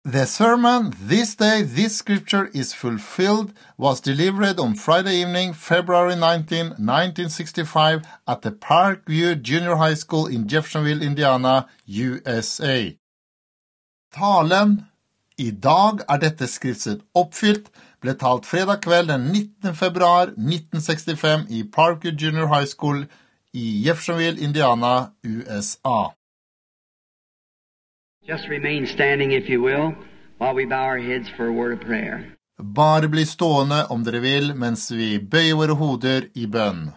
The sermon, This Day, This Scripture is Fulfilled, was delivered on Friday evening, February 19, 1965, at the Parkview Junior High School in Jeffersonville, Indiana, USA. Talen, I dag dette skriftet oppfylt, ble talt fredag kveld den 19. februar 1965 I Parkview Junior High School I Jeffersonville, Indiana, USA. Just remain standing, if you will, while we bow our heads for a word of prayer. Bare bli stående om dere vil, mens vi bøyer våre hoder I bønn.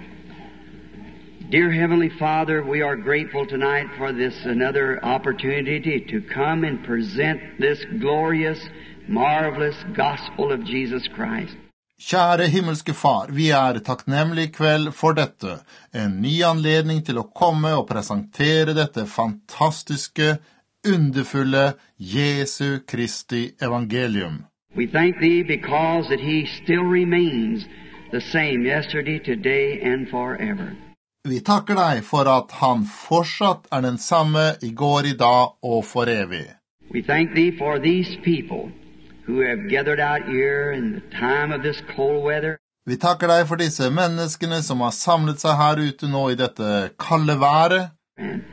Dear Heavenly Father, we are grateful tonight for this another opportunity to come and present this glorious, marvelous gospel of Jesus Christ. Kjære himmelske far, vi takknemlige I kveld for dette, en ny anledning til å komme og presentere dette fantastiske, underfulle Jesu Kristi evangelium. We thank Thee because that He still remains the same yesterday, today, and forever. Vi takker deg for at han fortsatt den samme I går, I dag og for evig. We thank Thee for these people who have gathered out here in the time of this cold weather. Vi takker deg for disse menneskene som har samlet seg her ute nå I dette kalde været. And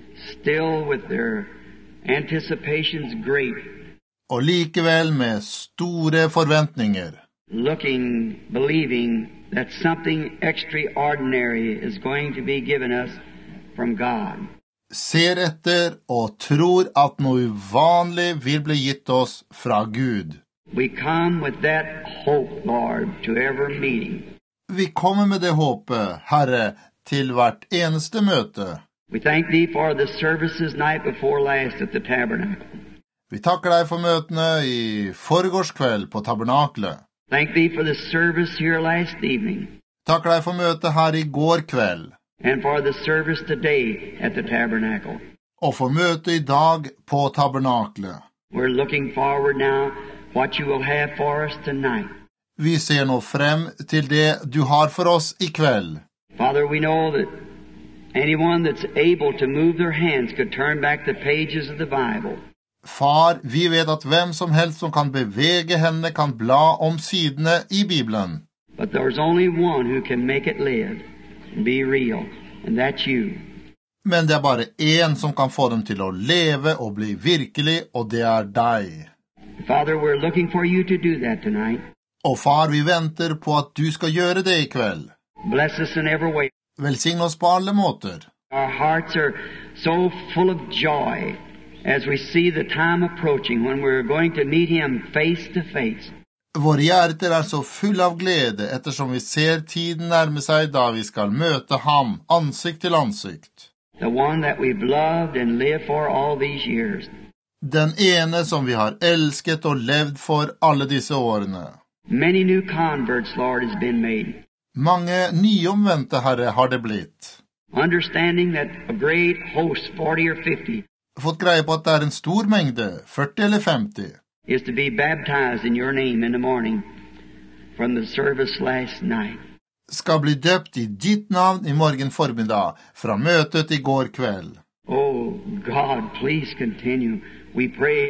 still with their anticipations great. Og likevel med store forventninger. Looking, believing that something extraordinary is going to be given us from God. Ser etter og tror at noe uvanlig vil bli gitt oss fra Gud. We come with that hope, Lord, to every meeting. Vi kommer med det håpet, Herre, til hvert eneste møte. We thank Thee for the services night before last at the tabernacle. Vi takker deg for møtene I forgårs kveld på tabernaklet. Thank Thee for the service here last evening. Takker deg for møtet her I går kveld. And for the service today at the tabernacle. Og for møtet I dag på tabernaklet. We're looking forward now what you will have for us tonight. Vi ser nå frem til det du har for oss I kveld. Father, we know that anyone that's able to move their hands could turn back the pages of the Bible. Far, vi vet at hvem som helst som kan bevege hendene kan bla om sidene I Bibelen. But there's only one who can make it live and be real, and that's you. Men det bare en som kan få dem til å leve og bli virkelig, og det deg. Father, we're looking for you to do that tonight. Og far, vi venter på at du skal gjøre det I kveld. Bless us in every way. Velsign oss på alle måter. Our hearts are so full of joy as we see the time approaching when we're going to meet Him face to face. Våre hjerter så fulle av glede ettersom vi ser tiden nærme seg da vi skal møte ham ansikt til ansikt. The one that we've loved and lived for all these years. Den ene som vi har elsket og levd for alle disse årene. Many new converts, Lord, has been made. Mange nyomvendte, Herre, har det blitt. Understanding that a great host, 40 or 50, Fått greie på at det en stor mengde, 40 eller 50, is to be baptized in your name in the morning from the service last night. skal bli døpt I ditt navn I morgen formiddag fra møtet I går kveld. Oh, God, please continue. We pray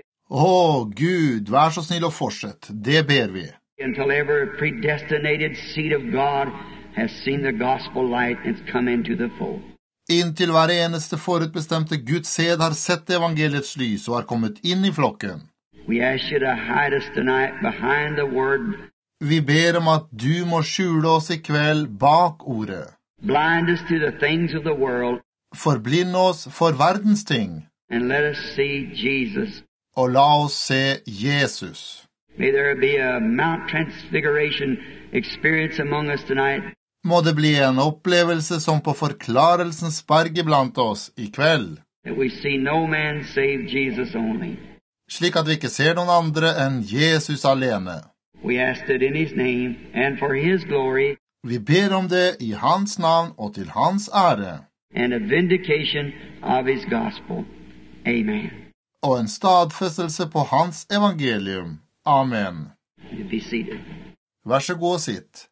Gud, vær så snill og fortsett. Det ber vi. until every predestinated seed of God has seen the gospel light and come into the fold. Inntil hver eneste forutbestemte Guds sæd har sett evangeliets lys og har kommet inn I flokken. We ask you to hide us tonight behind the word. Vi ber om at du må skjule oss I kveld bak ordet. Blind us to the things of the world. Forblinde oss for verdens ting, And let us see Jesus. og la oss se Jesus. May there be a Mount Transfiguration experience among us tonight. Må det bli en opplevelse som på forklarelsens berg iblant oss I kveld, That we see no man save Jesus only. slik at vi ikke ser noen andre enn Jesus alene. We ask it in His name and for His glory Vi ber om det I hans navn og til hans ære, and a vindication of His gospel. Amen. og en stadfestelse på hans evangelium. Amen. You be seated. Vær så god og sitt.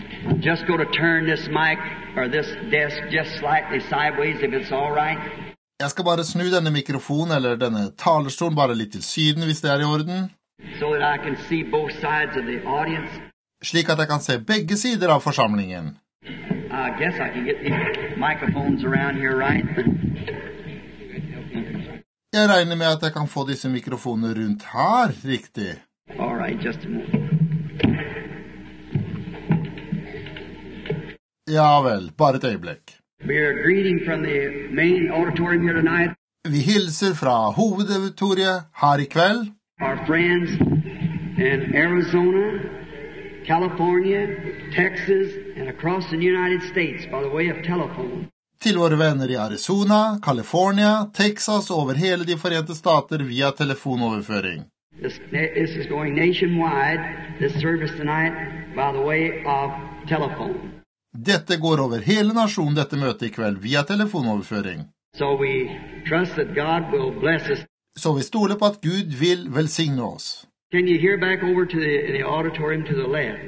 Just go to turn this mic or this desk just slightly sideways if it's all right. Jeg skal bare snu denne mikrofonen eller denne talerstolen bare litt til siden hvis det I orden, so that I can see both sides of the audience. slik at jeg kan se begge sider av forsamlingen. I guess I can get these microphones around here, right? Jeg regner med at jeg kan få disse mikrofonene rundt her, riktig. All right, just a moment. Ja vel, bare et øyeblikk. We are greeting from the main auditorium here tonight. Vi hilser fra hovedauditoriet her I kveld. Our friends in Arizona, California, Texas, and across the United States by the way of telephone. Til våre venner I Arizona, California, Texas og over hele de forente stater via telefonoverføring. This is going nationwide, this service tonight, by the way of telephone. Dette går over hele nasjonen, dette møtet I kveld, via telefonoverføring. So we trust that God will bless us. Så vi stoler på at Gud vil velsigne oss. Can you hear back over to the auditorium to the left?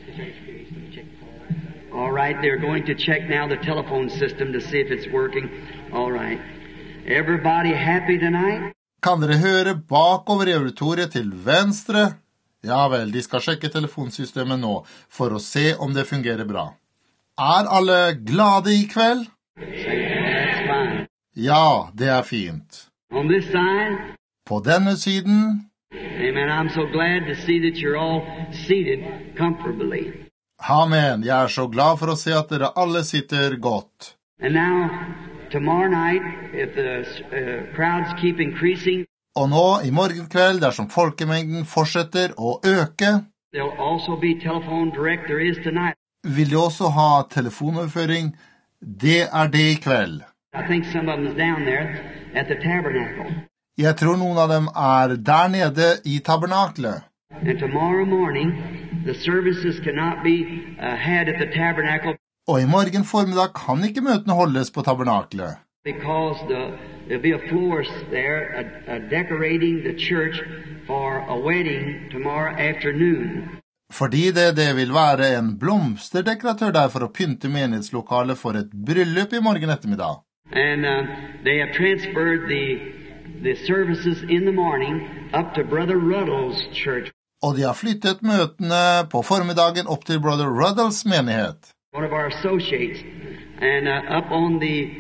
All right, they're going to check now the telephone system to see if it's working. All right. Everybody happy tonight? Kan dere høre bakover I auditoriet til venstre? Ja vel, de skal sjekke telefonsystemet nå for å se om det fungerer bra. Alle glade I kveld? That's fine. Ja, det fint. On this side? På denne siden? Amen. I'm so glad to see that you're all seated comfortably. Amen. Jeg så glad for å se at dere alle sitter godt. And now, tomorrow night, if the crowds keep increasing, Og nå I morgen kveld, dersom folkemengden fortsetter å øke, there'll also be telephone direct there is tonight. vil de også ha telefonoverføring. Det det I kveld. I think some of them is down there at the tabernacle. Jeg tror noen av dem der nede I tabernaklet. And tomorrow morning, the services cannot be had at the tabernacle Og I morgen formiddag kan ikke møtene holdes på tabernaklet. because there'll be a florist there decorating the church for a wedding tomorrow afternoon. Fordi det vil være en blomsterdekoratør der for å pynte menighetslokalet for et bryllup I morgen ettermiddag. And they have transferred the services in the morning up to Brother Ruddle's church. Og de har flyttet møtene på formiddagen opp til Brother Ruddles menighet. One of our associates, and up on the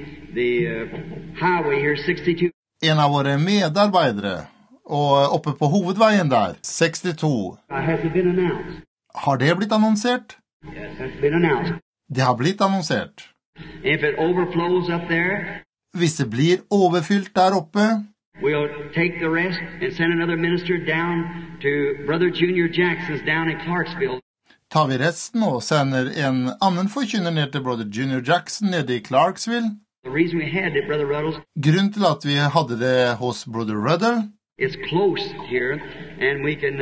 highway here, 62. En av våre medarbeidere, og oppe på hovedveien der, 62. Has it been announced? Har det blitt annonsert? Yes, it's been announced. Det har blitt annonsert. If it overflows up there, Hvis det blir overfylt der oppe, we'll take the rest and send another minister down to Brother Junior Jackson's down in Clarksville. tar vi resten og sender en annen forkynner ned til Brother Junior Jackson nede I Clarksville. The reason we had it, Brother Ruddles, Grunnen til at vi hadde det hos Brother Ruddle, it's close here, and we can,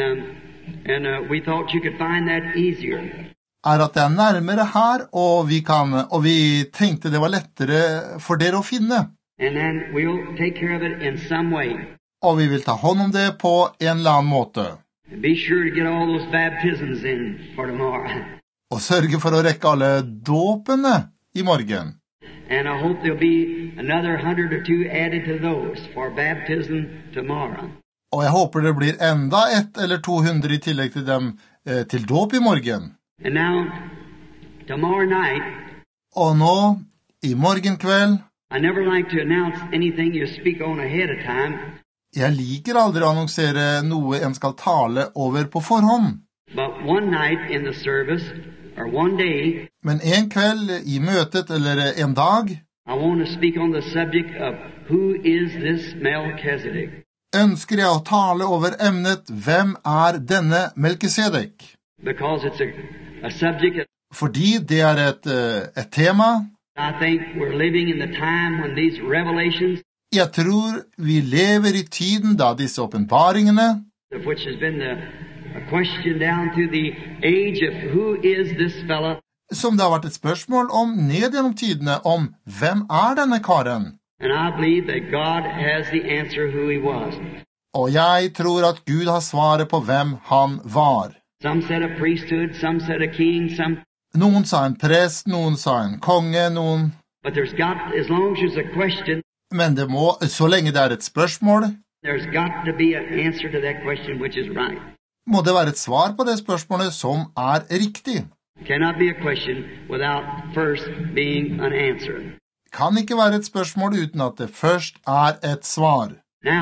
we thought you could find that easier. at det nærmere her, og vi tenkte det var lettere for dere å finne. And then we'll take care of it in some way. Og vi vil ta hånd om det på en eller annen måte. Be sure to get all those baptisms in for tomorrow. Og sørge for å rekke alle dåpene I morgen. And I hope there'll be another 100 or 2 added to those for baptism tomorrow. Og jeg håper det blir enda 100 eller 200 I tillegg til dem til dåp I morgen. And now, tomorrow night, Og nå, I morgen kveld, I never like to announce anything you speak on ahead of time, jeg liker aldri å annonsere noe en skal tale over på forhånd. but one night in the service, or one day, Men en kveld I møtet eller en dag, I want to speak on the subject of who is this Melchizedek. ønsker jeg å tale over emnet «Hvem denne Melkisedek?» Because it's a subject that Fordi det et tema. I think we're living in the time when these revelations, Jeg tror vi lever I tiden da disse åpenbaringene, of which has been the question down through the age of who is this fella, som det har vært et spørsmål om ned gjennom tidene, om «Hvem denne karen?» and I believe that God has the answer who he was. Og jeg tror at Gud har svaret på hvem han var. Some said a priesthood, some said a king, some, Noen sa en prest, noen sa en konge, noen... but there's got, as long as there's a question, Men det må, så lenge det et spørsmål, there's got to be an answer to that question which is right. må det være et svar på det spørsmålet som riktig. It cannot be a question without first being an answer. Kan ikke være et spørsmål uten at det først et svar. Now,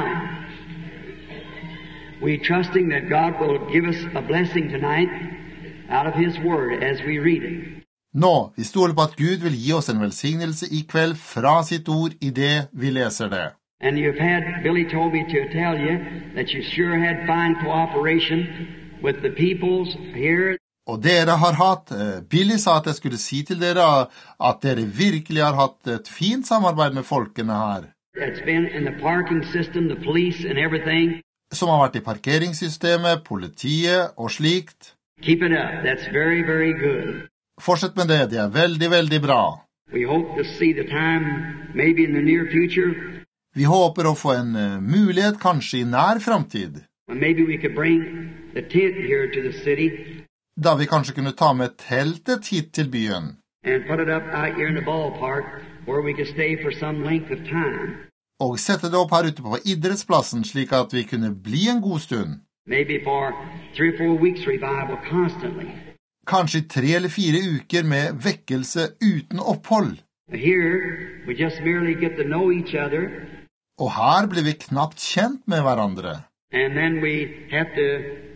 we're trusting that God will give us a blessing tonight out of His Word as we read it. Nå, vi stoler på at Gud vil gi oss en velsignelse i kveld fra sitt ord i det vi leser det. And Billy told me to tell you that you sure had fine cooperation with the peoples here. Og dere har hatt, Billy sa at jeg skulle si til dere at dere virkelig har hatt et fint samarbeid med folkene her. It's been in the parking system, the police and everything. Som har vært i parkeringssystemet, politiet og slikt. Keep it up. That's very, very good. Fortsett med det, det veldig, veldig bra. We hope to see the time, maybe in the near future. Vi håper å få en mulighet kanskje i nær fremtid. Maybe we could bring the tent here to the city. Da vi kanskje kunne ta med teltet hit til byen. And put it up out here in the ballpark where we could stay for some length of time. Og sette det opp her ute på idrettsplassen slik at vi kunne bli en god stund. Maybe for 3 or 4 weeks revival constantly. Kanskje 3 eller 4 uker med vekkelse uten opphold. Here we just merely get to know each other. Og her blir vi knapt kjent med hverandre. And then we have to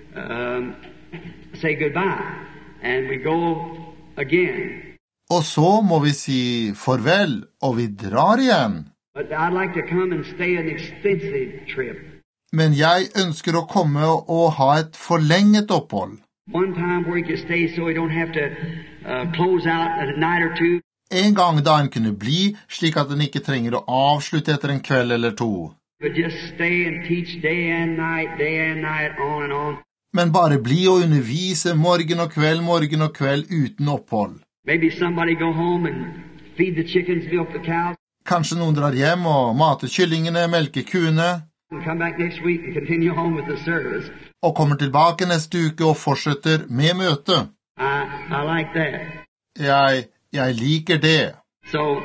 say goodbye. And we go again. Og så må vi si farvel, og vi drar igjen. But I'd like to come and stay an extensive trip. Men jeg ønsker å komme og ha et forlenget opphold. One time where you can stay so we don't have to close out a night or two. En gang da en kunne bli, slik at en ikke trenger å avslutte etter en kveld eller 2. But just stay and teach day and night, on and on. Men bare bli og undervise morgen og kveld uten opphold. Maybe somebody go home and feed the chickens, milk the cows. Kanskje noen drar hjem og mater kyllingene, melker kuene. And come back next week and continue on with the service. Og kommer tilbake neste uke og fortsetter med møtet. I like that. Jeg liker det. So,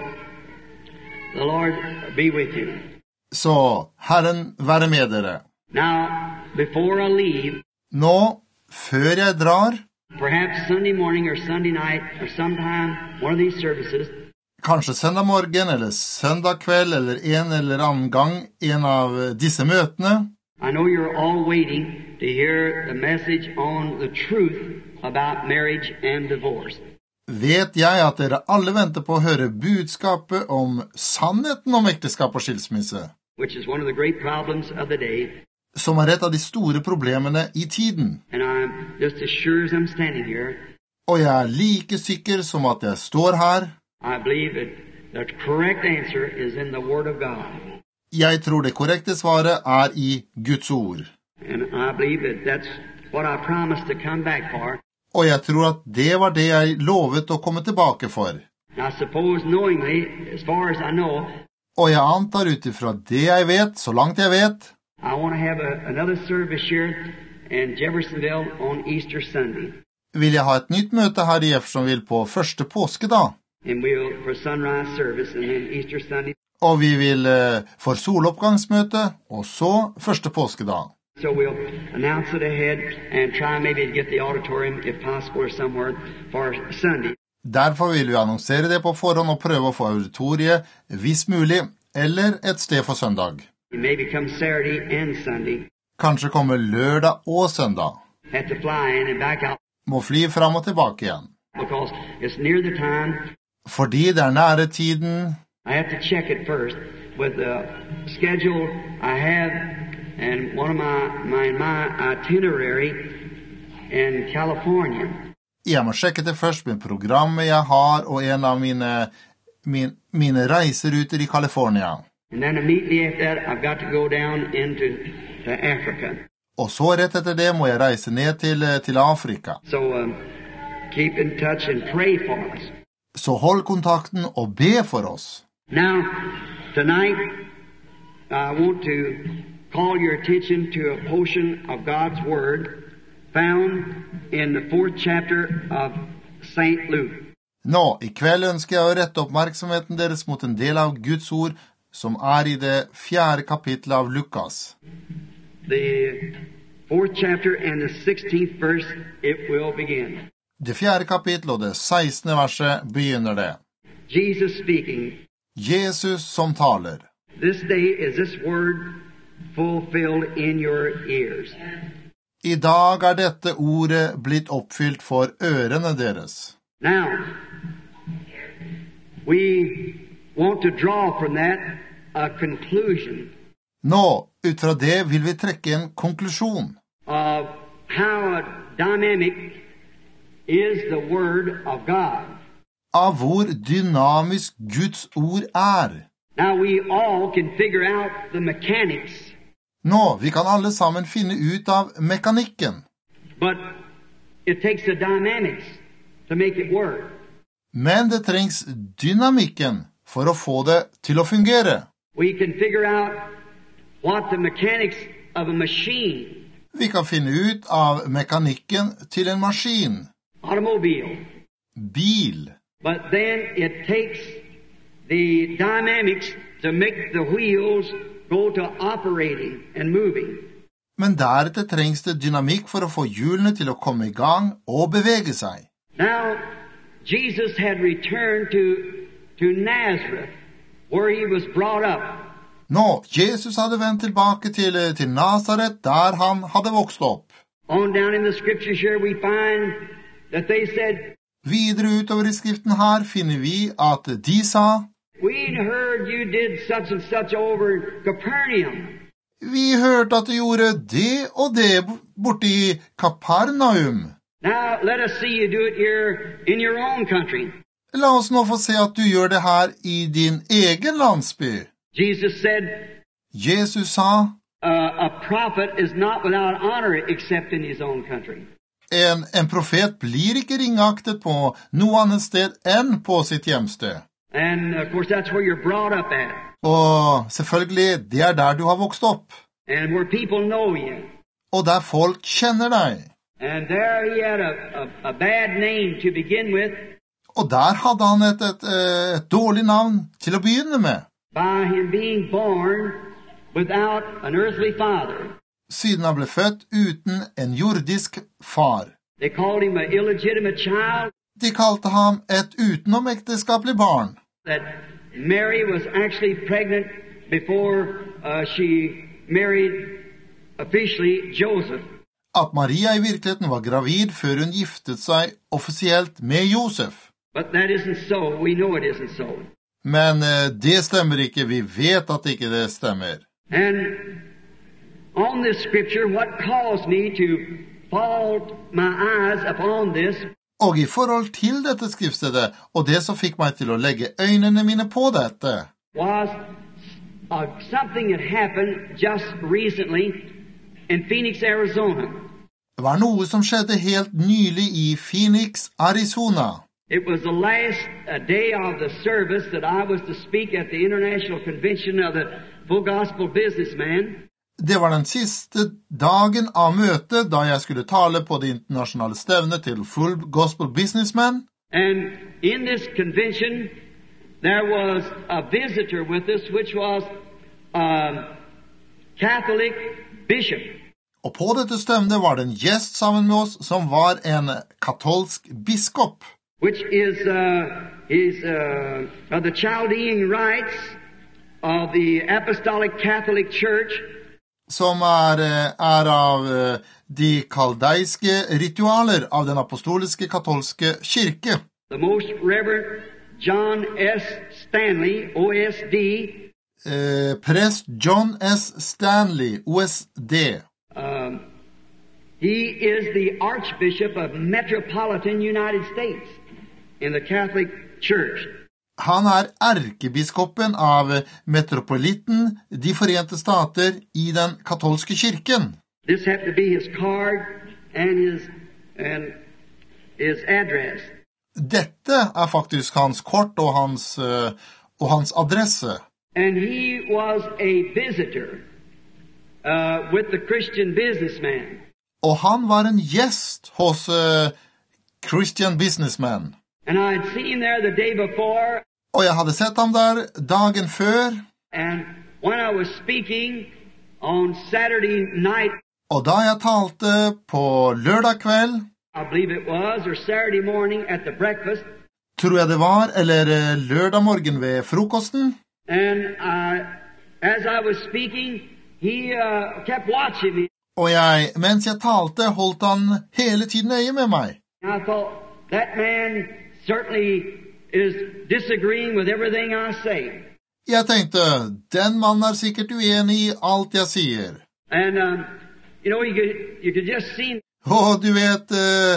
the Lord be with you. Så Herren være med dere. Now, before I leave, nå, før jeg drar, perhaps Sunday morning or Sunday night or sometime one of these services, kanskje søndag morgen eller søndag kveld eller en eller annen gang en av disse møtene. I know you're all waiting to hear the message on the truth about marriage and divorce. Vet jeg at dere alle venter på å høre budskapet om sannheten om ekteskap og skilsmisse, which is one of the great problems of the day. Som et av de store problemene i tiden. And I'm just as sure as I'm standing here. Og jeg like sikker som at jeg står her. I believe that the correct answer is in the Word of God. Jeg tror det korrekte svaret i Guds ord. And I believe that that's what I promised to come back for. Og jeg tror at det var det jeg lovet å komme tilbake for. I suppose knowingly, as far as I know, og jeg antar utifra det jeg vet, så langt jeg vet, I want to have another service here in Jeffersonville on Easter Sunday. Vil jeg ha et nytt møte her i Jeffersonville på første påskedag. And we'll for sunrise service and then Easter Sunday. Og vi vil for soloppgangsmøte, og så første påskedag. So we'll announce it ahead and try maybe to get the auditorium, if possible, or somewhere for Sunday. Derfor vil vi annonsere det på forhånd og prøve å få auditoriet, hvis mulig, eller et sted for søndag. It may become Saturday and Sunday. Kanskje kommer lørdag og søndag. Have to fly in and back out. Må fly fram og tilbake igjen. Because it's near the time. Fordi det nære tiden. I have to check it first with the schedule I have and one of my itinerary in California. Jeg må sjekke det først med programmet jeg har og en av mine reiseruter i California. And then immediately after that I've got to go down into Africa. Og så rett etter det må jeg reise ned til Afrika. So keep in touch and pray for us. Så hold kontakten og be for oss. Now, tonight, I want to call your attention to a portion of God's Word found in the 4th chapter of St. Luke. Nå, i kveld ønsker jeg å rette oppmerksomheten deres mot en del av Guds ord som I det 4. kapitlet av Lukas. The 4th chapter and the 16th verse, it will begin. Det 4. kapitlet og det 16. verset begynner det. Jesus speaking. Jesus som taler. This day is this word fulfilled in your ears. I dag dette ordet blitt oppfylt for ørene deres. Now, we want to draw from that a conclusion. Nå, ut fra det vil vi trekke en konklusjon. Of how dynamic is the word of God. Av hvor dynamisk Guds ord Now we all can figure out the mechanics. Nå, vi kan alle sammen finne ut av mekanikken. But it takes the dynamics to make it work. Men det trengs dynamikken for å få det til å fungere. We can figure out what the mechanics of a machine. Vi kan finne ut av mekanikken til en maskin. Automobile. Bil. But then it takes the dynamics to make the wheels go to operating and moving. Men deretter trengs det dynamikk for å få hjulene til å komme I gang og bevege seg. Now, Jesus had returned to Nazareth, where he was brought up. Nå, Jesus hadde vendt tilbake til Nazaret, der han hadde vokst opp. On down in the scriptures here we find that they said, Videre utover I skriften her finner vi at de sa, we heard you did such and such over Capernaum. Vi hørte at du gjorde det og det borte I Kapernaum. Now let us see you do it here in your own country. La oss nå få se at du gjør det her I din egen landsby. Jesus said, Jesus sa, a prophet is not without honor except in his own country. En profet blir ikke ringaktet på noe annet sted enn på sitt hjemsted. And of course that's where you're brought up at. Og selvfølgelig, det der du har vokst opp. And where people know you. Og der folk kjenner deg. And there he had a bad name to begin with. Og der hadde han et dårlig navn til å begynne med. By him being born without an earthly father. Siden han ble født uten en jordisk far. They called him an illegitimate child. De kalte ham et utenomekteskapelig barn. That Mary was actually pregnant before she married officially Joseph. At Maria I virkeligheten var gravid før hun giftet seg offisielt med Josef. But that isn't so. We know it isn't so. Men det stemmer ikke. Vi vet at ikke det stemmer. And on this scripture, what caused me to fall my eyes upon this Og I forhold til dette skriftstedet, og det som fikk meg til å legge øynene mine på dette, was something that happened just recently in Phoenix, Arizona. Det var noe som skjedde helt nylig I Phoenix, Arizona. It was the last day of the service that I was to speak at the International Convention of the Full Gospel Businessman. Det var den siste dagen av møtet da jeg skulle tale på det internasjonale stevnet til Full Gospel Businessman. And in this convention, there was a visitor with us, which was a Catholic bishop. Og på dette stevnet var det en gjest sammen med oss som var en katolsk biskop. Which is of the Chaldean rites of the Apostolic Catholic Church. Som av de kaldeiske ritualer av den apostoliske katolske kirke. The Most Reverend John S. Stanley, OSD. Prest John S. Stanley, OSD. He is the Archbishop of Metropolitan United States in the Catholic Church. Han erkebiskopen av Metropoliten, de forente stater, I den katolske kirken. This happened to be his card and his address. Dette faktisk hans kort og hans adresse. And he was a visitor with the Christian businessman. Og han var en gjest hos Christian Businessman. And I had seen him there the day before. Og jeg hadde sett ham der dagen før. And when I was speaking on Saturday night, Og da jeg talte på lørdag kveld, I believe it was, or Saturday morning at the breakfast, tror jeg det var, eller lørdag morgen ved frokosten, and as I was speaking, he kept watching me. og mens jeg talte, holdt han hele tiden øye med meg. And I thought, that man certainly is disagreeing with everything I say. Jeg tenkte, den mannen er sikkert uenig i alt jeg sier. And, you could just see him. Og du vet,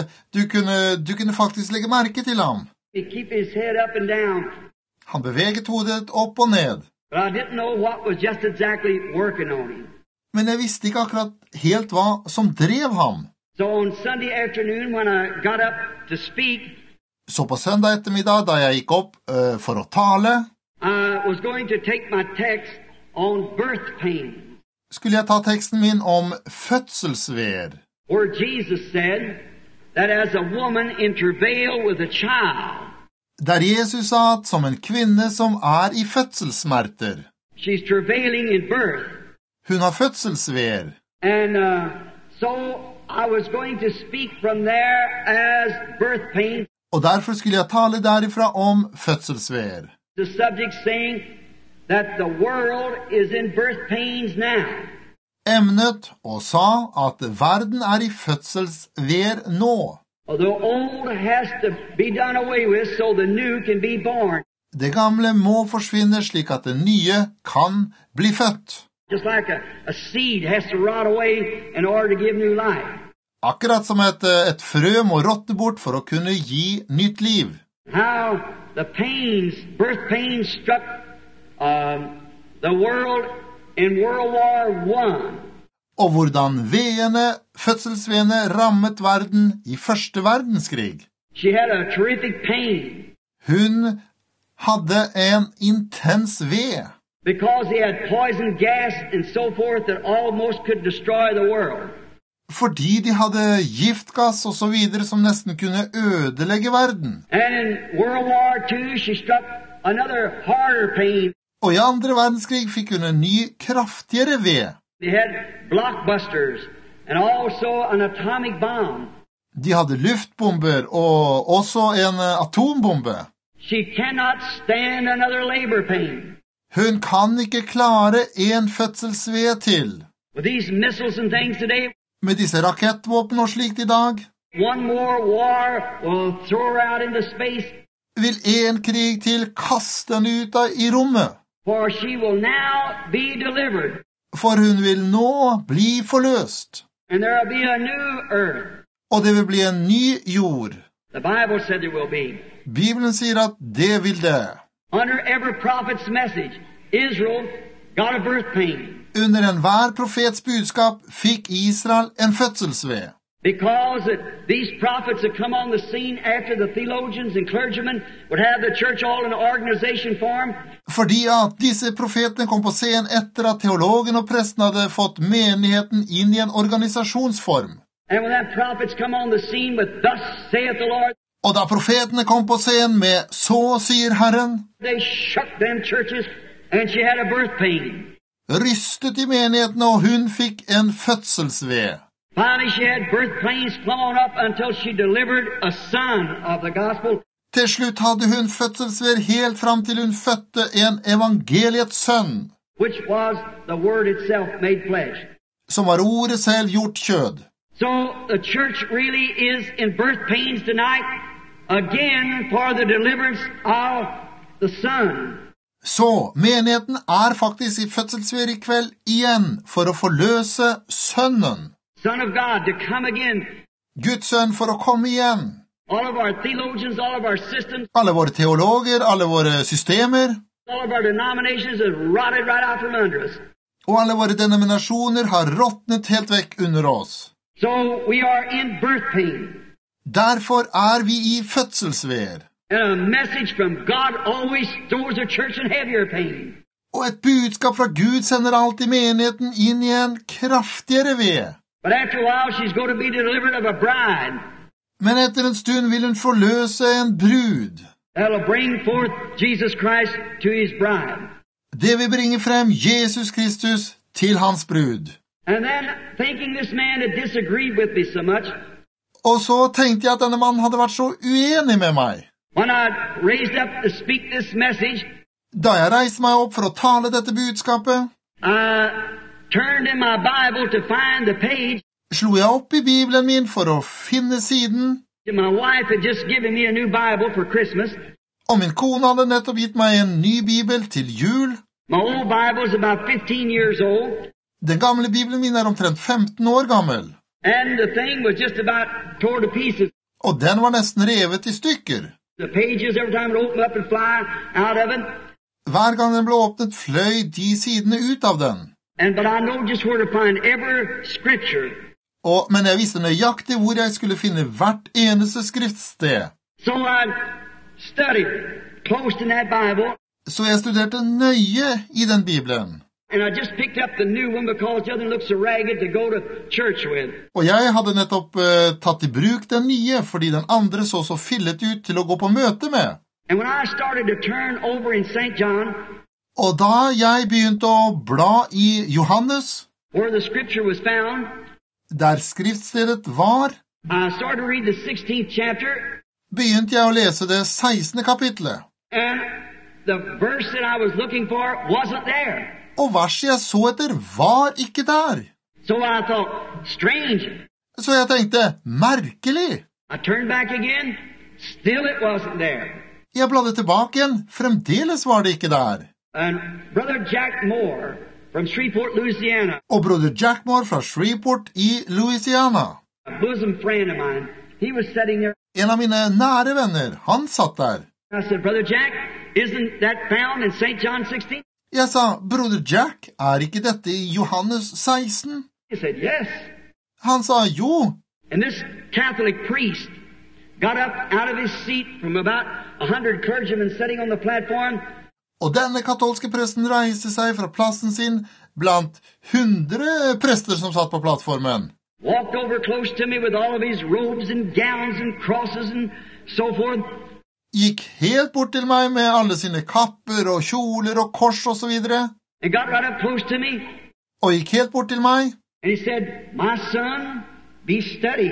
du kunne faktisk legge merke til ham. He keep his head up and down. Han beveget hodet opp og ned. But I didn't know what was just exactly working on him. Men jeg visste ikke akkurat helt hva som drev ham. So on Sunday afternoon when I got up to speak, Så på søndag ettermiddag, da jeg gikk opp for å tale, I was going to take my text on birth pain, skulle jeg ta teksten min om fødselsveer, where Jesus said that as a woman in travail with a child, der Jesus sa at som en kvinne som er i fødselssmerter, she's travailing in birth. hun har fødselsveer. And so I was going to speak from there as birth pain, Og derfor skulle jeg tale derifra om fødselsveer. the subject saying that the world is in birth pains now. Emnet og sa at verden er i fødselsveer nå. The old has to be done away with so the new can be born. Det gamle må forsvinne slik at det nye kan bli født. Just like a seed has to rot away in order to give new life. Akkurat som et frø må råtte bort for å kunne gi nytt liv. How the pains, birth pains struck the world in World War I. Og hvordan fødselsveene rammet verden i første verdenskrig. She had a terrific pain Hun hadde en intens ved, because he had poison gas and so forth that almost could destroy the world. fordi de hadde giftgass og så videre som nesten kunne ødelegge verden. And in World War II, she struck another harder pain. Og i andre verdenskrig fikk hun en ny, kraftigere ved. They had blockbusters and also an atomic bomb. De hadde luftbomber og også en atombombe. She cannot stand another labor pain. Hun kan ikke klare en fødselsved til. With these missiles and things today, Med disse rakettvåpen og slikt i dag, one more war will throw her out into space, vil en krig til kaste henne ut i rommet. for she will now be delivered. For hun vil nå bli forløst. And there will be a new earth. Og det vil bli en ny jord. The Bible said there will be. Bibelen sier at det vil det. Under every prophet's message, Israel got a birth pain. Under enhver profets budskap fikk Israel en fødselsved. Because these prophets had come on the scene after the theologians and clergymen would have the church all in an organization form. Fordi at disse profetene kom på scenen etter at teologen og presten hadde fått menigheten inn i en organisasjonsform. And when that prophets come on the scene with "Thus saith the Lord," Og da profetene kom på scenen med «Så sier Herren», they shook them churches, and she had a birth pain. rystet i menigheten, og hun fikk en fødselsved. Finally, she had birth pains plumb on up until she delivered a son of the gospel. Til slutt hadde hun fødselsved helt fram til hun fødte en evangeliets sønn, Which was the Word itself made flesh. som var ordet selv gjort kjød. So the church really is in birth pains tonight, again for the deliverance of the Son. Så menigheten er faktisk i fødselsved i kveld igjen for å forløse sønnen. Son of God to come again. Guds sønn for å komme igjen. All of our theologians, all of our systems, Alle våre teologer, alle våre systemer, all of our denominations have rotted right out from under us. og alle våre denominasjoner har råtnet helt vekk under oss. So we are in birth pain. Derfor er vi i fødselsved. And a message from God always stores a church in heavier pain. Og et budskap fra Gud sender alltid menigheten inn i en kraftigere ved. But after a while, she's going to be delivered of a bride Men etter en stund vil hun forløse en brud, that'll bring forth Jesus Christ to his bride. Det vil bringe frem Jesus Kristus til hans brud. And then, thinking this man had disagreed with me so much, Og så tenkte jeg at denne mannen hadde vært så uenig med meg. when I raised up to speak this message, Da jeg reiste meg opp for å tale dette budskapet, I turned in my Bible to find the page. slo jeg opp i Bibelen min for å finne siden, My wife had just given me a new Bible for Christmas. og min kone hadde nettopp gitt meg en ny bibel til jul. My old Bible is about 15 years old, Den gamle bibelen min er omtrent 15 år gammel, and the thing was just about tore to pieces. og den var nesten revet i stykker. The pages, every time it opened up and fly out of it. Hver gang den ble åpnet, fløy de sidene ut av den. But I know just where to find every scripture. Men jeg visste nøyaktig hvor jeg skulle finne hvert eneste skriftsted. So I studied close in that Bible. Så jeg studerte nøye i den bibelen. And I just picked up the new one because the other one looked so ragged to go to church with. Og jeg hadde nettopp tatt i bruk den nye, fordi den andre så fillet ut til å gå på møte med. And when I started to turn over in St. John, og da jeg begynte å bla i Johannes, where the scripture was found, der skriftstedet var, I started to read the 16th chapter, begynte jeg å lese det 16. kapitlet. and the verse that I was looking for wasn't there. Og verset jeg så etter var ikke der. So I thought, strange. Så jeg tenkte, merkelig. I turned back again, still it wasn't there. Jeg bladde tilbake igjen, fremdeles var det ikke der. And Brother Jack Moore from Shreveport, Louisiana, Og broder Jack Moore fra Shreveport i Louisiana, a bosom friend of mine, he was sitting there. en av mine nære venner, han satt der. I said, Brother Jack, isn't that found in St. John 16? Jeg sa, broder Jack, er ikke dette i Johannes 16? He said, yes. Han sa, jo. And this Catholic priest got up out of his seat from about 100 clergymen sitting on the platform. Og denne katolske presten reiste seg fra plassen sin blant 100 prester som satt på plattformen. Walked over close to me with all of his robes and gowns and crosses and so forth. Gikk helt bort til meg med alle sine kapper og kjoler og kors og så videre. And got right up close to me. Og gikk helt bort til meg. And he said, my son, be steady.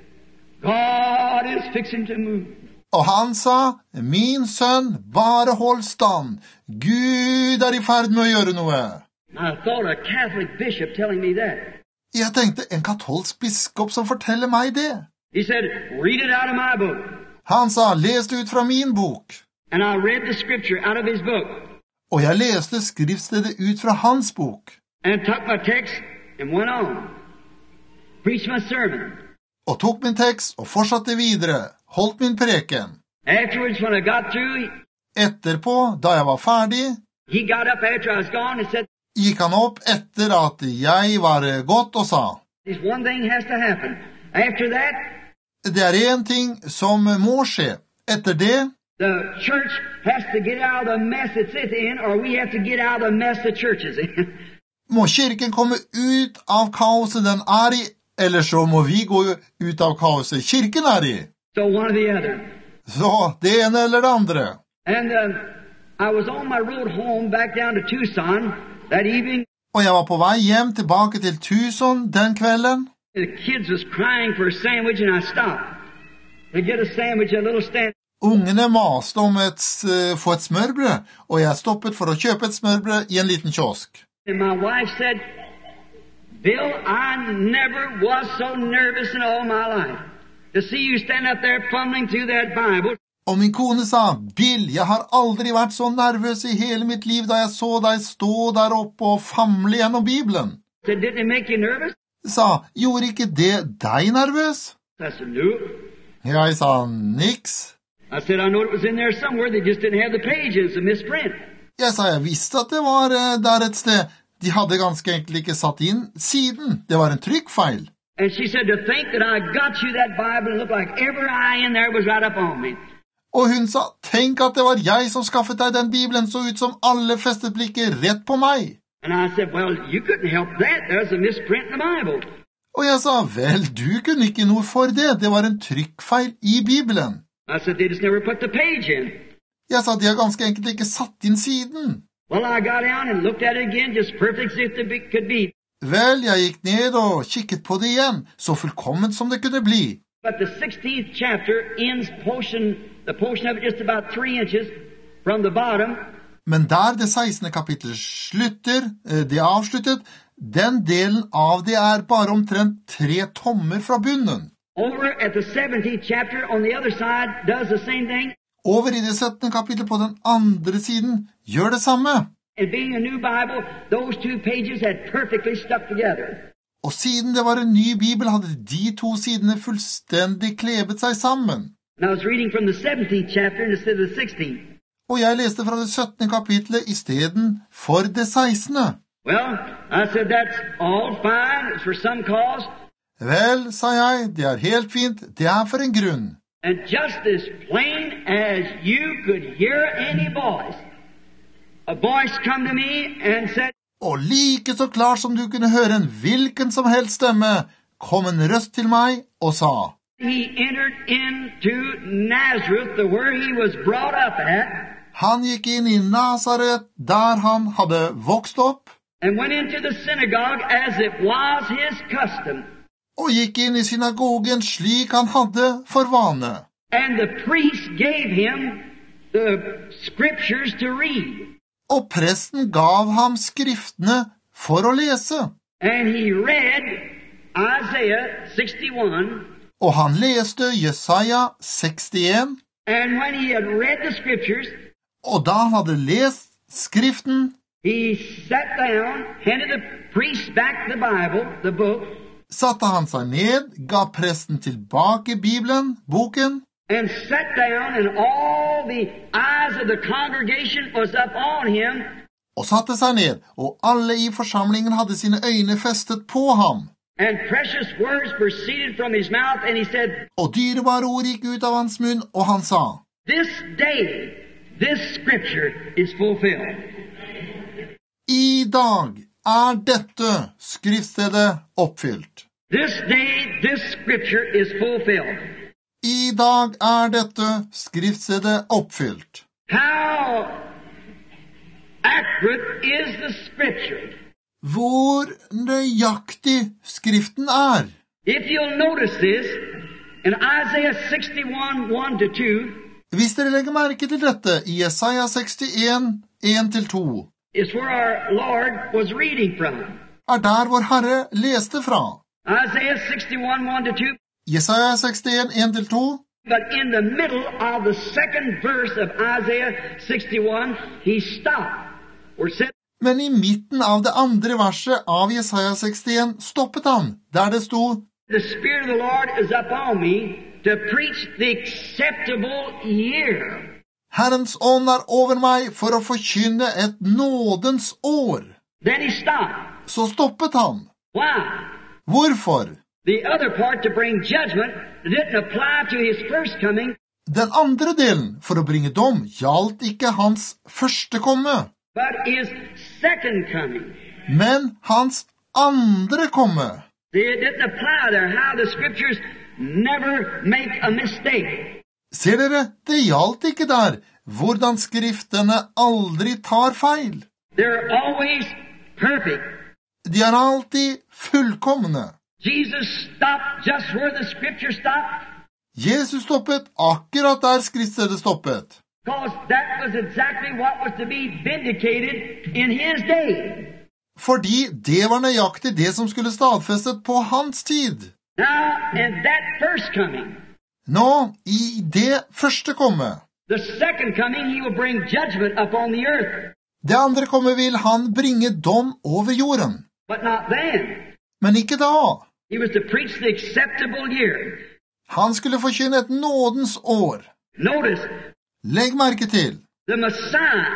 God is fixing to move. Og han sa, min sønn, bare hold stand. Gud er i ferd med å gjøre noe. I thought a Catholic bishop telling me that. Jeg tenkte, en katolsk biskop som forteller meg det. He said, read it out of my book. Han sa, les det ut fra min bok. And I read the scripture out of his book. Og jeg leste skriftstedet ut fra hans bok. And took my text and went on. Preached my sermon. Og tok min tekst og fortsatte videre. Holdt min preken. Afterwards, when I got through, Etterpå, da jeg var ferdig, he got up after I was gone and said, gikk han opp etter at jeg var gått og sa, this one thing has to happen. After that, det er en ting som må skje. Etter det, the church has to get out of the mess it's in, or we have to get out of the mess the church is in. må kirken komme ut av kaoset den er i, eller så må vi gå ut av kaoset kirken er i. So one or the other. Så det ene eller det andre. And I was on my road home back down to Tucson that evening. Og jeg var på vei hjem tilbake til Tucson den kvelden. The kids was crying for a sandwich, and I stopped to get a sandwich, a little stand. Ungene maste om få et smørbrød, og jeg stoppet for å kjøpe et smørbrød i en liten kiosk. And my wife said, Bill, I never was so nervous in all my life to see you stand up there fumbling through that Bible. Og min kone sa, Bill, jeg har aldri vært så nervøs i hele mitt liv da jeg så deg stå der oppe og famle gjennom Bibelen. I said, didn't it make you nervous? Sa, gjorde ikke det deg nervøs? I said, no. Jeg sa, niks. I said, I know it was in there somewhere. They just didn't have the pages, a misprint. Jeg sa, jeg visste at det var der et sted. De hadde ganske enkelt ikke satt inn siden. Det var en trykkfeil. And she said, to think that I got you that Bible and looked like every eye in there was right up on me. Og hun sa, tenk at det var jeg som skaffet deg den Bibelen, så ut som alle festet blikket rett på meg. And I said, well, you couldn't help that. There's a misprint in the Bible. Og jeg sa, vel, du kunne ikke noe for det. Det var en trykkfeil i Bibelen. I said, they just never put the page in. Jeg sa, de har ganske enkelt ikke satt inn siden. Well, I got down and looked at it again, just perfect as it could be. Vel, jeg gikk ned og kikket på det igjen, så fullkomment som det kunne bli. But the 16th chapter ends the portion of it just about 3 inches from the bottom. Men der det 16. kapittel slutter, det er avsluttet, den delen av det er bare omtrent 3 tommer fra bunnen. Over at the 17th chapter on the other side does the same thing. Over i det 17. kapittel på den andre siden gjør det samme. And being a new Bible, those 2 pages had perfectly stuck together. Og siden det var en ny bibel, hadde de 2 sidene fullstendig klebet seg sammen. And I was reading from the 17th chapter instead of the 16th. Og jeg leste fra det 17. kapitlet i stedet for det 16. Well, I said that's all fine. It's for some cause. Vel, sa jeg, det er helt fint, det er for en grunn. And just as plain as you could hear any voice, a voice come to me and said, Og like så klart som du kunne høre en hvilken som helst stemme, kom en røst til meg og sa, he entered into Nazareth, where he was brought up at, han gikk inn i Nazaret, der han hadde vokst opp, and went into the synagogue as it was his custom. Og gikk inn i synagogen slik han hadde for vane. And the priest gave him the scriptures to read. Og presten gav ham skriftene for å lese. And he read Isaiah 61. Og han leste Jesaja 61. And when he had read the scriptures, og da han hadde lest skriften, he sat down, handed the priest back the Bible, the book, satte han seg ned, ga presten tilbake Bibelen, boken, and sat down, and all the eyes of the congregation was up on him. Og satte seg ned, og alle i forsamlingen hadde sine øyne festet på ham. And precious words proceeded from his mouth, and he said, Og dyrebare ord gikk ut av hans munn, og han sa, this day, this scripture is fulfilled. I dag er dette skriftstedet oppfylt. This day, this scripture is fulfilled. I dag er dette skriftstedet oppfylt. How accurate is the scripture? Hvor nøyaktig skriften er. If you'll notice this, in Isaiah 61, 1-2, hvis dere legger merke til dette, i Jesaja 61, 1-2, is where our Lord was reading from. er der vår Herre leste fra. Isaiah 61, 1-2. Jesaja 61, 1-2. But in the middle of the second verse of Isaiah 61, he stopped. Or said, Men i midten av det andre verset av Jesaja 61 stoppet han, der det stod, the Spirit of the Lord is upon me to preach the acceptable year. Herrens ånd er over meg for å forkynne et nådens år. Then he stopped. Så stoppet han. Why? Hvorfor? The other part, to bring judgment, didn't apply to his first coming, Den andre delen, for å bringe dom, gjaldt ikke hans første komme, but his second coming. men hans andre komme. It didn't apply there. How the scriptures never make a mistake. Ser dere, det gjaldt ikke der, hvordan skriftene aldri tar feil. They're always perfect. De er alltid fullkomne. Jesus stopped just where the scripture stopped, Jesus stoppet akkurat der skriftstedet stoppet. because that was exactly what was to be vindicated in his day. Fordi det var nøyaktig det som skulle stadfestet på hans tid. Now, in that first coming, Nå, i det første komme, the second coming, he will bring judgment upon the earth. det andre komme vil han bringe dom over jorden. But not then. Men ikke da. He was to preach the acceptable year. Han skulle forkynne et nådens år. Notice, Legg merke til, the Messiah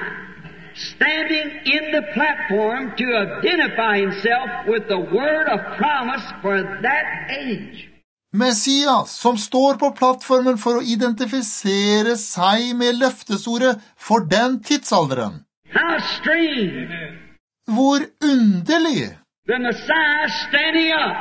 standing in the platform to identify himself with the word of promise for that age. Messias som står på plattformen for å identifisere seg med løftesordet for den tidsalderen. How strange. Hvor underlig! The Messiah standing up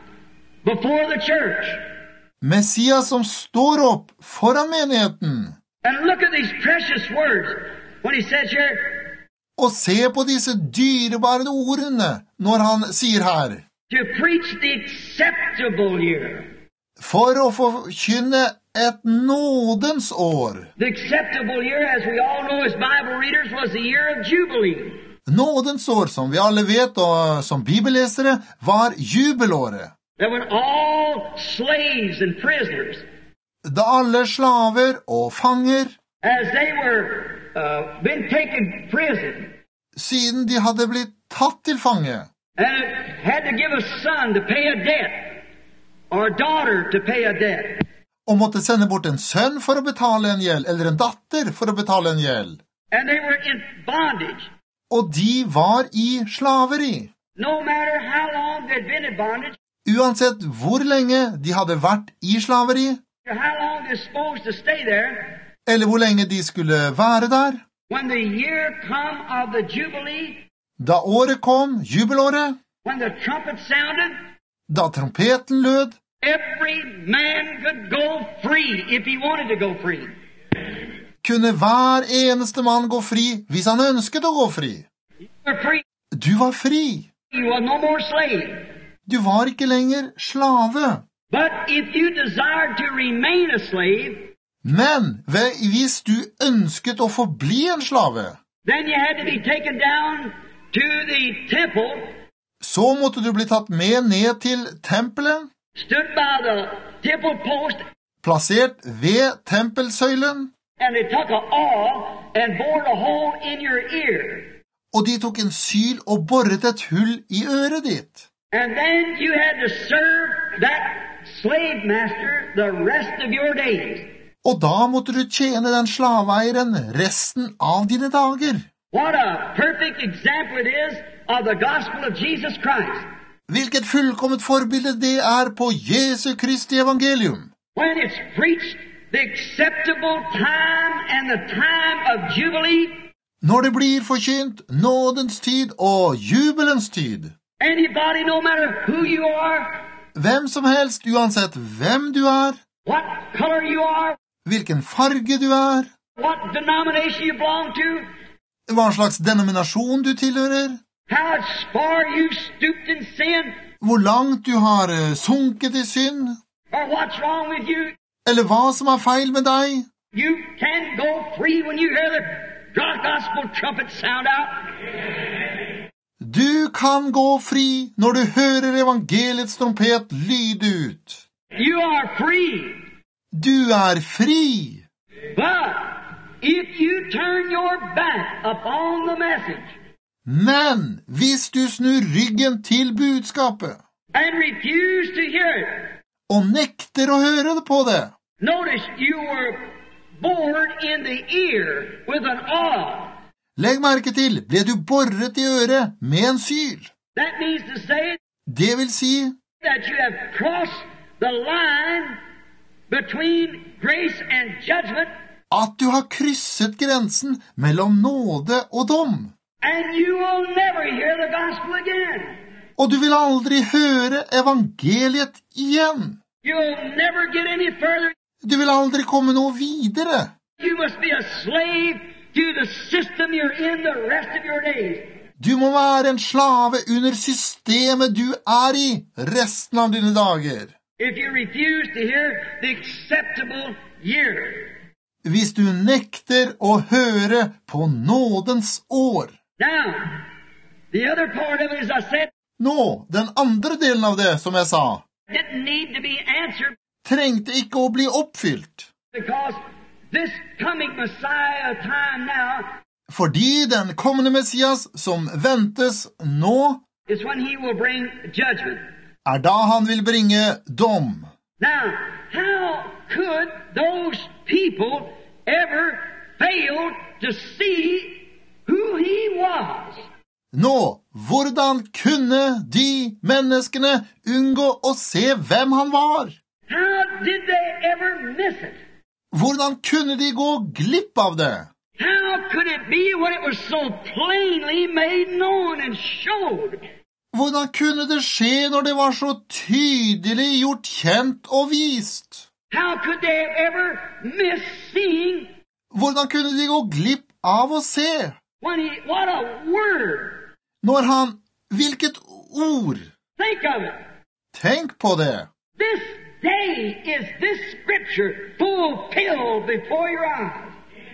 before the church. Messias som står opp foran menigheten. And look at these precious words when he says here, Og se på disse dyrebare ordene når han sier her, to preach the acceptable year. for å forkynne et nådens år. The acceptable year, as we all know as Bible readers, was the year of Jubilee. Nådens år, som vi alle vet, og som bibellesere, var jubelåret. That when all slaves and prisoners, Da alle slaver og fanger, as they were been taken prison, siden de hadde blitt tatt til fange, and had to give a son to pay a debt, or a daughter to pay a debt, og måtte sende bort en sønn for å betale en gjeld, eller en datter for å betale en gjeld. and they were in bondage. Og de var i slaveri. No matter how long they'd been in bondage, Uansett hvor lenge de hadde vært i slaveri, or how long they're supposed to stay there, eller hvor lenge de skulle være der, when the year come of the Jubilee, da året kom, jubelåret, when the trumpet sounded, da trompeten lød, every man could go free if he wanted to go free. kunne hver eneste mann gå fri hvis han ønsket å gå fri. You were free. Du var fri. You were no more slave. Du var ikke lenger slave. But if you desired to remain a slave, Men hvis du ønsket å forbli en slave, then you had to be taken down to the temple, så måtte du bli tatt med ned til tempelet, stood by the temple post, plassert ved tempelsøylen, and they took an awl and bored a hole in your ear. og de tok en syl og boret et hull i øret ditt. And then you had to serve that slave master the rest of your days. Og da måtte du tjene den slaveeieren resten av dine dager. What a perfect example it is of the gospel of Jesus Christ. Hvilket fullkomment forbilde det er på Jesu Kristi evangelium. When it's preached, the acceptable time and the time of Jubilee, Når det blir forkynt nådens tid og jubelens tid. anybody, no matter who you are, Hvem som helst, uansett hvem du er, what color you are, hvilken farge du er, what denomination you belong to, hva slags denominasjon du tilhører, how far you stooped in sin, hvor langt du har sunket i synd, or what's wrong with you, eller hva som er feil med deg. you can go free when you hear the gospel trumpet sound out. Du kan gå fri når du hører evangeliets trompet lyde ut. You are free. Du er fri. But if you turn your back upon the message Men hvis du snur ryggen til budskapet and refuse to hear it, og nekter å høre det på det, notice you were bored in the ear with an awl. legg merke til, ble du boret i øret med en syl. That means to say Det vil si that you have crossed the line between grace and judgment, at du har krysset grensen mellom nåde og dom. and you will never hear the gospel again. Og du vil aldri høre evangeliet igjen. You'll never get any further. Du vil aldri komme noe videre. You must be a slave to the system you're in the rest of your days. Du må være en slave under systemet du er i resten av dine dager. If you refuse to hear the acceptable year. Hvis du nekter å høre på nådens år. Now, the other part of it, as I said, Nå, den andre delen av det, som jeg sa, didn't need to be answered trengte ikke å bli oppfylt. because this coming Messiah time now Fordi den kommende Messias som ventes nå, is when he will bring judgment. er da han vil bringe dom. Now, how could those people ever fail to see who he was? Nå, hvordan kunne de menneskene unngå å se hvem han var? How did they ever miss it? Hvordan kunne de gå glipp av det? How could it be when it was so plainly made known and showed? Hvordan kunne det skje når det var så tydelig gjort kjent og vist? How could they have ever missed seeing Hvordan kunne de gå glipp av å se? What a word! Hvilket ord! Think of it. Tenk på det! This day is this scripture fulfilled before your eyes.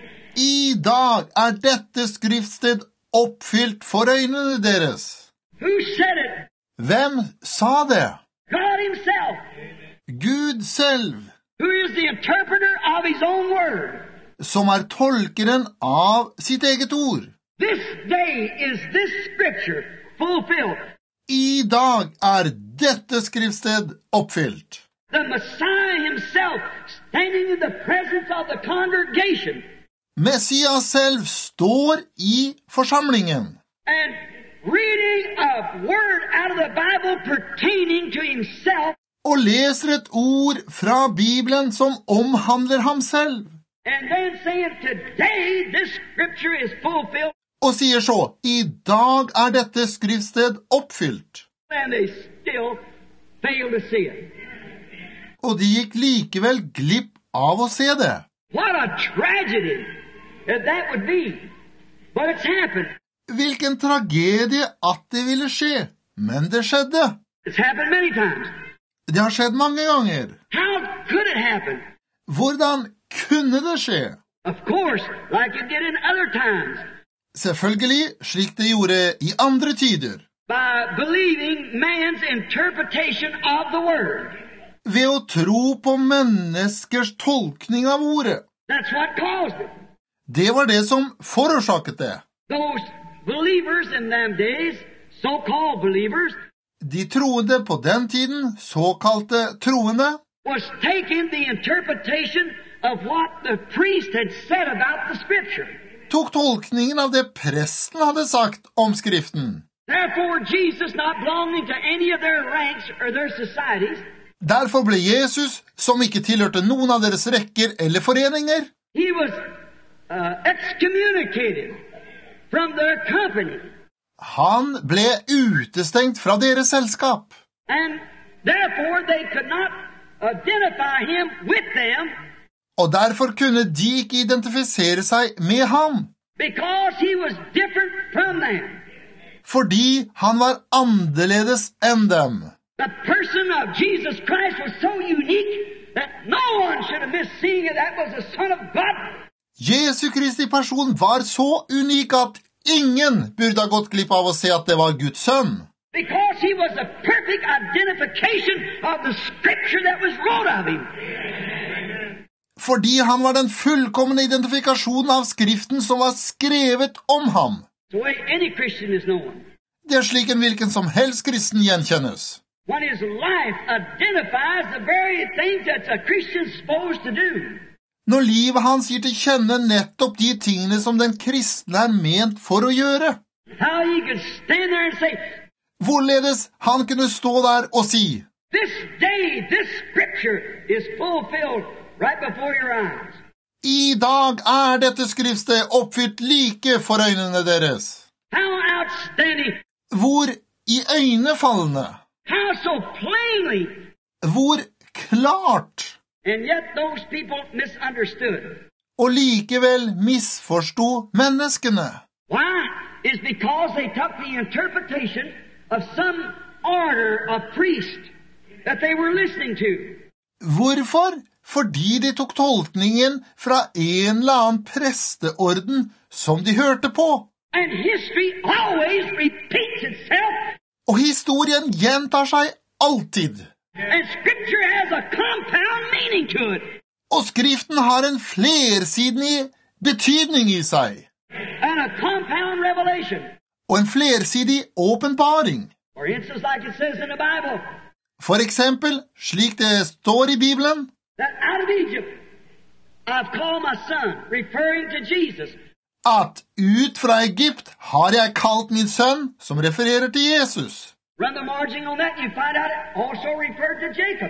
I dag dette skriftsted oppfylt for øynene deres. Who said it? Hvem sa det? God himself. Gud selv, Who is the interpreter of his own word. som tolkeren av sitt eget ord. This day is this scripture fulfilled. I dag dette skriftsted oppfylt. The Messiah himself standing in the presence of the congregation. Messias selv står i forsamlingen And reading a word out of the Bible pertaining to himself. og leser et ord fra Bibelen som omhandler ham selv. And then saying, today this scripture is fulfilled. Og sier så, i dag dette skriftsted oppfylt. And they still fail to see it. Og de gikk likevel glipp av å se det. What a tragedy that would be. But it's happened. Hvilken tragedie at det ville skje, men det skjedde. It's happened many times. Det har skjedd mange ganger. How could it happen? Hvordan kunne det skje? Of course, like it did in other times. Selvfølgelig, slik det gjorde i andre tider. By believing man's interpretation of the word. Ved å tro på menneskers tolkning av ordet. That's what caused it. Det var det som forårsaket det. Those believers in them days, so-called believers, De troende på den tiden, såkalte troende, was taking the interpretation of what the priest had said about the scripture. tok tolkningen av det presten hadde sagt om skriften. Therefore, Jesus, not belonging to any of their ranks or their societies, Derfor ble Jesus, som ikke tilhørte noen av deres rekker eller foreninger, he was excommunicated from their company. han ble utestengt fra deres selskap. And therefore, they could not identify him with them Og derfor kunne de ikke identifisere seg med ham, because he was different from them. fordi han var annerledes enn dem. The person of Jesus Christ was so unique that no one should have missed seeing it. That was the Son of God. Jesu Kristi person var så unik at ingen burde ha gått glipp av å se at det var Guds sønn. Because he was a perfect identification of the scripture that was wrote of him. Fordi han var den fullkomne identifikasjonen av skriften som var skrevet om ham. The way any Christian is known. Det slik en hvilken som helst kristen gjenkjennes. When his life identifies the very things that a Christian is supposed to do. Når livet hans gir til kjenne nettopp de tingene som den kristne ment for å gjøre. How he could stand there and say, Hvorledes han kunne stå der og si, this day, this scripture is fulfilled right before your eyes. I dag dette skriftsted oppfylt like for øynene deres. How outstanding. Hvor iøynefallende. How so plainly. Hvor klart. And yet those people misunderstood. Og likevel misforsto menneskene. Why? Is because they took the interpretation of some order of priest that they were listening to. Hvorfor? Fordi de tok tolkningen fra en eller annen presteorden som de hørte på. And history always repeats itself. Og historien gjentar seg alltid. And scripture has a compound meaning to it. Og skriften har en flersidig betydning i seg. And a compound revelation. Og en flersidig åpenbaring. For instance, like it says in the Bible. For eksempel, slik det står i Bibelen, That out of Egypt I've called my son, referring to Jesus. At ut fra Egypt har jeg kalt min sønn, som refererer til Jesus. Run the margin on that, you find out it also referred to Jacob.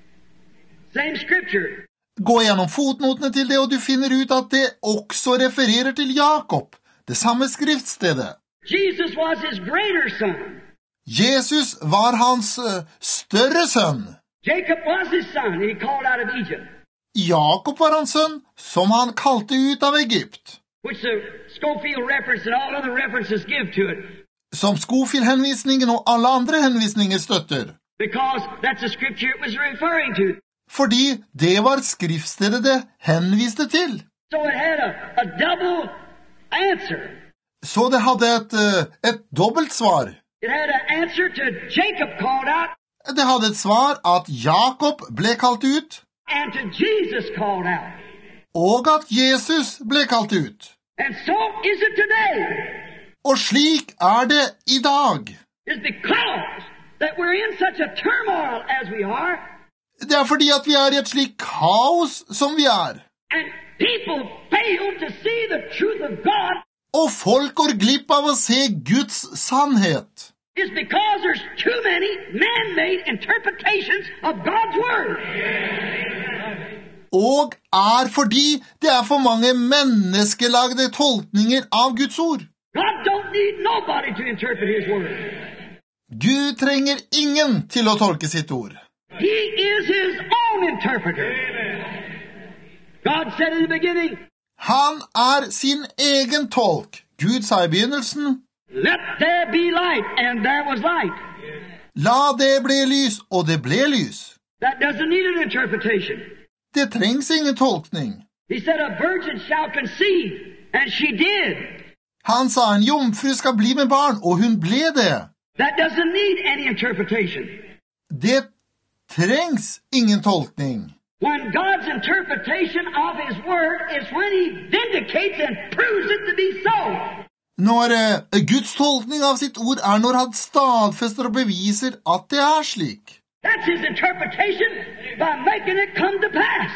Same scripture. Gå gjennom fotnotene til det, og du finner ut at det også refererer til Jakob, det samme skriftstedet. Jesus was his greater son. Jesus var hans større sønn. Jacob was his son, and he called out of Egypt. Jakob var hans sønn, som han kalte ut av Egypt. which the Schofield reference and all other references give to it. Som Schofield-henvisningen og alle andre henvisninger støtter. Because that's the scripture it was referring to. Fordi det var skriftstedet det henviste til. So it had a double answer. Så det hadde et dobbelt svar. It had an answer to Jacob called out. Det hadde et svar at Jakob ble kalt ut. And to Jesus called out. Og at Jesus ble kalt ut. And so is it today. Og slik det i dag. It's because that we're in such a turmoil as we are. Det fordi at vi i et slikt kaos som vi And people fail to see the truth of God. Og folk går glipp av å se Guds sannhet. It's because there's too many man-made interpretations of God's word. Og fordi det for mange menneskelagde tolkninger av Guds ord. God don't need nobody to interpret his word. Gud trenger ingen til å tolke sitt ord. He is his own interpreter. God said in the beginning, Han sin egen tolk. Gud sa i begynnelsen, let there be light, and there was light. La det bli lys, og det ble lys. That doesn't need an interpretation. Det trengs ingen tolkning. He said a virgin shall conceive, and she did. Han sa en jomfru skal bli med barn, og hun ble det. That doesn't need any interpretation. Det trengs ingen tolkning. When God's interpretation of his word is when he vindicates and proves it to be so. Når Guds tolkning av sitt ord når han stadfester og beviser at det slik. That's his interpretation by making it come to pass.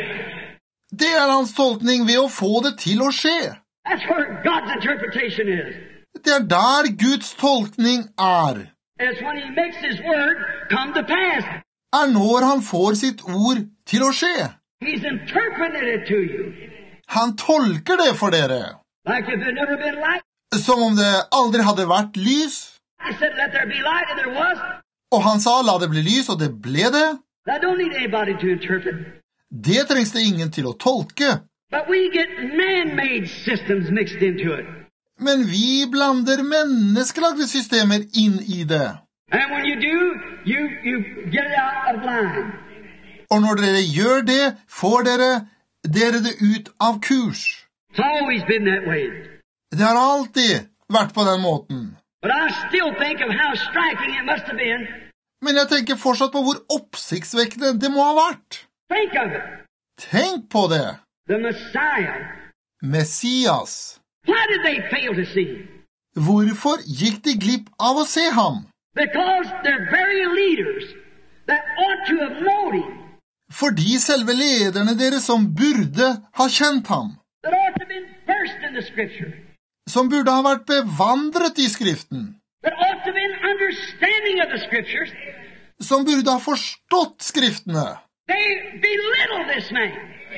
Det hans tolkning ved å få det til å skje. That's where God's interpretation is. Det der Guds tolkning It's when he makes his word come to pass. Når han får sitt ord til å skje. He's interpreted it to you. Han tolker det for dere. Like if there never been light. Som om det aldri hadde vært lys. He said, let there be light, and there was. Og han sa, la det bli lys, og det ble det. That don't need anybody to interpret. Det trengs det ingen til å tolke. But we get man-made systems mixed into it. Men vi blander menneskelagde systemer inn i det. And when you do, you get it out of line. Og når dere gjør det, får dere det ut av kurs. It's always been that way. Det har alltid vært på den måten. But I still think of how striking it must have been. Men jeg tenker fortsatt på hvor oppsiktsvekkende det må ha vært. Think of it. Tenk på det. The Messiah. Messias. Why did they fail to see him? Hvorfor gikk de glipp av å se ham? Because they're very leaders that ought to have known him. Fordi selve lederne deres som burde ha kjent ham. That ought to have been versed in the scripture. Som burde ha vært bevandret i Skriften. That ought to have been understanding of the scriptures. Som burde ha forstått Skriftene. They belittled this man.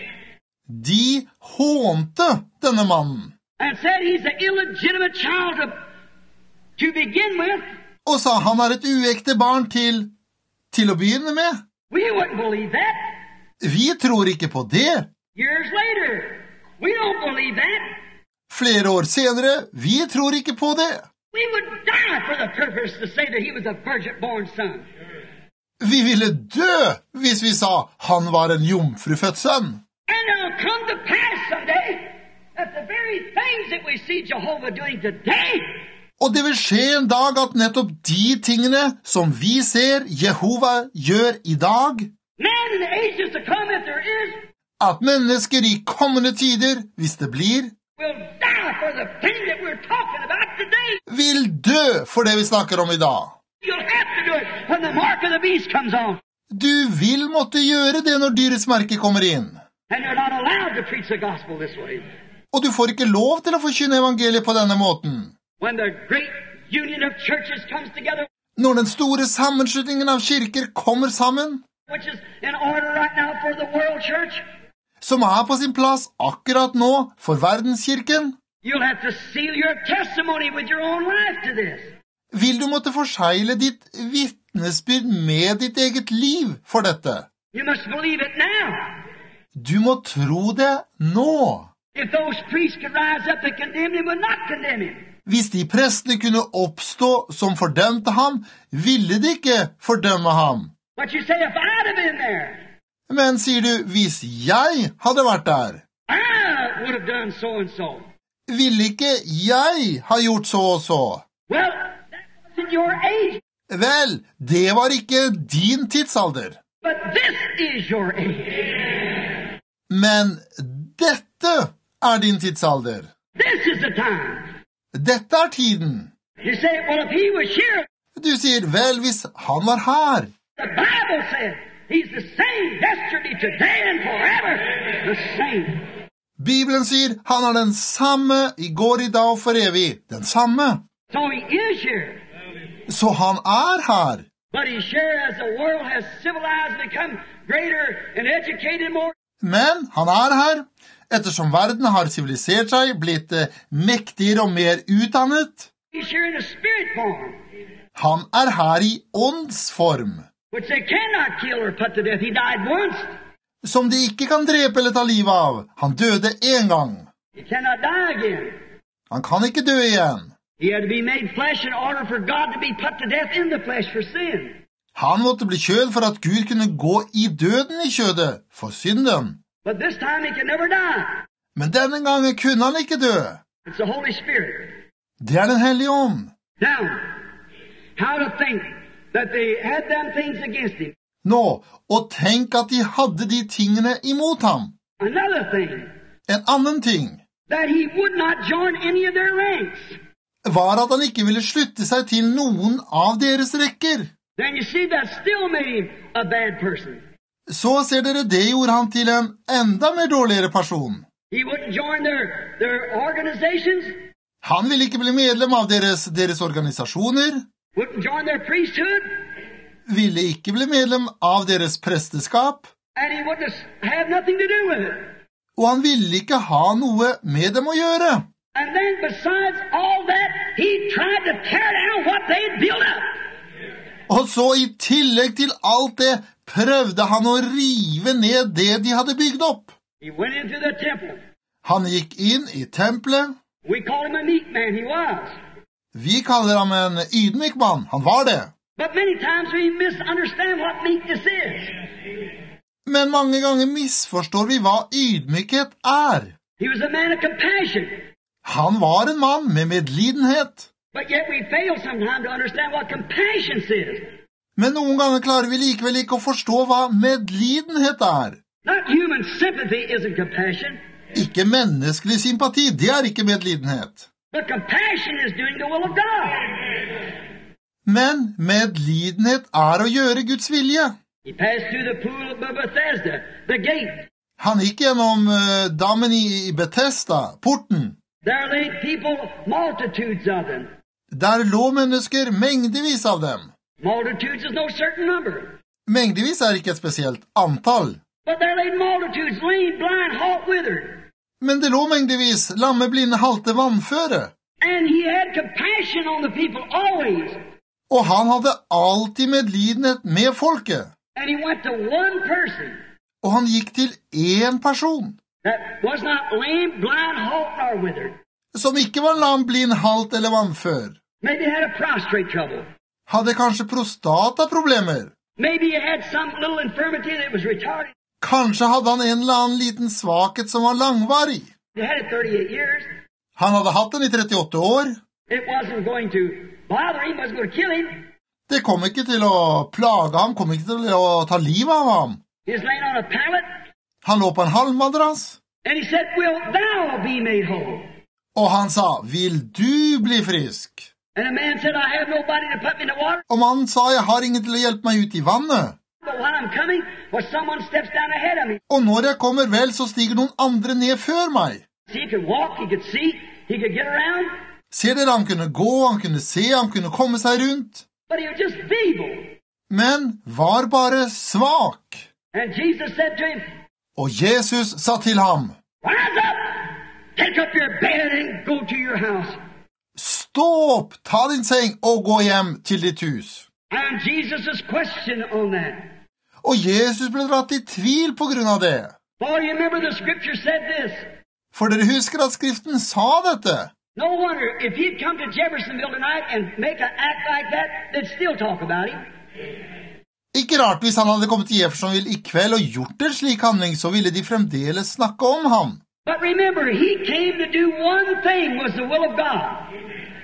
De hånte denne mannen. And said he's an illegitimate child to begin with. Og sa han et uekte barn til å begynne med. We wouldn't believe that. Vi tror ikke på det. Years later, we don't believe that. Flere år senere, vi tror ikke på det. We would die for the purpose to say that he was a virgin-born son. Vi ville dø hvis vi sa han var en jomfrufødt sønn. And it'll come to pass someday that the very things that we see Jehovah doing today. Og det vil skje en dag at nettopp de tingene som vi ser Jehova gjør i dag, Man in the ages to come, if there is, at mennesker i kommende tider, hvis det blir, will die for the thing that we're talking about today. vil dø for det vi snakker om i dag. You'll have to do it when the mark of the beast comes on. Du vil måtte gjøre det når dyrets merke kommer inn. And you're not allowed to preach the gospel this way. Og du får ikke lov til å forkynne evangeliet på denne måten. When the great union of churches comes together, Når den store sammenslutningen av kirker kommer sammen, which is in order right now for the world church, som på sin plass akkurat nå for verdenskirken, you'll have to seal your testimony with your own life to this. vil du måtte forsegle ditt vitnesbyrd med ditt eget liv for dette. You must believe it now. Du må tro det nå. If those priests could rise up and condemn him, would not condemn him. Hvis de prestene kunne oppstå som fordømte ham, ville de ikke fordømme ham. But you say, if I'd have been there, Men sier du, hvis jeg hadde vært der, I would have done so and so. ville ikke jeg ha gjort så og så? Well, that wasn't your age, Vel, det var ikke din tidsalder. but this is your age. Men dette er din tidsalder. This is the time. Dette er tiden. You say, well, if he was here, Du sier, vel, hvis han var her. the Bible said he's the same yesterday, today, and forever. The same. Bibelen sier, han er den samme i går, i dag og for evig. Den samme. So he is here. Så han er her. But he's sure as the world has civilized, become greater and educated more. Men han er her. Ettersom verden har sivilisert seg, blitt mektigere og mer utdannet. He's here in a spirit form, Han er her i åndsform, which they cannot kill or put to death. He died once. som de ikke kan drepe eller ta livet av. Han døde en gang. He cannot die again. Han kan ikke dø igjen. He had to be made flesh in order for God to be put to death in the flesh for sin. Han måtte bli kjød for at Gud kunne gå i døden i kjødet for synden. But this time he can never die. Men denne gangen kunne han ikke dø. It's the Holy Spirit. Det er den hellige ånd. Now, how to think that they had them things against him. Nå, og tenk at de hadde de tingene imot ham. Another thing, En annen ting that he would not join any of their ranks. var at han ikke ville slutte seg til noen av deres rekker. Then you see that still made him a bad person. Så ser dere, det gjorde han til en enda mer dårligere person. He wouldn't join their organizations, Han ville ikke bli medlem av deres organisasjoner, wouldn't join their priesthood, ville ikke bli medlem av deres presteskap, and he wouldn't have nothing to do with it. og han ville ikke ha noe med dem å gjøre. And then besides all that, he tried to tear down what they'd built up. Og så i tillegg til alt det prøvde han å rive ned det de hadde bygd opp. He went into the temple. Han gikk inn i tempelet. We call him a meek man. He was. Vi kaller ham en ydmyk mann. Han var det. But many times we misunderstand what meekness is. Men mange ganger misforstår vi hva ydmykhet er. He was a man of compassion. Han var en mann med medlidenhet. But yet we fail sometimes to understand what compassion is. Men noen ganger klarer vi likevel ikke å forstå hva medlidenhet er. Not human sympathy isn't compassion. Ikke menneskelig sympati, det er ikke medlidenhet. But compassion is doing the will of God. Men medlidenhet er å gjøre Guds vilje. He passed through the pool of Bethesda, the gate. Han gikk gjennom dammen i Bethesda, porten. There lay people, multitudes of them. Der lå mennesker, mengdevis av dem. Multitudes is no certain number. Mengdevis er ikke et spesielt antall. But there lay multitudes, lame, blind, halt, withered. Men det lå mengdevis lamme, blinde, halte, vannføre. And he had compassion on the people always. Og han hadde alltid medlidenhet med folket. And he went to one person Og han gikk til én person, that was not lame, blind, halt, nor withered. som ikke var lam, blind, halt eller vannfør. Maybe had a prostrate trouble. Hadde kanskje prostataproblemer. Maybe he had some little infirmity that was retarded. Kanskje hadde han en eller annen liten svakhet som var langvarig. He had it 38 years. Han hadde hatt den i 38 år. It wasn't going to bother him, wasn't going to kill him. Det kom ikke til å plage ham, kom ikke til å ta livet av ham. He was laying on a pallet, Han lå på en halmmadrass, and he said, "Will thou be made whole?" og han sa, vil du bli frisk? And the man said, "I have nobody to put me in the water, Og mannen sa, jeg har ingen til å hjelpe meg ut i vannet. but when I'm coming, well, someone steps down ahead of me." Og når jeg kommer vel, så stiger noen andre ned før meg. See, he could walk, he could see, he could get around, Ser dere, han kunne gå, han kunne se, han kunne komme seg rundt. but he was just feeble. Men var bare svak. And Jesus said to him, Og Jesus sa til ham, "Rise up, take up your bed and go to your house." stå opp, ta din seng og gå hjem til ditt hus. And Jesus' question on that. Og Jesus ble dratt i tvil på grunn av det. For you remember the scripture said this, For dere husker at skriften sa dette. No wonder, if he'd come to Jeffersonville tonight and make an act like that, they'd still talk about him. Ikke rart hvis han hadde kommet til Jeffersonville I kveld og gjort en slik handling, så ville de fremdeles snakke om ham. But remember, he came to do one thing, was the will of God.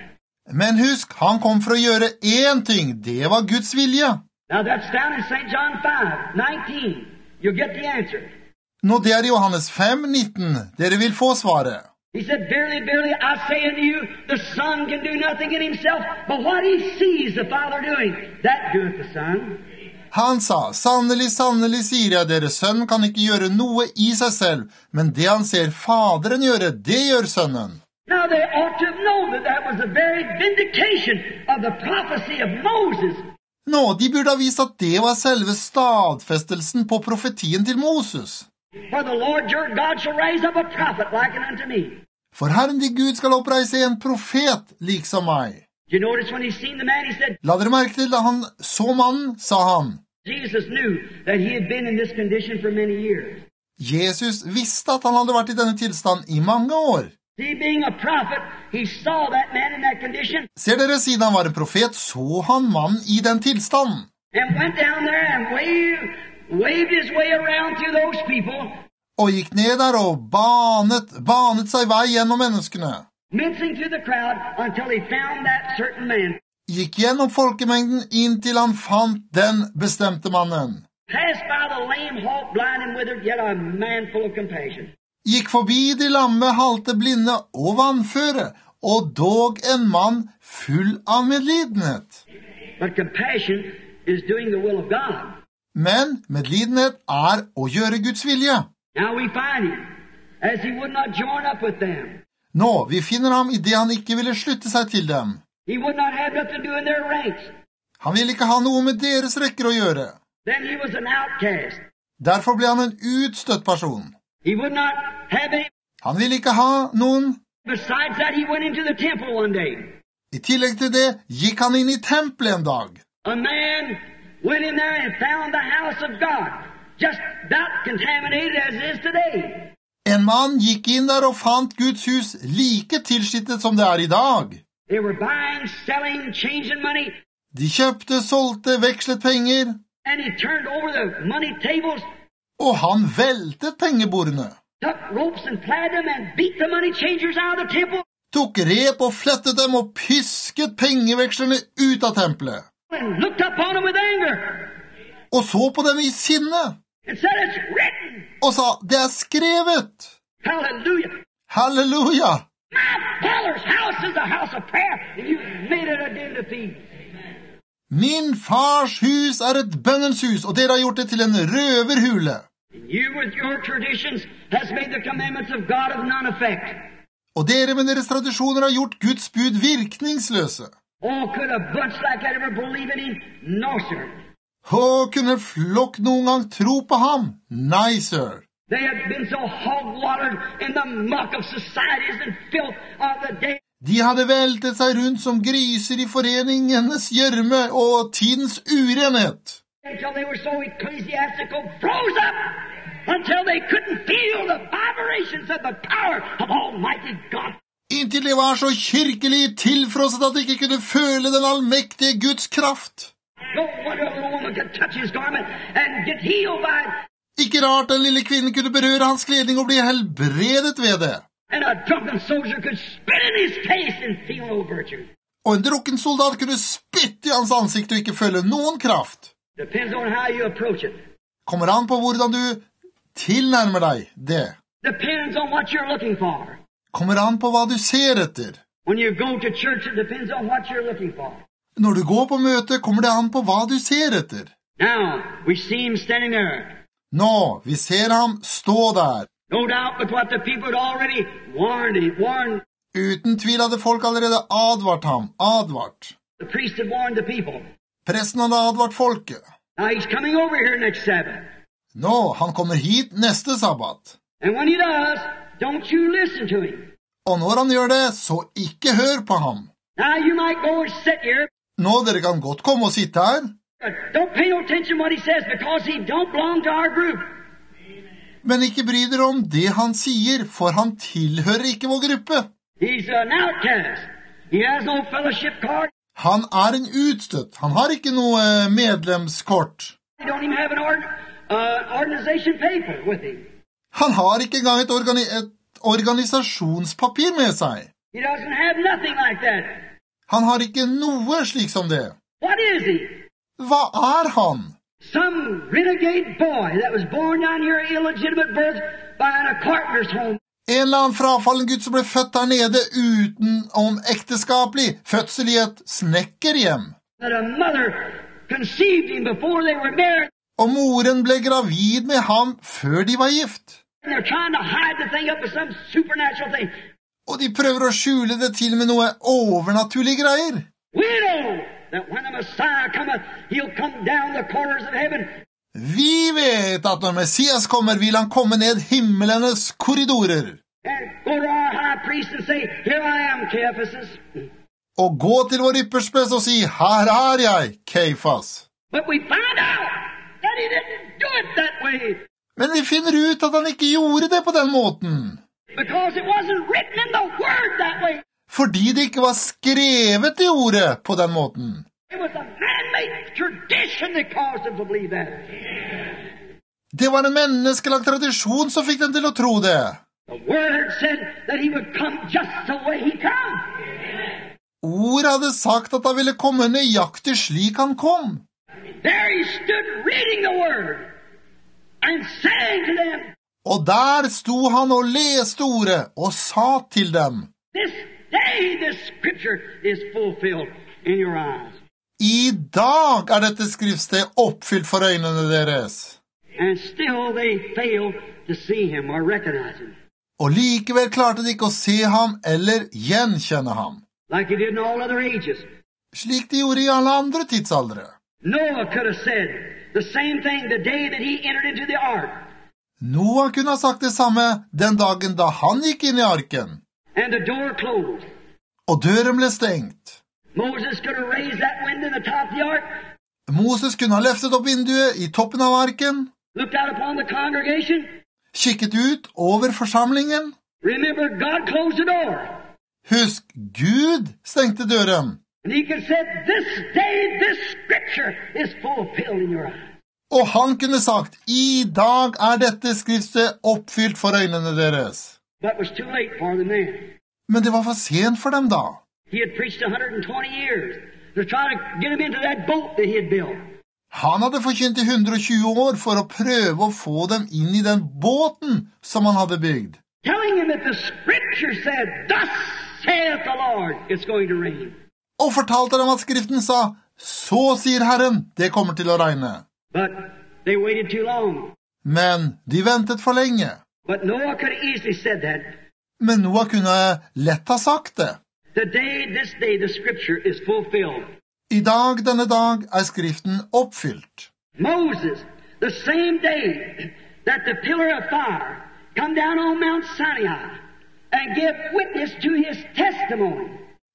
Men husk, han kom for å gjøre én ting, det var Guds vilje. Now that's down in St. John 5:19. You'll get the answer. Nå det I Johannes 5:19, dere vil få svaret. He said, Verily, verily, I say unto you, the Son can do nothing in himself, but what he sees the Father doing, that doeth the Son. Han sa, sannelig, sannelig, sier jeg dere, sønnen kan ikke gjøre noe I seg selv, men det han ser Faderen gjøre, det gjør sønnen. Now they ought to know that was the very vindication of the prophecy of Moses. Nå, de burde ha vist at det var selve stadfestelsen på profetien til Moses. For the Lord your God shall raise up a prophet like unto me. For Herren din Gud skal oppreise en profet liksom meg. You notice when he seen the man, he said, La dere merke til da han så mannen, sa han. Jesus knew that he had been in this condition for many years. Jesus visste at han hadde vært I denne tilstand I mange år. He being a prophet, he saw that man in that condition. Ser dere, siden han var en profet, så han mannen I den tilstanden. And went down there and waved his way around through those people. Og gikk ned der og banet seg vei gjennom menneskene. Mincing through the crowd until he found that certain man. Gikk gjennom folkemengden inntil han fant den bestemte mannen. Passed by the lame, halt, blind, and withered, yet a man full of compassion. Gikk forbi de lamme, halte, blinde og vannføre, og dog en mann full av medlidenhet. But compassion is doing the will of God. Men medlidenhet å gjøre Guds vilje. Now we find him, as he would not join up with them. Nå, vi finner ham I det han ikke ville slutte seg til dem. He would not have nothing to do in their ranks. Han ville ikke ha noe med deres rekker å gjøre. Then he was an outcast. Derfor ble han en utstøtt person. He would not have any. Han ville ikke ha noen. Besides that, he went into the temple one day. I tillegg til det gikk han inn I tempelet en dag. A man went in there and found the house of God, just about contaminated as it is today. En mann gikk inn der og fant Guds hus like tilskittet som det I dag. They were buying, selling, changing money. De kjøpte, solgte, vekslet penger. And he turned over the money tables. Og han veltet pengebordene. Took ropes and plied them and beat the money changers out of the temple. Tok rep og flettet dem og pisket pengevekslerne ut av tempelet. And looked up on them with anger. Og så på dem I sinne. And said, it's written. Og sa, det skrevet. Hallelujah. Halleluja. My Father's house is a house of prayer, and you made it a den of thieves. Min fars hus et bønnens hus, og dere har gjort det til en røverhule. You with your traditions has made the commandments of God of none effect. Og dere med deres tradisjoner har gjort Guds bud virkningsløse. Oh, could a bunch like that ever believe in him? No, sir. Kunne flokk noen gang tro på ham? Nei, sir. They had been so hog-watered in the muck of societies and filth of the day. De hadde veltet seg rundt som griser I foreningenes gjørme og tidens urenhet. Until they were so ecclesiastical, froze up, until they couldn't feel the vibrations of the power of Almighty God. Inntil de var så kirkelig tilfrosset at de ikke kunne føle den allmektige Guds kraft. No wonder a little woman could touch his garment and get healed by it. Ikke rart den lille kvinnen kunne berøre hans kledning og bli helbredet ved det. And a drunken soldier could spit in his face and feel no virtue. Og en drukken soldat kunne spytte I hans ansikt og ikke føle noen kraft. Depends on how you approach it. Kommer an på hvordan du tilnærmer deg det. Depends on what you're looking for. Kommer an på hva du ser etter. When you go to church, it depends on what you're looking for. Når du går på møte, kommer det an på hva du ser etter. Now, we see him standing there. Nå, vi ser ham stå der. No doubt but what the people had already warned. Uten tvil hadde folk allerede advart ham, advart. The priest had warned the people. Presten hadde advart folket. Now he's coming over here next Sabbath. Nå, han kommer hit neste sabbat. And when he does, don't you listen to him. Og når han gjør det, så ikke hør på ham. Now you might go and sit here. Nå, dere kan godt komme og sitte her. But don't pay no attention to what he says because he don't belong to our group. Men ikke bry dere om det han sier, for han tilhører ikke vår gruppe. He's an outcast. He has no fellowship card. Han en utstøtt. Han har ikke noe medlemskort. He don't even have an organization paper with him. Han har ikke engang et organisasjonspapir med seg. He doesn't have nothing like that. Han har ikke noe slik som det. What is he? Hva han? Some renegade boy that was born down here illegitimate birth by a carpenter's home. En eller annen frafallen gutt som ble født der nede utenom ekteskapelig, fødsel i et snekkerhjem. That a mother conceived him before they were married. Og moren ble gravid med ham før de var gift. And they're trying to hide the thing up with some supernatural thing. Og de prøver å skjule det til med noe overnaturlige greier. We know that when the Messiah cometh, he'll come down the corners of heaven. Vi vet at når Messias kommer, vil han komme ned himmelenes korridorer. And go to our high priest and say, here I am, Caiaphas. Og gå til vår yppersteprest og si, her jeg, Keifas. But we find out that he didn't do it that way. Men vi finner ut at han ikke gjorde det på den måten. Because it wasn't written in the word that way. Fordi det ikke var skrevet i ordet på den måten. It was a man-made tradition that caused them to believe that. Det var en menneskelagt tradisjon som fikk dem til å tro det. The word said that he would come just the way he come. Ordet hadde sagt at han ville komme nøyaktig slik han kom. There he stood reading the word and saying to them, Og der sto han og leste ordet og sa til dem, this day this scripture is fulfilled in your eyes. I dag dette skriftsted oppfylt for øynene deres. And still they fail to see him or recognize him. Og likevel klarte de ikke å se ham eller gjenkjenne ham. Like he did in all other ages. Slik de gjorde i alle andre tidsaldre. Noah could have said the same thing the day that he entered into the ark. Noah kunne ha sagt det samme den dagen da han gikk inn i arken. And the door closed. Og døren ble stengt. Moses could have raised that window in the top of the ark. Moses kunne ha løftet opp vinduet i toppen av arken. Looked out upon the congregation. Kikket ut over forsamlingen. Remember, God closed the door. Husk, Gud stengte døren. And he could say, this day, this scripture is fulfilled in your eyes. Og han kunne sagt, i dag dette skriftet oppfylt for øynene deres. But it was too late for them then. Men det var for sent for dem da. He had preached 120 years to try to get him into that boat that he had built. Han hadde forkynt i 120 år for å prøve å få dem inn i den båten som han hadde bygd. Telling him that the scripture said, thus saith the Lord, it's going to rain. Og fortalte dem at skriften sa, så sier Herren, det kommer til å regne. But they waited too long. Men de ventet for lenge. But Noah could have easily said that. Men Noah kunne lett ha sagt det. This day, the scripture is fulfilled. I dag, denne dag, skriften oppfylt. Moses, the same day that the pillar of fire come down on Mount Sinai and give witness to his testimony.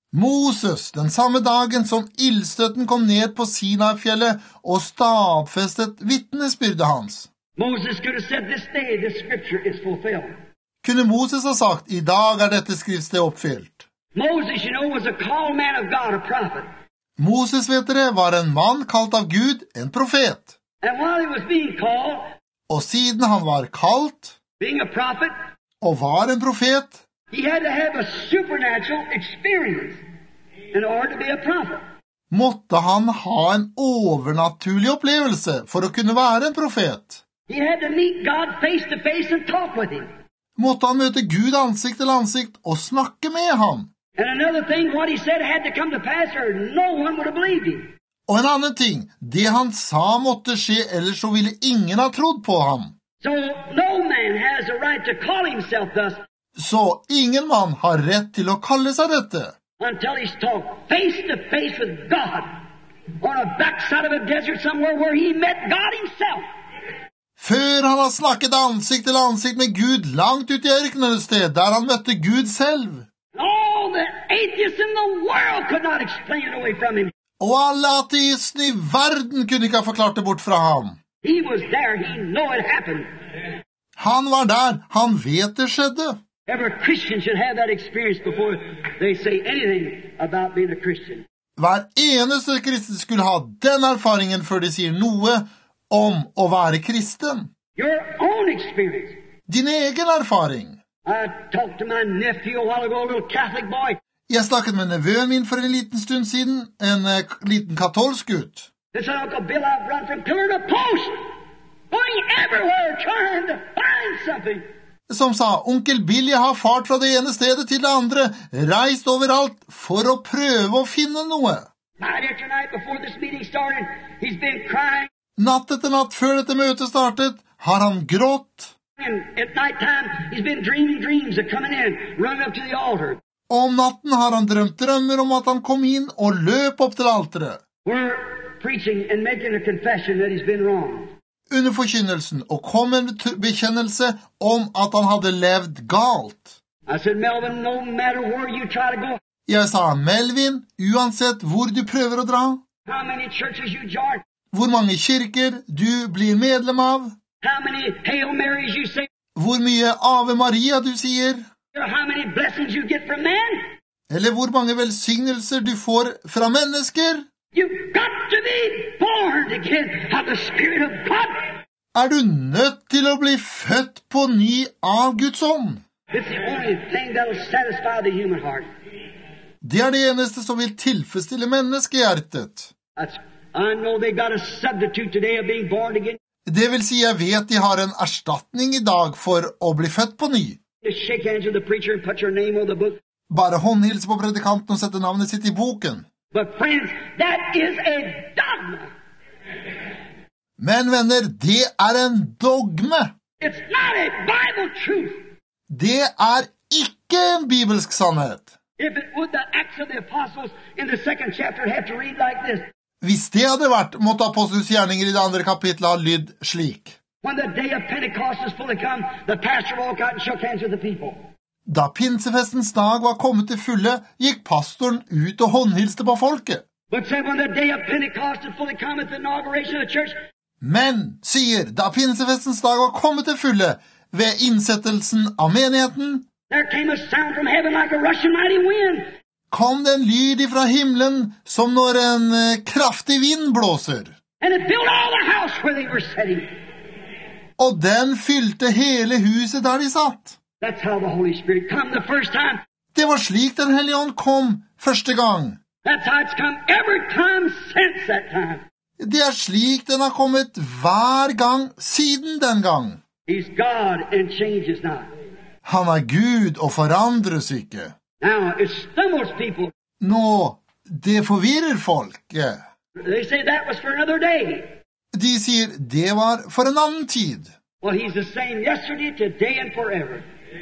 Moses, den samme dagen som ildstøtten kom ned på Sinai-fjellet og stadfestet vittnesbyrdet hans. Moses could have said, this day the scripture is fulfilled. Kunne Moses ha sagt, i dag dette skriftsted oppfylt. Moses, you know, was a called man of God, a prophet. Moses, vet dere, var en mann kalt av Gud, en profet. And while he was being called, Og siden han var kalt, being a prophet, og var en profet, he had to have a supernatural experience in order to be a prophet. måtte han ha en overnaturlig opplevelse for å kunne være en profet. He had to meet God face to face and talk with him. Måtte han møte Gud ansikt til ansikt og snakke med ham. And another thing, what he said had to come to pass or no one would have believed him. Og en annen ting, det han sa måtte skje, ellers så ville ingen ha trodd på ham. So no man has a right to call himself thus Så ingen mann har rett til å kalle seg dette, until he's talked face to face with God on a backside of a desert somewhere where he met God himself. før han har snakket ansikt til ansikt med Gud langt ut i ørkenen et sted, der han møtte Gud selv. All the atheists in the world could not explain it away from him. Og alle ateistene i verden kunne ikke ha forklart det bort fra ham. He was there. He knew it happened. Han var der. Han vet det skjedde. Every Christian should have that experience before they say anything about being a Christian. Hver eneste kristen skulle ha den erfaringen før de sier noe om å være kristen. Your own experience. Din egen erfaring. I talked to my nephew a while ago, a little Catholic boy. Jeg snakket med nevøen min for en liten stund siden, en liten katolsk gutt. He said, Uncle Bill, I've run from pillar to post, going everywhere trying to find something. Som sa, onkel Bill, jeg har fart fra det ene stedet til det andre, reist overalt for å prøve å finne noe. Night after night before this meeting started, he's been crying. Natt etter natt før dette møtet startet, har han grått. And at night time, he's been dreaming dreams of coming in, running up to the altar. Og om natten har han drømt drømmer om at han kom inn og løp opp til alteret. We're preaching and making a confession that he's been wrong. Under forkynnelsen og kom en bekjennelse om at han hadde levd galt. I said, Melvin, no matter where you try to go, Jeg sa, Melvin, uansett hvor du prøver å dra, how many churches you join, hvor mange kirker du blir medlem av, how many Hail Marys you say, hvor mye Ave Maria du sier, or how many blessings you get from men, eller hvor mange velsignelser du får fra mennesker. you've got to be born again of the Spirit of God. Du nødt til å bli født på ny av Guds ånd. It's the only thing that'll satisfy the human heart. Det det eneste som vil tilfredsstille menneskehjertet. I know they got a substitute today of being born again. Det vil si, jeg vet de har en erstatning i dag for å bli født på ny. Just shake hands with the preacher and put your name on the book. Bare håndhilse på predikanten og sette navnet sitt i boken. But friends, that is a dogma. Men venner, det en dogme. It's not a Bible truth. Det ikke en bibelsk sannhet. If it would, the Acts of the Apostles in the 2nd chapter have to read like this. Hvis det hadde vært, måtte Apostelens gjerninger i det andre kapitlet ha lydd slik. When the day of Pentecost is fully come, the pastor walked out and shook hands with the people. Da pinsefestens dag var kommet til fulle, gikk pastoren ut og håndhilste på folket. But said when the day of Pentecost is fully come at the inauguration of the church, Men, sier, da pinsefestens dag var kommet til fulle, ved innsettelsen av menigheten, there came a sound from heaven like a rushing mighty wind. kom det en lyd ifra himmelen som når en kraftig vind blåser. And it filled all the house where they were sitting. Og den fylte hele huset der de satt. That's how the Holy Spirit come the first time. Det var slik Den hellige ånd kom første gang. That's how it's come every time since that time. Det slik den har kommet hver gang siden den gang. He's God and changes not. Han Gud og forandres ikke. Now, it stumbles people. Nå, det forvirrer folk. They say that was for another day. De sier, det var for en annen tid. Well, he's the same yesterday, today, and forever.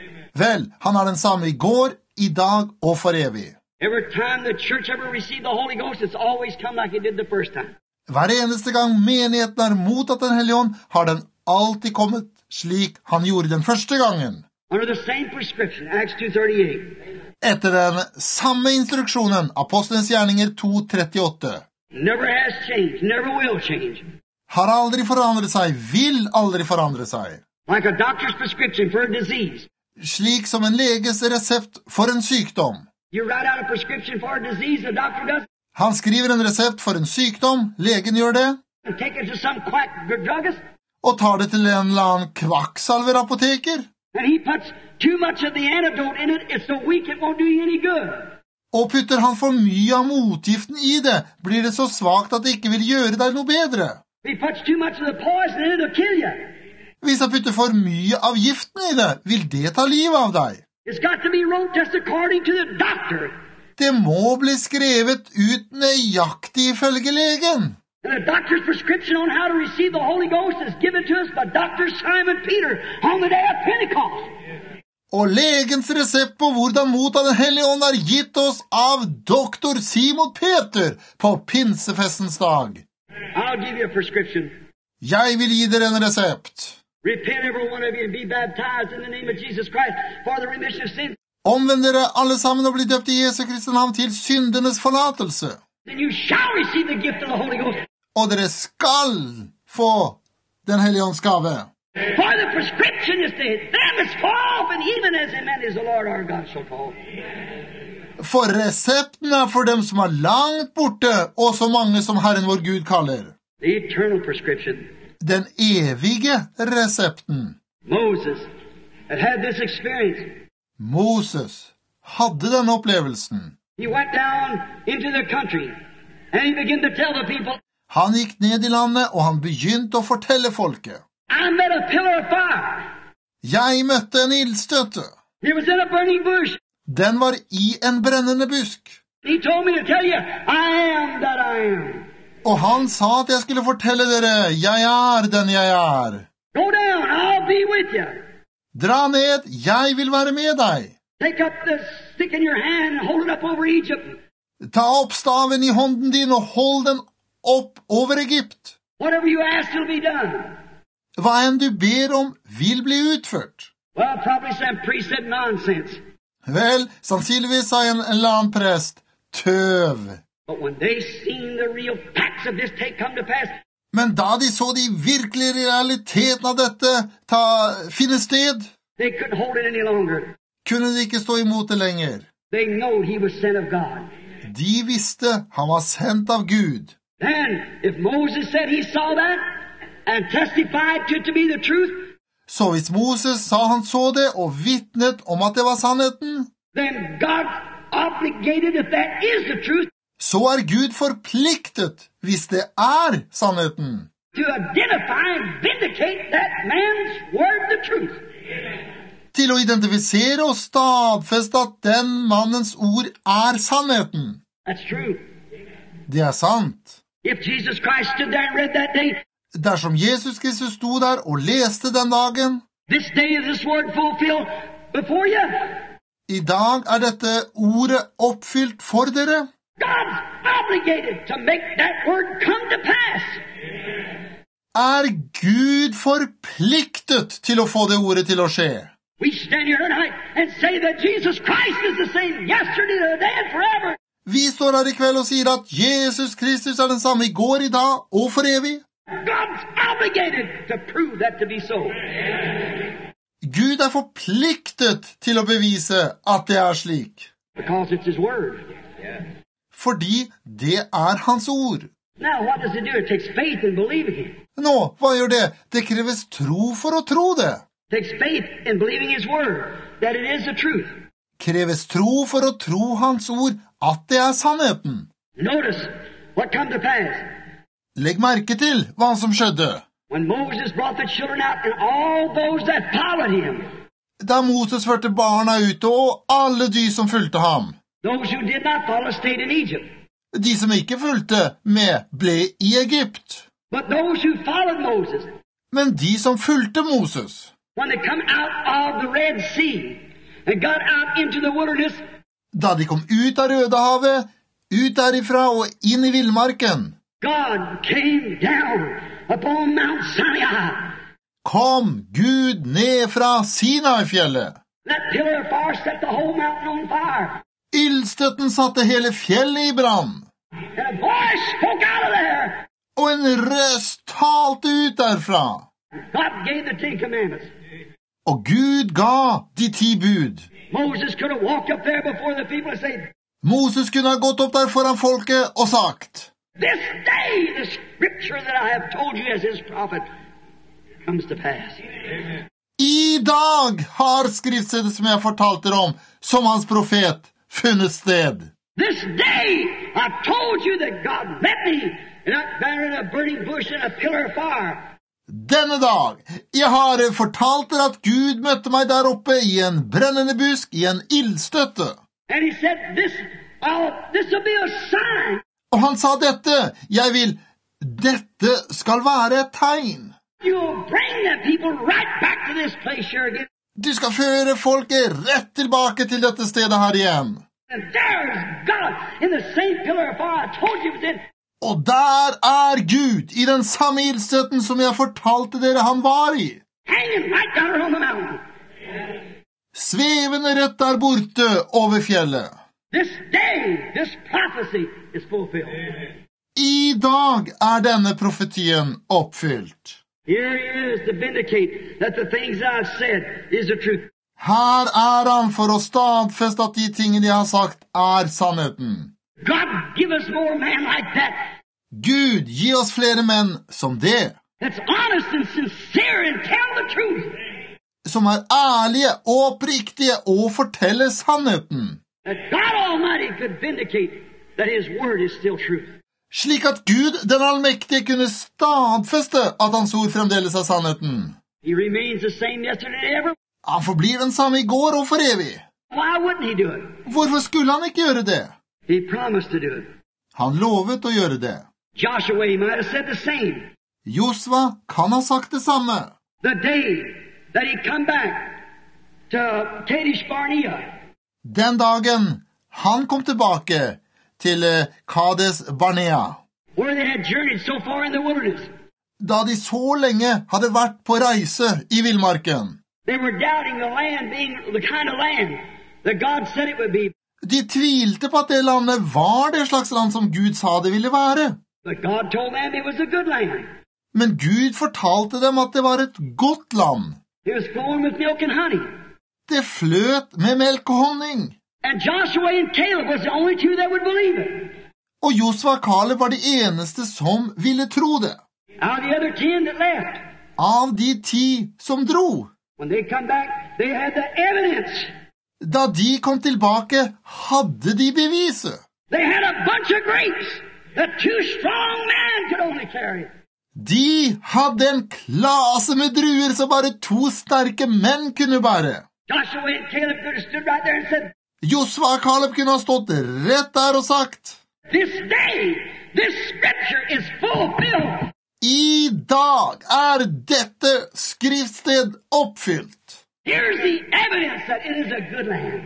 Vel, han den samme i går, i dag og for evig. Every time the church ever received the Holy Ghost, it's always come like it did the first time. Hver eneste gang menigheten mottatt Den hellige ånd, har den alltid kommet slik han gjorde den første gangen. Under the same prescription, Acts 2:38. Etter den samme instruksjonen, Apostelens gjerninger 2:38. Never has changed, never will change. Har aldri forandret seg, vil aldri forandre seg. Like a doctor's prescription for a disease. Slik som en leges resept for en sykdom. You write out a prescription for a disease, the doctor does, Han skriver en resept for en sykdom, legen gjør det, and take it to some quack druggist, og tar det til en eller annen kvakksalverapoteker, and he puts too much of the antidote in it. It's so weak it won't do you any good. og putter han for mye av motgiften i det, blir det så svagt at det ikke vil gjøre deg noe bedre. If he puts too much of the poison in it, it'll kill you. Hvis han putter for mye av giften i det, vil det ta livet av deg. It's got to be wrote just according to the doctor. Det må bli skrevet ut nøyaktig ifølge legen. And the doctor's prescription on how to receive the Holy Ghost is given to us by Dr. Simon Peter on the day of Pentecost. Og legens resept på hvordan motta Den hellige ånd gitt oss av doktor Simon Peter på pinsefestens dag. I'll give you a prescription. Jeg vil gi dere en resept. Repent, every one of you, and be baptized in the name of Jesus Christ for the remission of sins. Omvend dere alle sammen og bli døpt i Jesu Kristi navn til syndenes forlatelse. Then you shall receive the gift of the Holy Ghost. Og dere skal få Den hellige ånds gave. For the prescription is to them as far off, and even as many as the Lord our God shall call. For resepten er for dem som er langt borte, og så mange som Herren vår Gud kaller. The eternal prescription. Den evige resepten. Moses had this experience. Moses hadde denne opplevelsen. He went down into the country, and he began to tell the people. Han gikk ned i landet, og han begynte å fortelle folket. I met a pillar of fire. Jeg møtte en ildstøtte. It was in a burning bush. Den var i en brennende busk. He told me to tell you, I am that I am. Og han sa at jeg skulle fortelle dere, jeg er den jeg er. Go down, I'll be with you. Dra ned, jeg vil være med deg. Take up the stick in your hand and hold it up over Egypt. Ta opp staven i hånden din og hold den opp over Egypt. Whatever you ask will be done. Hva enn du ber om, vil bli utført. Well, probably some priest said nonsense. Vel, sannsynligvis sa en eller annen prest, tøv. But when they seen the real facts of this take come to pass, men da de så de virkelige realitetene av dette finne sted, they couldn't hold it any longer. Kunne de ikke stå imot det lenger. They know he was sent of God. De visste han var sendt av Gud. Then, if Moses said he saw that and testified to be the truth, så hvis Moses sa han så det og vittnet om at det var sannheten, then God obligated, if that is the truth, så er Gud forpliktet, hvis det er sannheten, to identify and vindicate that man's word, the truth. Til å identifisere og stadfeste at den mannens ord er sannheten. That's true. Det er sant. If Jesus Christ stood there and read that day, dersom Jesus Kristus sto der og leste den dagen, this day is this word fulfilled before you. I dag er dette ordet oppfylt for dere. God's obligated to make that word come to pass. Er Gud forpliktet til å få det ordet til å skje? We stand here tonight and say that Jesus Christ is the same yesterday, today, and forever. Vi står her i kveld og sier at Jesus Kristus er den samme i går, i dag og for evig. God's obligated to prove that to be so. Gud er forpliktet til å bevise at det er slik. Because it's his word. Fordi det er hans ord. Now, what does it do? It takes faith in believing him. Nå, hva gjør det? Det kreves tro for å tro det. It takes faith in believing his word, that it is the truth. Kreves tro for å tro hans ord, at det er sannheten. Notice what come to pass. Legg merke til hva som skjedde. When Moses brought the children out and all those that followed him. Da Moses førte barna ut og alle de som fulgte ham. Those who did not follow stayed in Egypt. De som ikke fulgte med ble i Egypt. But those who followed Moses. Men de som fulgte Moses. When they come out of the Red Sea and got out into the wilderness. Da de kom ut av Rødehavet, ut derifra og inn i villmarken. God came down upon Mount Sinai. Kom Gud ned fra Sinai-fjellet. That pillar of fire set the whole mountain on fire. Ildstøtten satte hele fjellet i brann. And a voice spoke out of there. Og en røst talte ut derfra. God gave the 10 commandments. Og Gud ga de 10 bud. Moses could have walked up there before the people and said, Moses kunne ha gått opp der foran folket og sagt, this day the scripture that I have told you as his prophet comes to pass. I dag har skriftstedet som jeg fortalte om, som hans profet, funnet sted. This day I told you that God met me and up there in a burning bush in a pillar of fire. Denne dag, jeg har fortalt dere at Gud møtte meg der oppe i en brennende busk, i en ildstøtte. And he said, this will be a sign. Og han sa dette, dette skal være et tegn. You'll bring the people right back to this place here again. Du skal føre folket rett tilbake til dette stedet her igjen. And there's God in the same pillar of fire I told you was in. Og der er Gud i den samme ildstøtten som jeg fortalte dere han var i. Hanging right down on the mountain. Svevende rett der borte over fjellet. This day, this prophecy is fulfilled. I dag er denne profetien oppfylt. Here he is to vindicate that the things I've said is the truth. Her han for å stadfeste at de tingene jeg har sagt sannheten. God, give us more men like that. Gud, gi oss flere menn som det. That's honest and sincere and tell the truth. Som ærlige og oppriktige og forteller sannheten. That God Almighty could vindicate that His Word is still truth. Slik at Gud, den allmektige, kunne stadfeste at hans ord fremdeles sannheten. He remains the same yesterday and ever. Han forblir den samme I går og for evig. Why wouldn't He do it? Hvorfor skulle han ikke gjøre det? He promised to do it. Han lovet å gjøre det. Joshua, he might have said the same. Josva kan ha sagt det samme. The day that he come back to Kadesh Barnea. Den dagen han kom tilbake til Kades Barnea. Where they had journeyed so far in the wilderness. Da de så lenge hadde vært på reise I villmarken. They were doubting the land being the kind of land that God said it would be. De tvilte på at det landet var det slags land som Gud sa det ville være. But God told them it was a good land. Men Gud fortalte dem at det var et godt land. It was flowing with milk and honey. Det fløt med melk og honning. And Joshua and Caleb was the only two that would believe it. Og Josva og Kaleb var de eneste som ville tro det. Out of the other 10 that left. Av de 10 som dro. When they come back, they had the evidence. Da de kom tilbake, hadde de beviset. They had a bunch of grapes that 2 strong men could only carry. De hadde en klase med druer som bare 2 sterke menn kunne bære. Joshua and Caleb could have stood right there and said, Josva og Kaleb kunne ha stått rett der og sagt, this day, this scripture is fulfilled. I dag dette skriftsted oppfylt. Here's the evidence that it is a good land.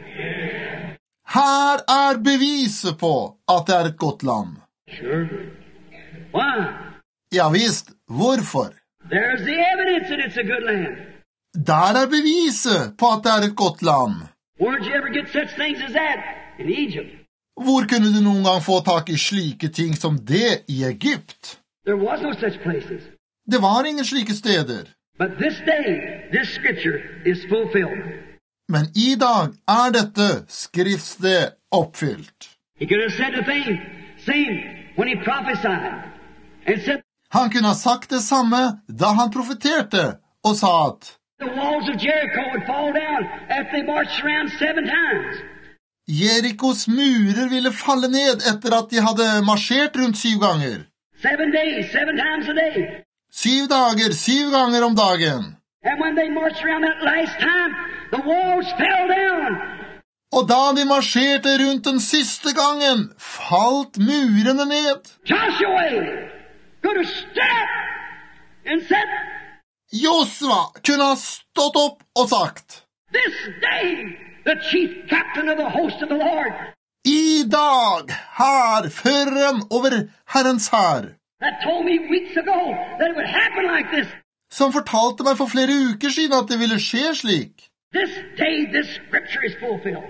Her beviset på at det et godt land. Sure. Why? Ja visst, hvorfor? There's the evidence that it's a good land. Der beviset på at det et godt land. Where'd you ever get such things as that? In Egypt. Hvor kunne du noen gang få tak I slike ting som det I Egypt? There was no such places. Det var ingen slike steder. But this day, this scripture is fulfilled. Men I dag dette skriftsted oppfylt. He could have said the same when he prophesied and said, Han kunne ha sagt det samme da han profeterte og sa at the walls of Jericho would fall down after they marched around 7 times. Jerikos murer ville falle ned etter at de hadde marsjert rundt 7 ganger. 7 days, 7 times a day. 7 dager, 7 ganger om dagen. And when they marched around that last time, the walls fell down. Og da de marsjerte rundt den siste gangen, falt murene ned. Joshua could have stood up and said, Josva kunne ha stått opp og sagt, this day, the chief captain of the host of the Lord, I dag, hærføreren over Herrens hær, that told me weeks ago that it would happen like this. Som fortalte meg for flere uker siden at det ville skje slik. This day, this scripture is fulfilled.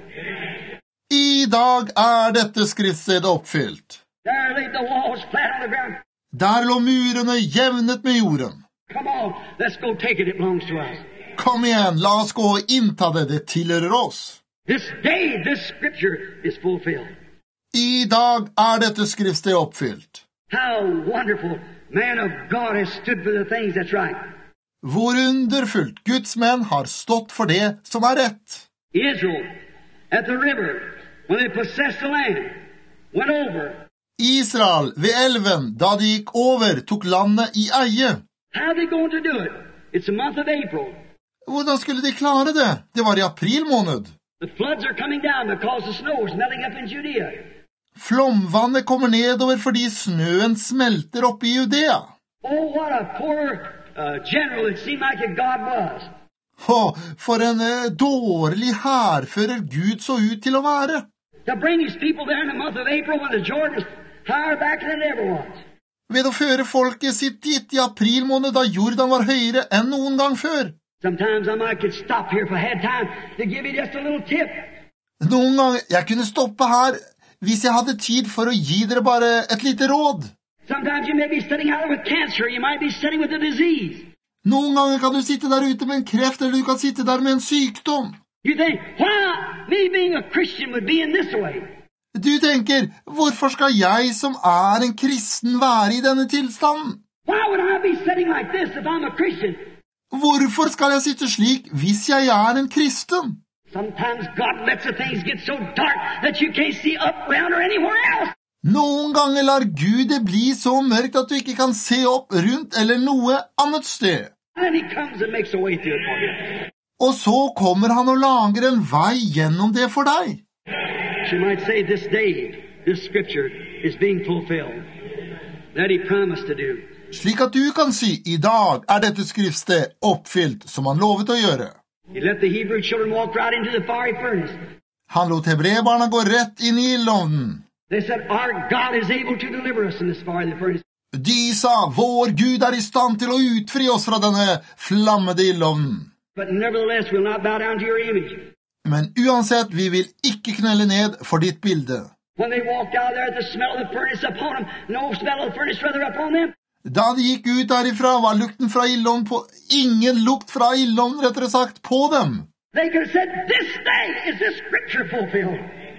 I dag dette skriftsted oppfylt. There laid the walls flat on the ground. Der lå murene jevnet med jorden. Come on, let's go take it. It belongs to us. Kom igjen, la oss gå og innta det, det tilhører oss. This day, this scripture is fulfilled. I dag dette skriftsted oppfylt. How wonderful man of God has stood for the things that's right. Hvor underfullt Guds menn har stått for det som rett. Israel, at the river, when they possessed the land, went over. Israel ved elven, da de gikk over, tok landet I eie. How are they going to do it? It's the month of April. Hvordan skulle de klare det? Det var I april måned. The floods are coming down because the snow is melting up in Judea. Flomvannet kommer nedover fordi snøen smelter opp I Judea. Oh, what a poor general it seemed like God was. For en dårlig hærfører Gud så ut til å være. To bring these people there in the month of April when the Jordan was higher back than it ever was. Ved å føre folket sitt dit I april måned da Jordan var høyere enn noen gang før. Sometimes I might could stop here if I had time to give you just a little tip. Noen ganger jeg kunne stoppe her hvis jeg hadde tid for å gi dere bare et lite råd. Sometimes you may be sitting out with cancer, you might be sitting with a disease. Noen ganger kan du sitte der ute med en kreft, eller du kan sitte der med en sykdom. You think, why me being a Christian would be in this way? Du tenker, hvorfor skal jeg som en kristen være i denne tilstanden? Why would I be sitting like this if I'm a Christian? Hvorfor skal jeg sitte slik hvis jeg en kristen? Sometimes God lets the things get so dark that you can't see up, round, or anywhere else. Noen ganger lar Gud det bli så mørkt at du ikke kan se opp, rundt eller noe annet sted. And he comes and makes a way through it for you. Og så kommer han og lager en vei gjennom det for deg. She might say this day, this scripture is being fulfilled. That he promised to do. Slik at du kan si, i dag dette skriftsted oppfylt som han lovet å gjøre. He let the Hebrew children walk right into the fiery furnace. Han lot hebreerbarna gå rett inn i ildovnen. They said, our God is able to deliver us in this fiery furnace. De sa, vår Gud i stand til å utfri oss fra denne flammede ildovnen. But nevertheless, we'll not bow down to your image. Men uansett, vi vil ikke knelle ned for ditt bilde. When they walked out there, the smell of the furnace upon them, no smell of the furnace rather upon them. Da de gikk ut derifra, var lukten fra ildovnen på ingen lukt fra ildovnen, rettere sagt, på dem. They could have said, this day is this scripture fulfilled.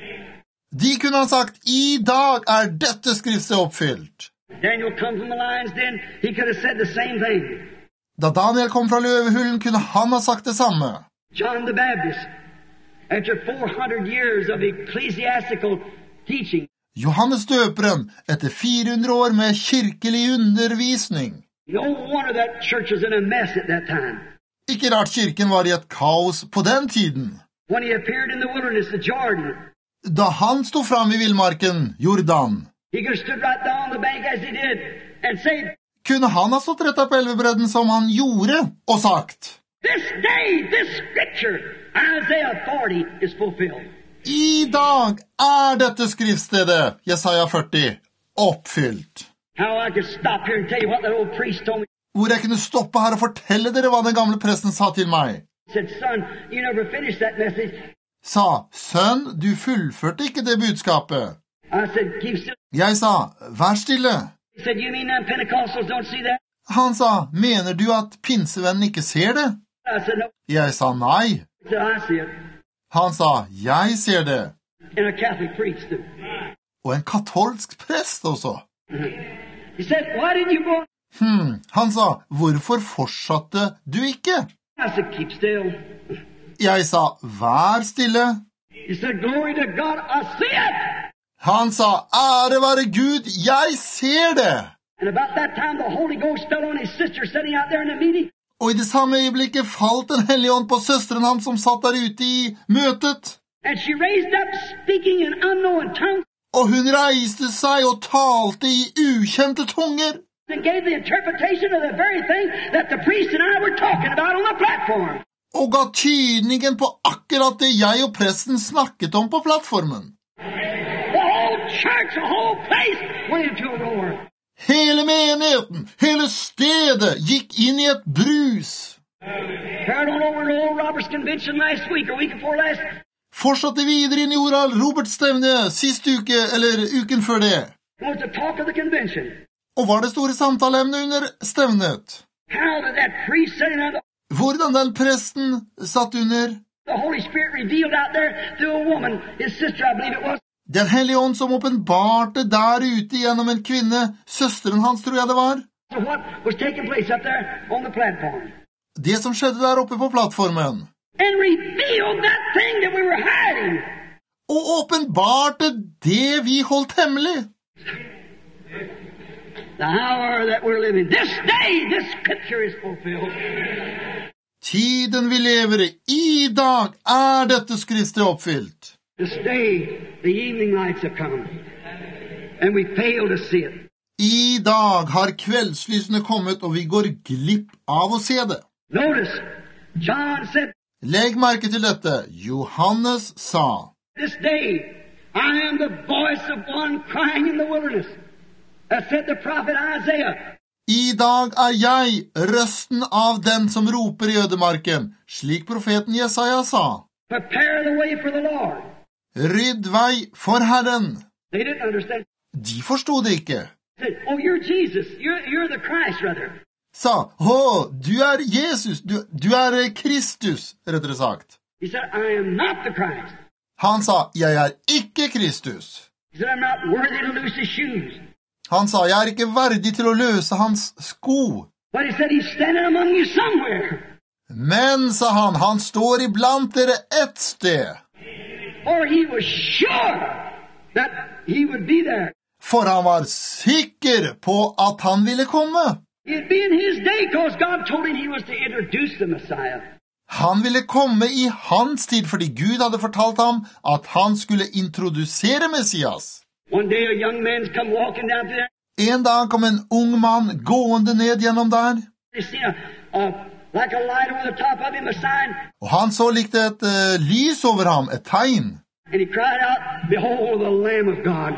De kunne ha sagt, i dag dette skriftet oppfylt. Daniel come from the lion's den, he could have said the same thing. Da Daniel kom fra løvehullen, kunne han ha sagt det samme. John the Baptist, after 400 years of ecclesiastical teaching, Johannes døperen, etter 400 år med kirkelig undervisning. no wonder that church was in a mess at that time. Ikke rart kirken var i et kaos på den tiden. When he appeared in the wilderness of Jordan, Da han sto fram i villmarken, Jordan, he could have stood right down on the bank as he did and said, kunne han ha stått rett opp på elvebredden som han gjorde, og sagt, this day, this scripture, Isaiah 40, is fulfilled. i dag dette skriftstedet, Jesaja 40, oppfylt. How I could stop here and tell you what that old priest told me. Hvor jeg kunne stoppe her og fortelle dere hva den gamle presten sa til meg. He said, son, you never finished that message. Sa, sønn, du fullførte ikke det budskapet. I said, keep still. Jeg sa, vær stille. He said, you mean them Pentecostals don't see that? Han sa, mener du at pinsevennen ikke ser det? I said, no. Jeg sa nei. He said, I see it. Han sa, jeg ser det. And a Catholic priest too. Og en katolsk prest også. He said, why didn't you go? Han sa, hvorfor fortsatte du ikke? I said, keep still. Jeg sa, vær stille. He said, glory to God, I see it. Han sa, ære være Gud, jeg ser det. And about that time, the Holy Ghost fell on his sister sitting out there in the meeting. Og i det samme øyeblikket falt den hellige ånd på søsteren hans som satt der ute i møtet. And she raised up speaking in unknown tongues Og hun reiste seg og talte i ukjente tunger. and gave the interpretation of the very thing that the priest and I were talking about on the platform. Og ga tydningen på akkurat det jeg og presten snakket om på plattformen. The whole church, the whole place went into a roar. Hele menigheten, hele stedet gikk inn i et brus. Carried on over to Old Robert's convention last week or week before last. Fortsatte videre inn i Oral Roberts stevne sist uke, eller uken før det. It was the talk of the convention. Og var det store samtaleemnet under stevnet. How did that priest sitting on Hvordan den presten satt under. the Holy Spirit revealed out there through a woman, his sister, I believe it was. Den hellige ånd som åpenbarte der ute gjennom en kvinne, søsteren hans tror jeg det var. So what was taking place up there on the platform? Det som skjedde der oppe på plattformen. And revealed that thing that we were hiding. Og åpenbarte det vi holdt hemmelig. The hour that we're living. This day, this scripture is fulfilled. Tiden vi lever i dag dette skriftet oppfylt. This day, the evening lights have come. And we fail to see it. I dag har kveldslysene kommet, og vi går glipp av å se det. Notice, John said, Legg merke til dette. Johannes sa, this day, I am the voice of one crying in the wilderness. That said the prophet Isaiah. I dag jeg røsten av den som roper i ødemarken, slik profeten Jesaja sa. Prepare the way for the Lord. Rydd vei for Herren. They didn't understand. De forstod det ikke. They said, oh, you're Jesus. You're the Christ, rather. sa, du er Jesus, du er Kristus, rettere sagt. He said, I am not the Christ. Han sa, jeg er ikke Kristus. He said, I'm not worthy to loose his shoes. Han sa, jeg er ikke verdig til å løse hans sko. But he said, he's standing among you somewhere. Men, sa han står iblant dere et sted. For he was sure that he would be there. For han var sikker på at han ville komme. It'd be in his day because God told him he was to introduce the Messiah. Han ville komme i hans tid fordi Gud hadde fortalt ham at han skulle introdusere Messias. One day a young man's come walking down through there. En dag kom en ung mann gående ned gjennom der. They seen like a light over the top of him, a sign. Og han så likte et lys over ham, et tegn. And he cried out, behold the Lamb of God.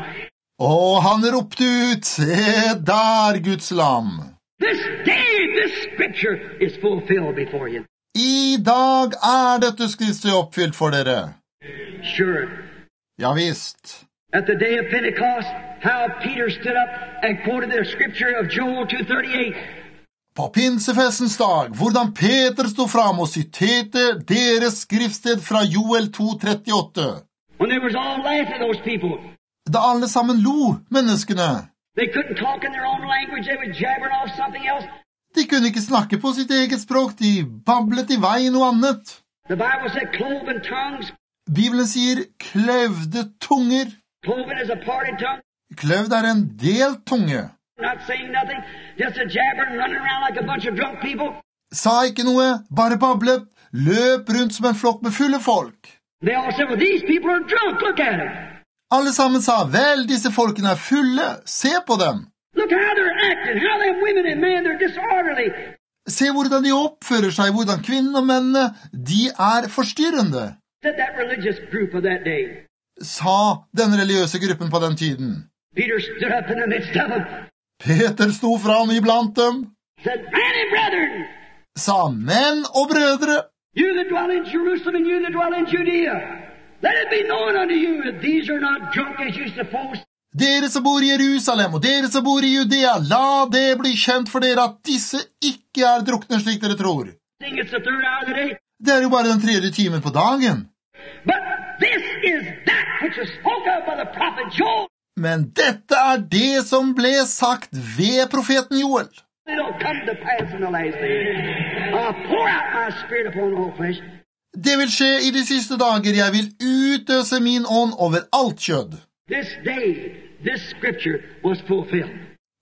Og han ropte ut, se der Guds lam. This day, this scripture is fulfilled before you. I dag dette skriftet oppfylt for dere. Sure. Ja visst. At the day of Pentecost, how Peter stood up and quoted the scripture of Joel 2:38. På pinsefestens dag, hvordan Peter stod fram og siterte deres skriftsted fra Joel 2:38. When they was all laughing, those people. Da alle sammen lo, menneskene. They couldn't talk in their own language, they were jabbering off something else. De kunne ikke snakke på sitt eget språk, de bablet i vei noe annet. The Bible said cloven tongues. Bibelen sier kløvde tunger. Cloven is a parted tongue. Kløvd en delt tunge. Not saying nothing, just a jabbering, running around like a bunch of drunk people. Sa ikke noe, bare bablet, løp rundt som en flokk med fulle folk. They all said, well, these people are drunk, look at them. Alle sammen sa, vel, disse folkene fulle, se på dem. Look how they're acting, how them women and men, they're disorderly. Se hvordan de oppfører seg, hvordan kvinnene og mennene, de forstyrrende. Said that religious group of that day. Sa den religiøse gruppen på den tiden. Peter stood up in the midst of them. Peter sto fram iblant dem. Said, men and brethren. Sa, menn og brødre. You that dwell in Jerusalem and you that dwell in Judea. Let it be known unto you that these are not drunk as you suppose. Dere som bor i Jerusalem og dere som bor i Judea, la det bli kjent for dere at disse ikke drukne slik dere tror. It's the third hour of the day. Det jo bare den 3. timen på dagen. But this is that which was spoken of by the prophet Joel. Men dette det som ble sagt ved profeten Joel. It'll come to pass in the last days. I'll pour out my spirit upon all flesh. Det vil skje i de siste dager. Jeg vil utøse min ånd over alt kjød. This day, this scripture was fulfilled.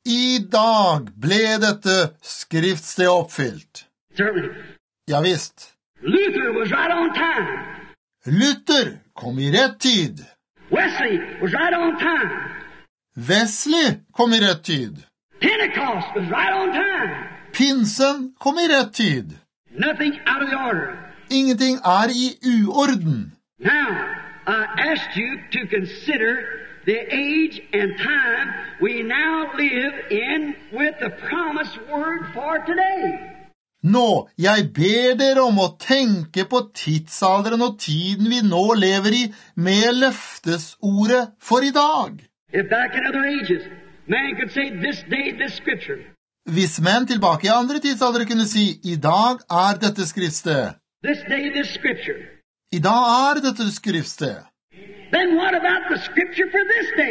I dag ble dette skriftsted oppfylt. Certainly. Ja visst. Luther was right on time. Luther kom i rett tid. Wesley was right on time. Wesley kom i rett tid. Pentecost was right on time. Pinsen kom i rett tid. Nothing out of the order. Ingenting i uorden. Now, I asked you to consider the age and time we now live in with the promised word for today. Nå, jeg ber dere om å tenke på tidsalderen og tiden vi nå lever i med løftesordet for i dag. If back in other ages, man could say this day, this scripture. Hvis menn tilbake i andre tidsaldere kunne si, i dag dette skriftsted. This day, this scripture. I dag dette skriftsted. Then what about the scripture for this day?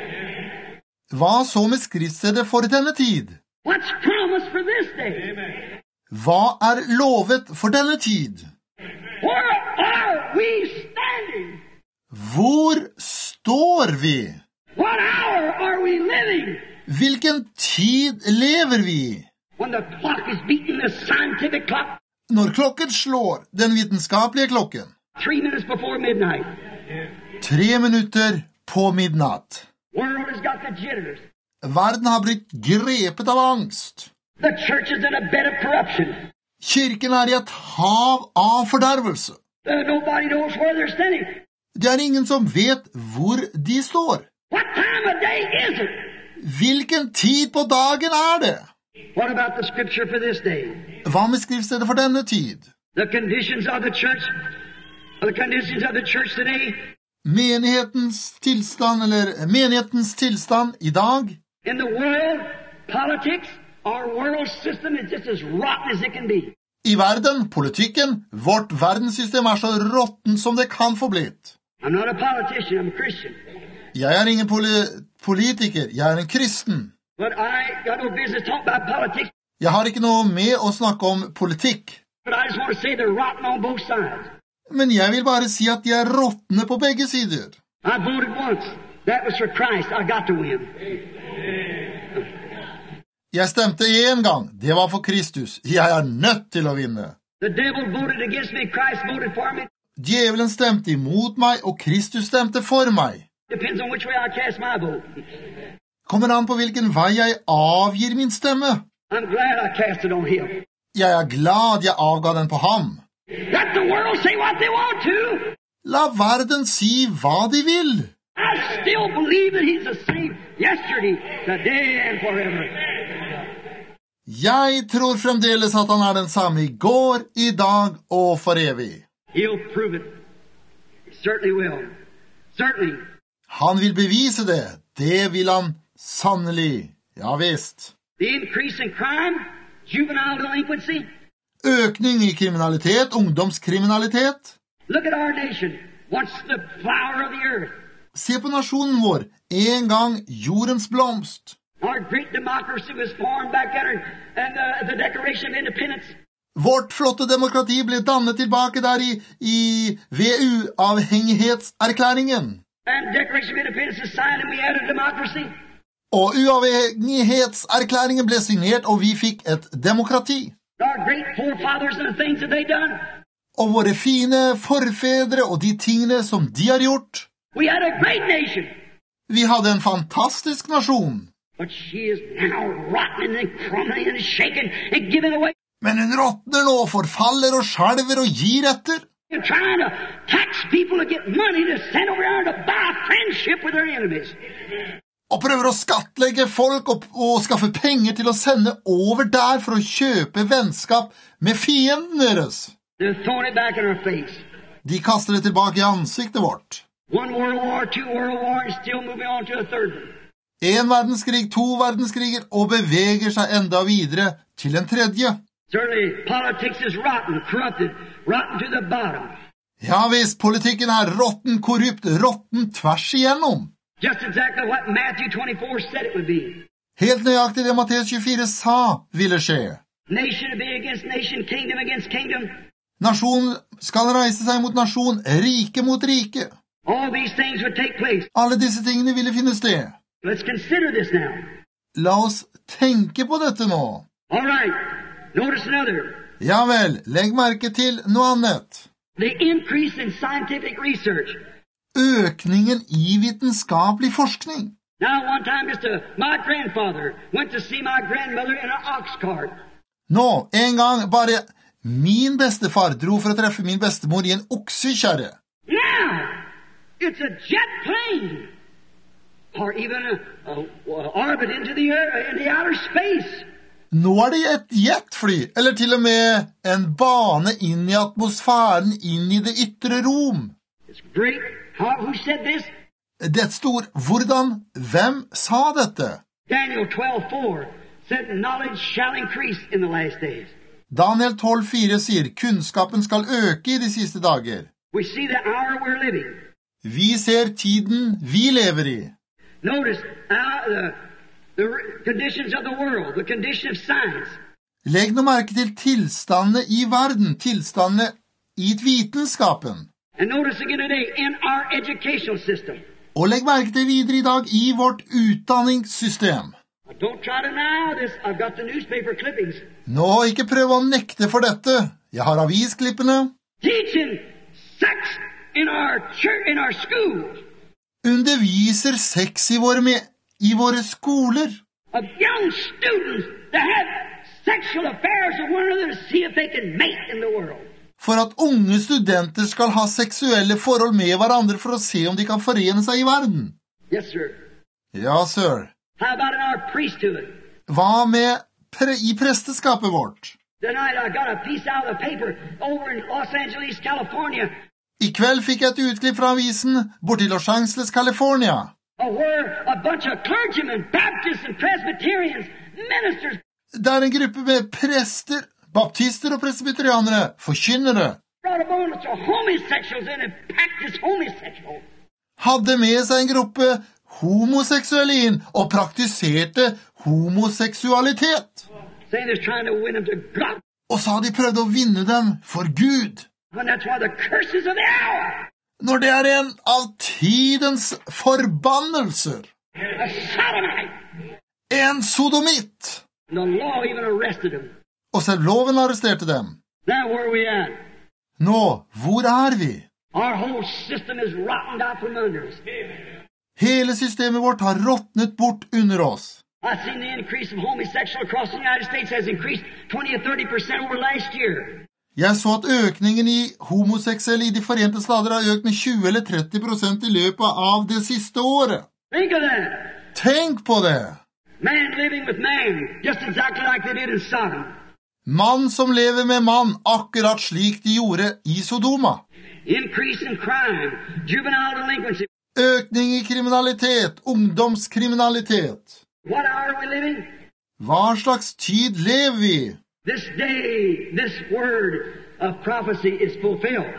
Hva så med skriftstedet for denne tid? What's promised for this day? Hva lovet for denne tid? Where are we standing? Hvor står vi? What hour are we living? Hvilken tid lever vi i? When the clock is beating, the scientific clock. Når klokken slår, den vitenskapelige klokken. 3 minutes before midnight. 3 minutter på midnatt. World has got the jitters. Verden har blitt grepet av angst. The church is in a bed of corruption. Kirken i et hav av fordervelse. Nobody knows where they're standing. Det ingen som vet hvor de står. What time of day is it? Hvilken tid på dagen det? What about the scripture for this day? Hva med skriftstedet for denne tid? The conditions of the church, today. Menighetens tilstand i dag. In the world, politics, Our world system is just as rotten as it can be. I verden, politikken, vårt verdenssystem så råtten som det kan få blitt. I'm not a politician, I'm a Christian. Jeg ingen politiker, jeg en kristen. But I got no business talking about politics. Jeg har ikke noe med å snakke om politikk. But I just want to say they're rotten on both sides. Men jeg vil bare si at de råtne på begge sider. I voted once. That was for Christ. I got to win. Jeg stemte en gang. Det var for Kristus. Jeg nødt til å vinne. The devil voted against me. Christ voted for me. Djevelen stemte imot meg, og Kristus stemte for meg. Depends on which way I cast my vote. Kommer an på hvilken vei jeg avgir min stemme. I'm glad I cast it on him. Jeg glad jeg avga den på ham. Let the world say what they want to. La verden si hva de vil. I still believe that he's the same yesterday, today, and forever. Jeg tror fremdeles at han den samme i går, i dag og for evig. He'll prove it. He certainly will. Certainly. Han vil bevise det. Det vil han sannelig. Ja visst. The increase in crime, juvenile delinquency. Økning i kriminalitet, ungdomskriminalitet. Look at our nation, once the flower of the earth. Se på nasjonen vår, en gang jordens blomst. Our great democracy was formed back there and the Declaration of Independence. Vårt flotte demokrati ble dannet tilbake der ved uavhengighetserklæringen. And Declaration of Independence is signed and we had a democracy. Og uavhengighetserklæringen ble signert, og vi fikk et demokrati. Our great forefathers and the things that they done. Og våre fine forfedre og de tingene som de har gjort. We had a great nation. Vi hadde en fantastisk nasjon. But she is now rotten and crumbling and shaken and giving away. Men hun råtner nå, forfaller og skjelver og gir etter. You're trying to tax people to get money to send over there to buy friendship with their enemies. Og prøver å skattlegge folk og skaffe penger til å sende over der for å kjøpe vennskap med fienden deres. They're throwing it back in our face. De kaster det tilbake i ansiktet vårt. One world war, two world war, and still moving on to a third one. En verdenskrig, to verdenskriger, og beveger seg enda videre til en tredje. Certainly, politics is rotten, corrupted, rotten to the bottom. Ja visst, politikken råtten, korrupt, råtten tvers igjennom. Just exactly what Matthew 24 said it would be. Helt nøyaktig det Matteus 24 sa ville skje. Nation be against nation, kingdom against kingdom. Nasjon skal reise seg mot nasjon, rike mot rike. All these things would take place. Alle disse tingene ville finne sted. Let's consider this now. La oss tenke på dette nå. All right. Notice another. Ja vel, legg merke til noe annet. The increase in scientific research. Økningen i vitenskapelig forskning. Now, one time, my grandfather went to see my grandmother in an ox cart. Nå, en gang bare min bestefar dro for å treffe min bestemor i en oksekjerre. Now, it's a jet plane. Or even a orbit into the outer space. Nå det et jetfly, eller til og med en bane inn i atmosfæren, inn i det ytre rom. It's great. Who said this? Det stor. Hvordan? Hvem sa dette? Daniel 12:4 said knowledge shall increase in the last days. Daniel 12:4 sier kunnskapen skal øke i de siste dager. We see the hour we're living. Vi ser tiden vi lever i. Notice the conditions of the world, the condition of science. Legg nå merke til tilstandene i verden, tilstandene i vitenskapen. And notice again today in our educational system. Og legg merke til videre i dag i vårt utdanningssystem. Don't try to deny this. I've got the newspaper clippings. Nå, ikke prøv å nekte for dette. Jeg har avisklippene. Teaching sex in our church, in our schools. Underviser sex i våre skoler. Of young students that have sexual affairs with one another to see if they can mate in the world. For at unge studenter skal ha seksuelle forhold med hverandre for å se om de kan forene seg i verden. Yes, sir. Ja, sir. How about in our priesthood? Hva med i presteskapet vårt? Tonight I got a piece out of the paper over in Los Angeles, California. I kveld fikk jeg et utklipp fra avisen borti Los Angeles, California. Where a bunch of clergymen, Baptists and Presbyterians, ministers. Det en gruppe med prester, baptister og presbyterianere, forkynnere, brought a bunch of homosexuals in and practiced homosexual. hadde med seg en gruppe homoseksuelle inn og praktiserte homoseksualitet. Saying they're trying to win them to God. Og sa de prøvde å vinne dem for Gud. And that's why the curses of the hour. Når det en av tidens forbannelser. A sodomite. En sodomitt. And the law even arrested them. Og selv loven arresterte dem. Now where are we at? Nå, hvor vi? Our whole system is rotted out from under us. Hele systemet vårt har råtnet bort under oss. I've seen the increase of homosexual across the United States has increased 20 or 30% over last year. Jeg så at økningen i homoseksuelle i de Forente Stater har økt med 20 eller 30% i løpet av det siste året. Think of that. Tenk på det! Man living with man, just exactly like they did in Sodom. Mann som lever med mann, akkurat slik de gjorde i Sodoma. Increase in crime, juvenile delinquency. Økning i kriminalitet, ungdomskriminalitet. What hour are we living? Hva slags tid lever vi? This day, this word of prophecy is fulfilled.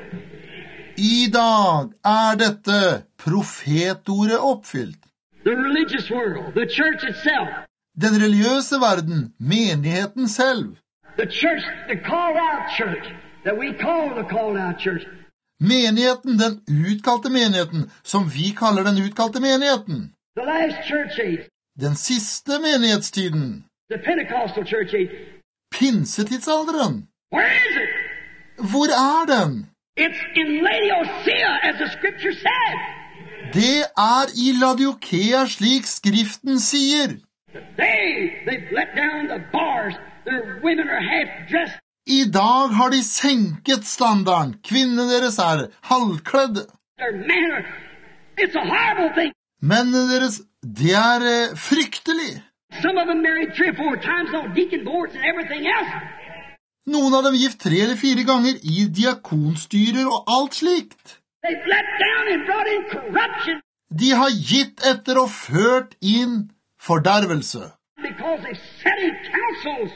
I dag dette profetordet oppfylt. The religious world, the church itself. Den religiøse verden, menigheten selv. The church, the called out church, that we call the called out church. Menigheten, den utkalte menigheten, som vi kaller den utkalte menigheten. The last church age. Den siste menighetstiden. The Pentecostal church age. Pinsetidsalderen. Where is it? Hvor den? It's in Laodicea, as the scripture said. Det i Laodikea, slik skriften sier. They've let down the bars. Their women are half dressed. I dag har de senket standarden. Kvinnene deres halvkledde. Their manner, it's a horrible thing. Mennene deres, det fryktelig. Some of them married 3 or 4 times on deacon boards and everything else. Noen av dem gift 3 eller 4 ganger i diakonstyrer og alt slikt. They've let down and brought in corruption. De har gitt etter og ført inn fordervelse. Because they've sat in councils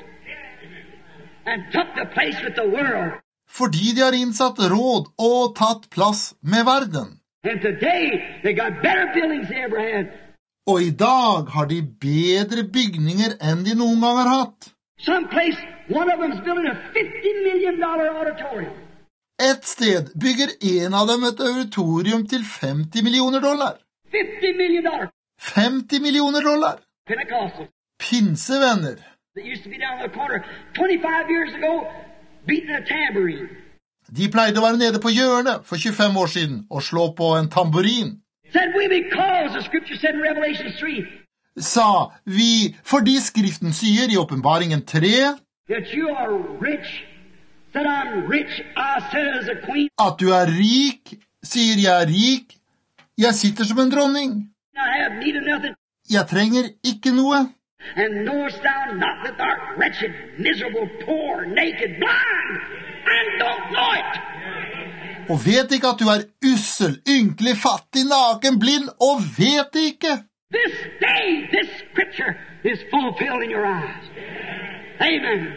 and took the place with the world. Fordi de har innsatt råd og tatt plass med verden. And today they got better buildings they ever had. Og i dag har de bedre bygninger enn de noen gang har hatt. Someplace, one of them's building a $50 million auditorium. Et sted bygger en av dem et auditorium til $50 millioner. $50 million. $50 millioner. Pentecostals. Pinsevenner. That used to be down the corner 25 years ago, beating a tambourine. De pleide å være nede på hjørnet for 25 år siden og slå på en tamburin. Said we because the scripture said in Revelation 3. Sa vi, fordi skriften sier i Åpenbaringen 3, that you are rich. Said I'm rich, I sit as a queen. At du rik, sier jeg rik. Jeg sitter som en dronning. I have need of nothing. Jeg trenger ikke noe. And knowest thou not that thou art wretched, miserable, poor, naked, blind, and don't know it? Og vet ikke at du ussel, ynkelig, fattig, naken, blind, og vet ikke. This day, this scripture is fulfilled in your eyes. Amen.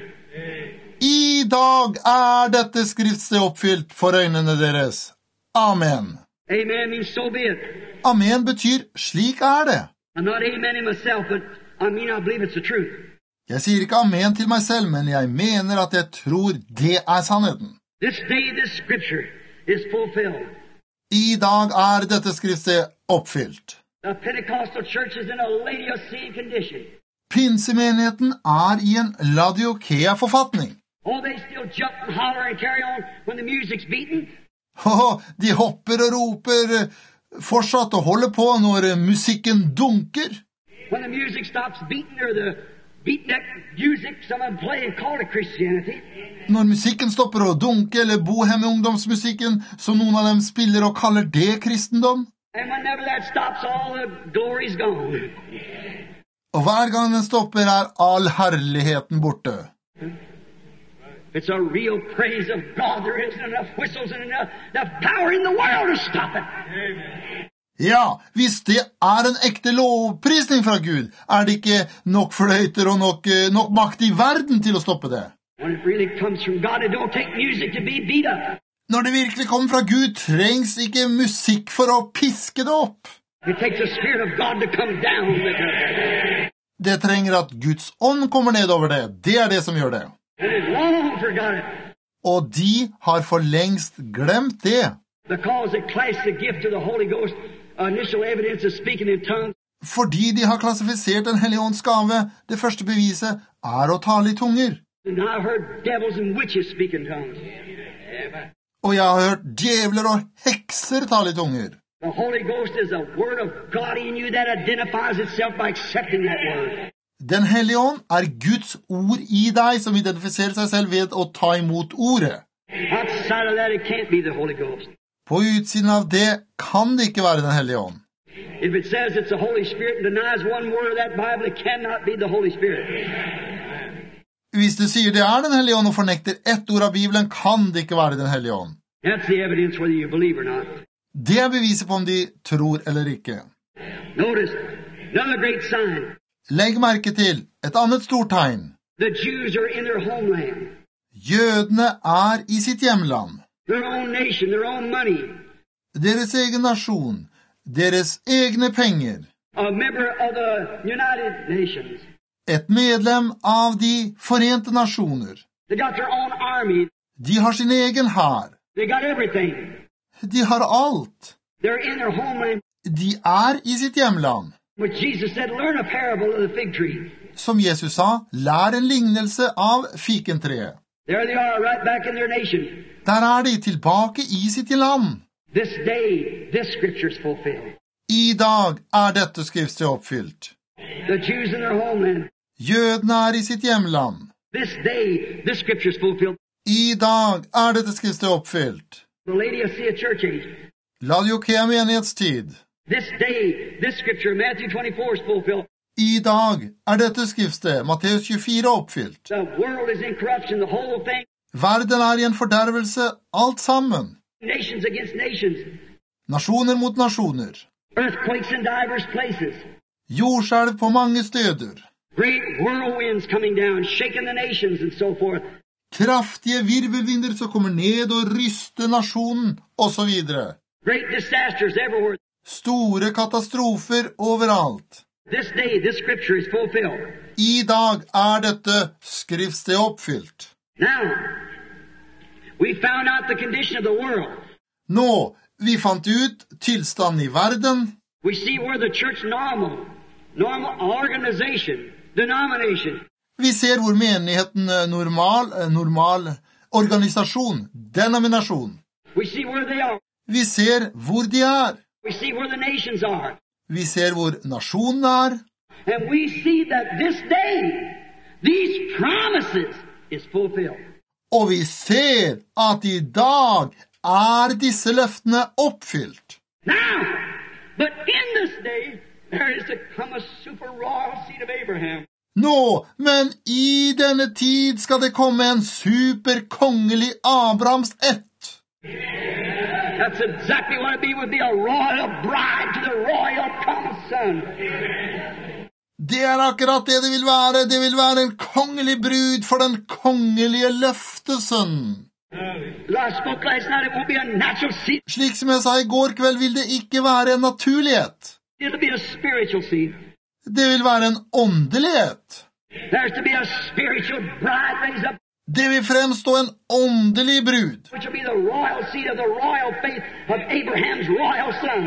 I dag dette skriftsted oppfylt for øynene deres. Amen. Amen means so be it. Amen betyr slik det. I'm not amening myself, but I believe it's the truth. Jeg sier ikke amen til meg selv, men jeg mener at jeg tror det sannheten. This day, this scripture is fulfilled. I dag dette skriftsted oppfylt. The Pentecostal church is in a Laodicean condition. Pinsemenigheten i en Laodikea-forfatning. Oh, they still jump and holler and carry on when the music's beating. De hopper og roper fortsatt og holder på når musikken dunker. When the music stops beating or the beatnik music someone play and call it Christianity. Når musikken stopper å dunke eller bohemme-ungdomsmusikken, så noen av dem spiller og kaller det kristendom. And whenever that stops, all the glory's gone. Og hver gang den stopper all herligheten borte. It's a real praise of God. There isn't enough whistles and enough power in the world to stop it. Ja, hvis det en ekte lovprisning fra Gud, det ikke nok fløyter og nok makt i verden til å stoppe det. When it really comes from God, it don't take music to be beat up. Når det virkelig kommer fra Gud, trengs ikke musikk for å piske det opp. It takes the Spirit of God to come down with it. Det trenger at Guds ånd kommer ned over det. Det det som gjør det. And it's long forgot it. Og de har for lengst glemt det. Because it classed the gift of the Holy Ghost, initial evidence of speaking in tongues. Fordi de har klassifisert Den hellige ånds gave, det første beviset å tale i tunger. And I heard devils and witches speak in tongues. Og jeg har hørt djevler og hekser tale i tunger. The Holy Ghost is a word of God in you that identifies itself by accepting that word. Den hellige ånd Guds ord i deg som identifiserer seg selv ved å ta imot ordet. Outside of that, it can't be the Holy Ghost. På utsiden av det kan det ikke være Den hellige ånd. If it says it's the Holy Spirit and denies one word of that Bible, it cannot be the Holy Spirit. Hvis du sier det Den hellige ånd og fornekter ett ord av Bibelen, kan det ikke være Den hellige ånd. That's the evidence whether you believe or not. Det beviset på om de tror eller ikke. Notice, another great sign. Legg merke til et annet stort tegn. The Jews are in their homeland. Jødene i sitt hjemland. Their own nation, their own money. Deres egen nasjon, deres egne penger. A member of the United Nations. Et medlem av de forente nasjoner. They got their own army. De har sin egen hær. They got everything. De har alt. They're in their homeland. De i sitt hjemland. Which Jesus said, learn a parable of the fig tree. Som Jesus sa, lær en lignelse av fikentreet. There they are, right back in their nation. Der de tilbake i sitt land. This day, this scripture is fulfilled. I dag dette skriftet oppfylt. The Jews in their homeland. Jødene i sitt hjemland. This day, this scripture is fulfilled. I dag dette skriftet oppfylt. The Laodicea church age. Laodikea menighetstid. This day, this scripture, Matthew 24, is fulfilled. I dag dette skriftet, Matteus 24, oppfylt. The world is in corruption, the whole thing. Verden i en fordervelse, alt sammen. Nations against nations. Nasjoner mot nasjoner. Earthquakes in divers places. Jordskjelv på mange steder. Great whirlwinds coming down, shaking the nations and so forth. Kraftige virvelvinder som kommer ned og ryster nasjonen, og så videre. Great disasters everywhere. Store katastrofer overalt. This day, this scripture is fulfilled. I dag dette skriftsted oppfylt. Now, we found out the condition of the world. Nå, vi fant ut tilstanden i verden. We see where the church normal organization, denomination. Vi ser hvor menigheten normal organisasjon, denominasjon. We see where they are. Vi ser hvor de We see where the nations are. Vi ser hvor nasjonen And we see that this day, these promises is fulfilled. Og vi ser at i dag disse løftene oppfylt. Now, but in this day, there is to come a super royal seed of Abraham. Nå, men i denne tid skal det komme en superkongelig Abrahams ett. That's exactly what it would be, a royal bride to the royal promised son. Det akkurat det vil være. Det vil være en kongelig brud for den kongelige løftesønnen. I spoke last night, it won't be a natural seed. Slik som jeg sa i går kveld, vil det ikke være en naturlighet. It'll be a spiritual seed. Det vil være en åndelighet. There's to be a spiritual bride raised up. Det vil fremstå en åndelig brud. Which will be the royal seed of the royal faith of Abraham's royal son.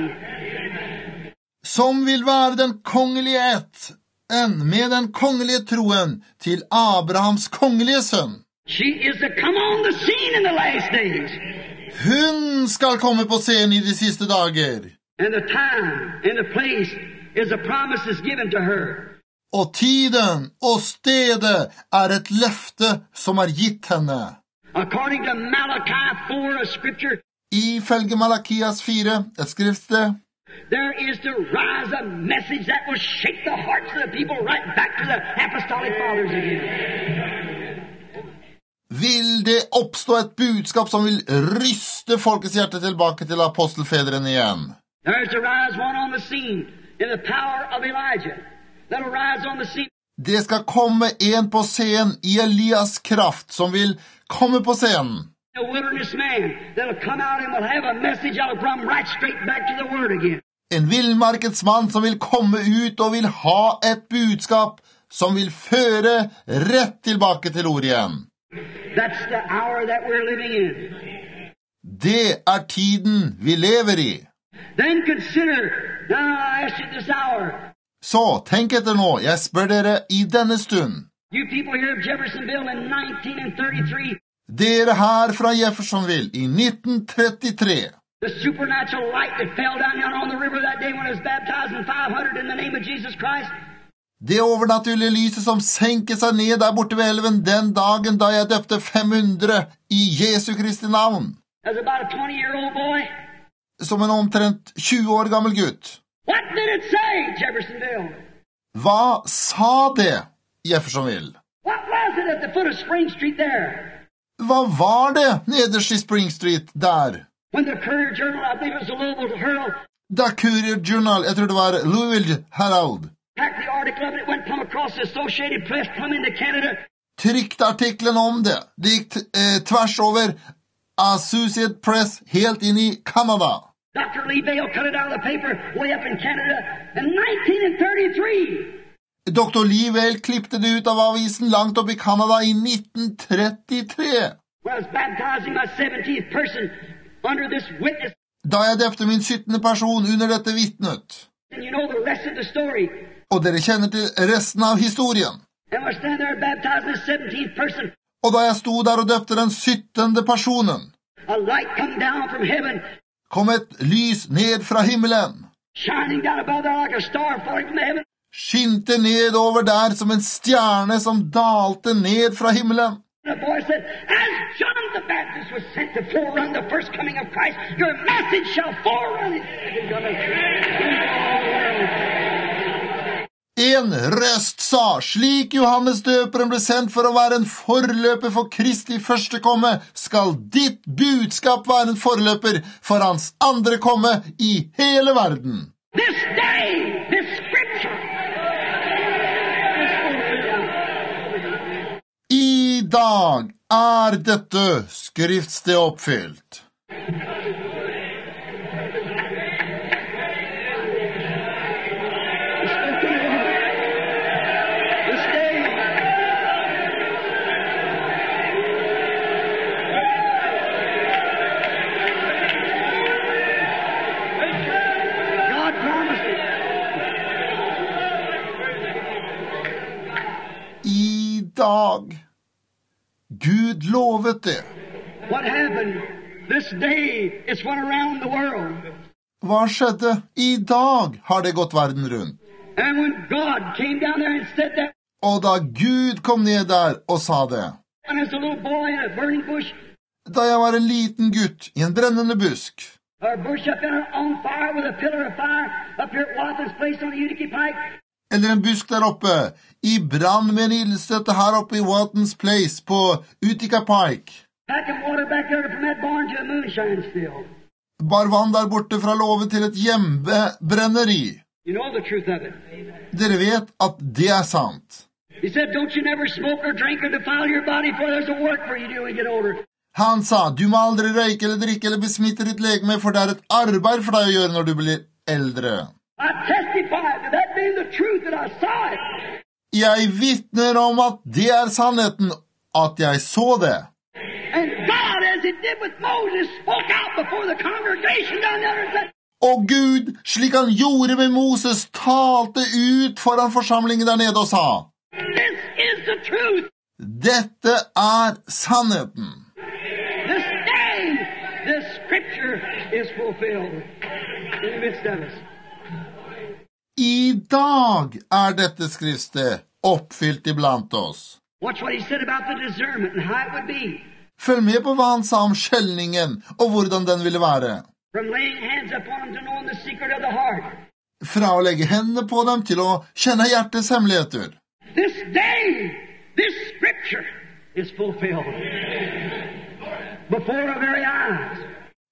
Som vil være den kongelige ett, med den kongelige troen til Abrahams kongelige sønn. She is to come on the scene in the last days. Hun skal komme på scenen i de siste dager. And the time and the place is a promise is given to her. Og tiden og stedet et løfte som gitt henne. According to Malachi 4, a scripture, Ifølge Malakias 4, et skriftsted, there is to rise a message that will shake the hearts of the people right back to the apostolic fathers again. Vil det oppstå et budskap som vil ryste folkets hjerte tilbake til apostelfedrene igjen? There's to rise one on the scene in the power of Elijah. That'll rise on the scene. Det skal komme en på scenen i Elias kraft, som vil komme på scenen. A wilderness man that'll come out and will have a message that'll come right straight back to the Word again. En villmarkedsmann som vil komme ut og vil ha et budskap som vil føre rett tilbake til ord igjen. That's the hour that we're living in. Det er tiden vi lever i. Then consider, now I ask you this hour. Så tenk etter nå, jeg spør dere i denne stund. You people here of Jeffersonville in 1933. Dere her fra Jeffersonville i 1933. The supernatural light that fell down on the river that day when I was baptizing 500 in the name of Jesus Christ. Det overnaturlige lyset som senket seg ned der borte ved elven den dagen da jeg døpte 500 i Jesu Kristi navn. As about a 20-year-old boy. Som en omtrent 20 år gammel gutt. What did it say, Jeffersonville? Hva sa det, Jeffersonville? What was it at the foot of Spring Street there? Hva var det nederst i Spring Street der? When the Courier Journal, I think it was the Louisville Herald. Da Courier Journal, jeg tror det var Louisville Herald. Packed the article of it, it went come across the Associated Press, come into Canada. Trykte artiklen om det. Det gikk tvers over Associated Press helt inn i Canada. Dr. Lee Bale cut it out of the paper way up in Canada in 1933. Dr. Lee Bale klippte det ut av avisen langt opp i Canada i 1933. When I was baptizing my 17th person under this witness. Da jeg døpte min 17. person under dette vittnet. And you know the rest of the story. Og dere kjenner til resten av historien. And I stand there baptizing the 17th person. Og da jeg sto der og døpte den 17. personen. A light come down from heaven. Kom et lys ned fra himmelen. Shining down above there like a star falling from heaven. Skinte ned over der som en stjerne som dalte ned fra himmelen. And a voice said, as John the Baptist was sent to forerun the first coming of Christ, your message shall forerun it. En røst sa, slik Johannes døperen ble sendt for å være en forløper for Kristi første komme, skal ditt budskap være en forløper for hans andre komme i hele verden. This day, this scripture. I dag er dette skriftsted oppfylt. Dag. Gud lovet det. What happened? This day it's went around the world. Hva skjedde? I dag har det gått verden rundt. And when God came down there and said that. Og da Gud kom ned der og sa det. When I was a little boy in a burning bush. Da jeg var en liten gutt i en brennende busk. A bush up there on fire with a pillar of fire up here at Wathen's place on the Utica Pike. Eller en busk der oppe, i brann med en ildstøtte her oppe i Watten's Place på Utica Pike. Bar vann der borte fra låven til et hjemmebrenneri. You know the truth of it. Dere vet at det er sant. He said, don't you never smoke or drink or defile your body, for there's a work for you to do when you get older. Han sa, du må aldri røyke eller drikke eller besmitte ditt legeme, for det er et arbeid for deg å gjøre når du blir eldre. I testify to that being the truth that I saw it. Jeg vittner om at det er sannheten, at jeg så det. And God, as he did with Moses, spoke out before the congregation down there and said, Og Gud, slik han gjorde med Moses, talte ut foran forsamlingen der nede og sa, this is the truth. Dette er sannheten. This day, this scripture is fulfilled in the midst of us. I dag er dette skriftet oppfylt iblant oss. Watch what he said about the discernment and how it would be. Følg med på hva han sa om skjelningen og hvordan den ville være. From laying hands upon them to know the secret of the heart. Fra å legge hendene på dem til å kjenne hjertets hemmeligheter. This day, this scripture is fulfilled before our very eyes. I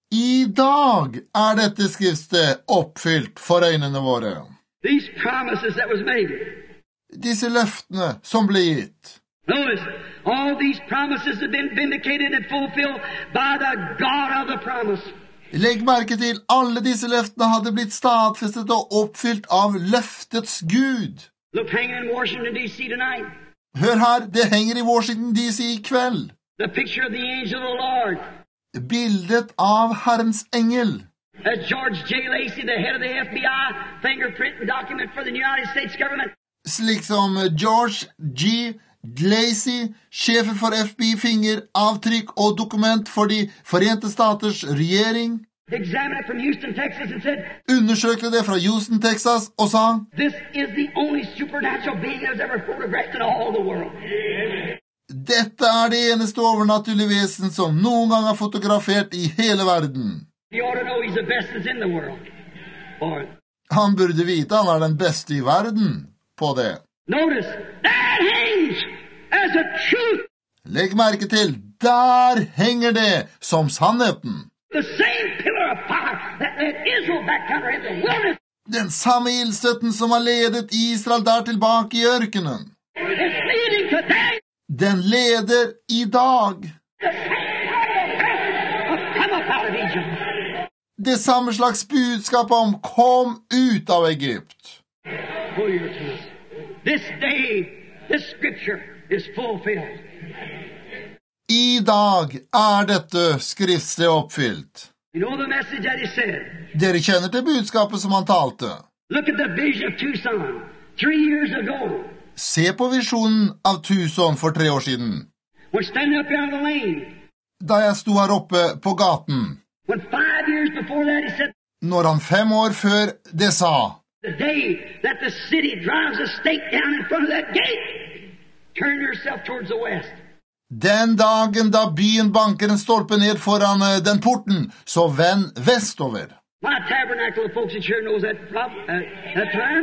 dag dette skriftet oppfylt for øynene våre. These promises that was made. Disse løftene som ble gitt. Notice, all these promises have been vindicated and fulfilled by the God of the promise. Legg merke til, alle disse løftene hadde blitt stadfestet og oppfylt av løftets Gud. Look, hanging in Washington, D.C. tonight. Hør her, det henger i Washington D.C. i kveld. The picture of the angel of the Lord. Bildet av Herrens engel. As George J. Lacey, the head of the FBI, fingerprint and document for the United States government. Slik som George G. Lacey, sjefen for FBI, fingeravtrykk og dokument for de Forente Staters regjering, Examined it from Houston, Texas, and said, undersøkte det fra Houston, Texas, og sa, this is the only supernatural being that was ever photographed in all the world. dette det eneste overnaturlige vesen som noen gang fotografert i hele verden. You ought to know he's the best that's in the world. Or, Han burde vite han den beste i verden på det. notice, that hangs as a truth. Legg merke til, der henger det som sannheten. The same pillar of fire that led Israel back down in the wilderness Den samme ildstøtten som har ledet Israel der tilbake i ørkenen. is leading today. Den leder i dag. The same kind of faith of come up out of Egypt. Det samme slags budskap om kom ut av Egypt. Pull your teeth. This day, this scripture is fulfilled. I dag dette skriftsted oppfylt. You know the message that he said. Dere kjenner til budskapet som han talte. Look at the vision of Tucson 3 years ago. Se på visjonen av Tucson for 3 år siden. When standing up here on the lane. Da jeg sto her oppe på gaten. When 5 years before that he said. Når han 5 år før det sa. The day that the city drives a stake down in front of that gate. Turn yourself towards the west. Den dagen da byen banker en stolpe ned foran den porten, så vend vestover. My tabernacle of folks in here knows that term.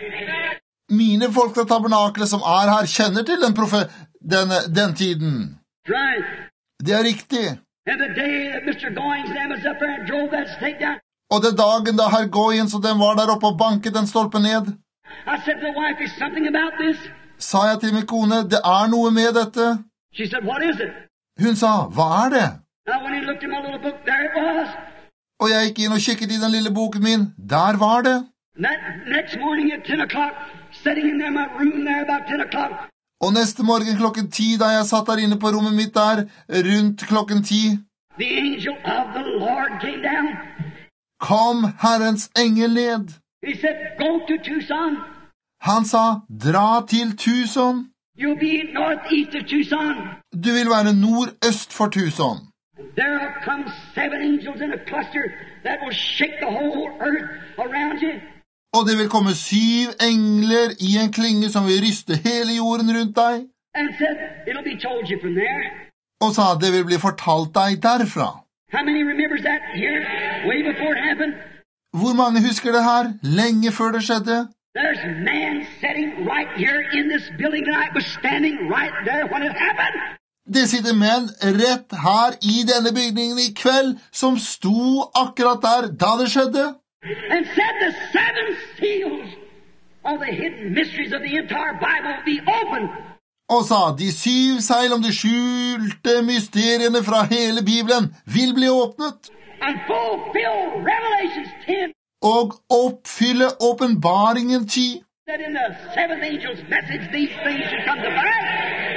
Mine folk fra tabernaklet som her, kjenner til den tiden. Right. Det riktig. And the day that Mr. Goings and them was up there and drove that stake down. Og det dagen da herr Goins og den var der oppe og banket den stolpen ned. I said to the wife, is something about this? Sa jeg til min kone, det noe med dette. She said, what is it? Hun sa, hva det? I went in and looked in my little book. There it was. Og jeg gikk inn og kikket i den lille boken min. Der var det. And that next morning at 10 o'clock, sitting in there, my room there about 10 o'clock. Og neste morgen klokken 10, da jeg satt der inne på rommet mitt der, rundt klokken 10. The angel of the Lord came down. Kom Herrens engel ned. He said, go to Tucson. Han sa, dra til Tucson. You'll be northeast of Tucson. Du vil være nordøst for Tucson. There come 7 angels in a cluster that will shake the whole earth around you. Og det vil komme 7 engler i en klinge som vil ryste hele jorden rundt deg. And said, it'll be told you from there. Og sa, det vil bli fortalt deg derfra. How many remembers that here, way before it happened? Hvor mange husker det her, lenge før det skjedde? There's man sitting right here in this building tonight, was standing right there when it happened. Det sitter menn rett her i denne bygningen i kveld, som sto akkurat der da det skjedde. And said the 7 seals of the hidden mysteries of the entire Bible be opened. Og sa, de 7 seil om de skjulte mysteriene fra hele Bibelen vil bli åpnet. And fulfill Revelations 10. Og oppfylle åpenbaringen 10. That in the 7th angel's message these things should come to pass.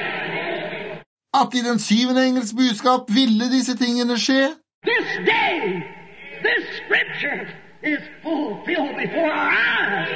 At i den 7. engels budskap ville disse tingene skje. This day, this scripture is fulfilled before our eyes.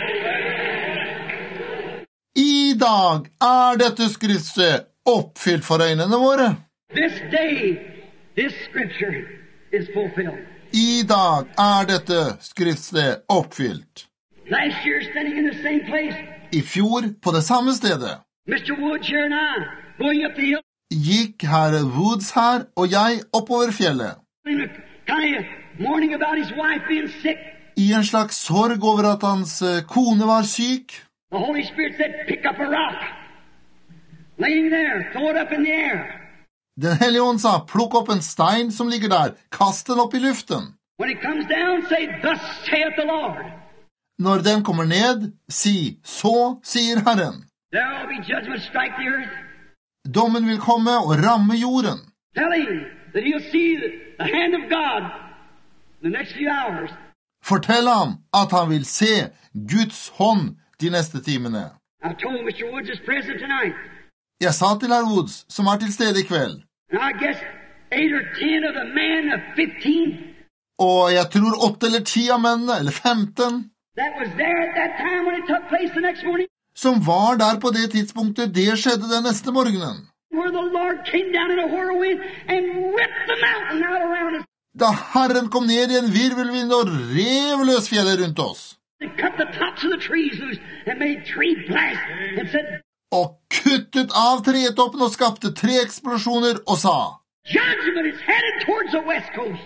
I dag dette skriftet oppfylt for øynene våre. This day, this scripture is fulfilled. I dag dette skriftet oppfylt. Last year, standing in the same place, I fjor på det samme stedet Mr. Woods here and I, going up the hill, gikk herre Woods her og jeg oppover fjellet. in a kind of mourning about his wife being sick. I en slags sorg over at hans kone var syk. The Holy Spirit said, pick up a rock. Laying there, throw it up in the air. Den hellige ånd sa, plukk opp en stein som ligger der, kast den opp i luften. When it comes down, say, Thus saith the Lord. Når den kommer ned, si, så sier Herren. There will be judgment strike the earth. Dommen vil komme og ramme jorden. Tell him that he'll see the hand of God in the next few hours. Fortell ham at han vil se Guds hånd de neste timene. I told Mr. Woods is present tonight. Jeg sa til herr Woods, som er til stede i kveld, And I guess 8 or 10 of the men of 15 og jeg tror 8 eller 10 av mennene, eller 15, that was there at that time when it took place the next morning, som var der på det tidspunktet det skjedde den neste morgenen, where the Lord came down in a whirlwind and ripped the mountain out around us. da Herren kom ned i en virvelvind og rev løs fjellet rundt oss, And cut the tops of the trees loose and made 3 blasts and said, og kuttet av tretoppen og skapte 3 eksplosjoner og sa, Judgment is headed towards the west coast.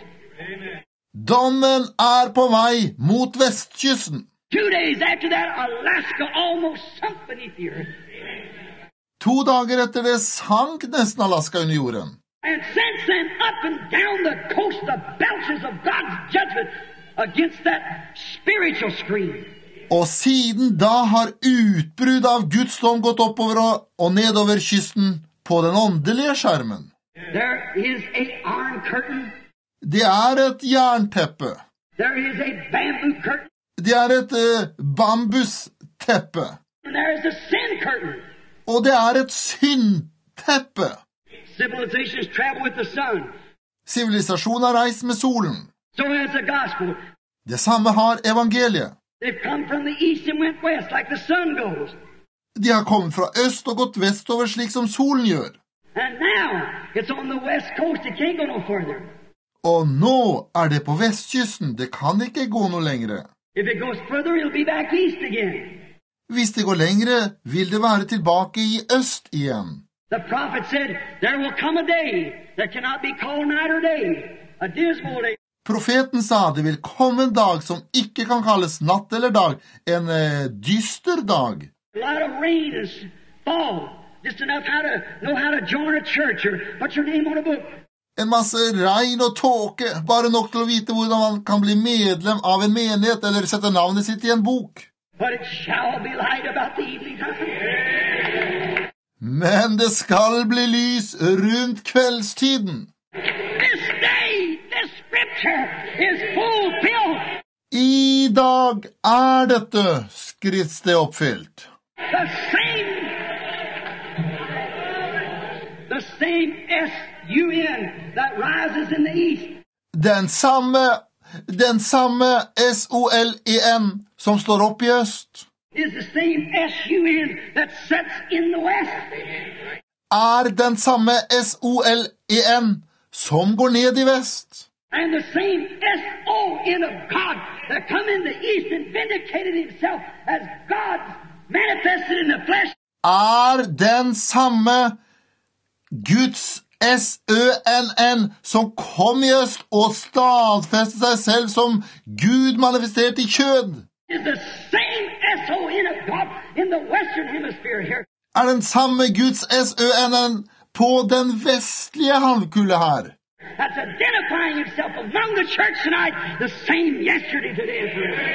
dommen er på vei mot vestkysten. 2 days after that, Alaska almost sunk beneath the earth. 2 dager etter det sank nesten Alaska under jorden. And since then, up and down the coast, the belches of God's judgment against that spiritual stream. Og siden da har utbrudd av Guds dom gått oppover og nedover kysten på den åndelige skjermen. There is a iron curtain. Det er et jernteppe. There is a bamboo curtain. Det er et bambusteppe. And there is a sin curtain. Og det er et syndteppe. Civilizations travel with the sun. Sivilisasjonen har reist med solen. So has the gospel. Det samme har evangeliet. They've come from the east and went west like the sun goes. De har kommet fra øst og gått vestover slik som solen gjør. And now it's on the west coast. It can't go no further. Og nå er det på vestkysten. Det kan ikke gå noe lengre. If it goes further, it'll be back east again. Hvis det går lengre, vil det være tilbake i øst igjen. The prophet said, there will come a day that cannot be called night or day, a dismal day. Profeten sa det vil komme en dag som ikke kan kalles natt eller dag, en dyster dag. A lot of rain and fall, just enough know how to join a church or put your name on a book. En masse regn og tåke, bare nok til å vite hvordan man kan bli medlem av en menighet eller sette navnet sitt i en bok. But it shall be light about the evening time. Men det skal bli lys rundt kveldstiden. This day, this scripture is fulfilled. I dag er dette skriftsted oppfylt. The same S-U-N that rises in the east. Den samme S-O-L-E-N som står opp i øst, is the same S-U-N that sets in the west. er den samme S-O-L-E-N som går ned i vest. And the same S-O-N of God that come in the east and vindicated himself as God manifested in the flesh. Er den samme Guds S-Ø-N-N som kom i øst og stadfestet seg selv som Gud manifestert i kjød. Is the same S-O-N of God in the western hemisphere here. Er den samme Guds S-Ø-N-N på den vestlige halvkule her. That's identifying himself among the church tonight, the same yesterday, today, and forever.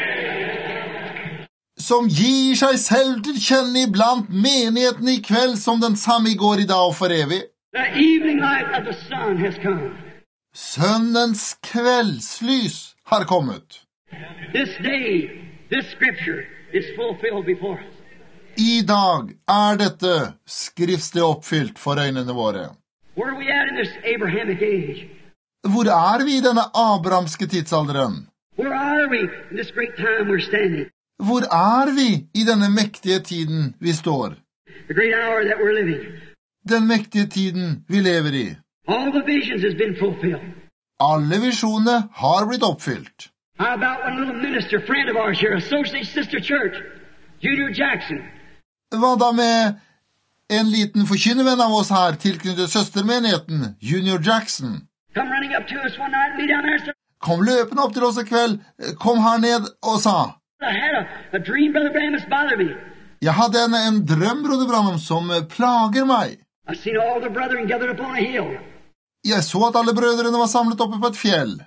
Som gir seg selv til kjenne iblant menigheten i kveld som den samme i går, i dag og for evig. The evening light of the sun has come. Sønnens kveldslys har kommet. This day, this scripture is fulfilled before us. I dag er dette skriftsted oppfylt for øynene våre. Where are we at in this Abrahamic age? Hvor er vi i denne abrahamske tidsalderen? Where are we in this great time we're standing? Hvor er vi i denne mektige tiden vi står? The great hour that we're living. Den mektige tiden vi lever i. All the visions has been fulfilled. Alle visjonene har blitt oppfylt. How about one little minister, friend of ours here, Associate Sister Church, Junior Jackson? Hva da med en liten forkynnervenn av oss her, tilknyttet søstermenigheten, Junior Jackson? Come running up to us one night and be down there and said, Kom løpende opp til oss i kveld, kom her ned og sa, I had a dream, Brother Branham, has bothered me. Jeg hadde en drøm, Broder Branham, som plager meg. I seen all the brethren gathered up on a hill. Jeg så at alle brødrene var samlet oppe på et fjell.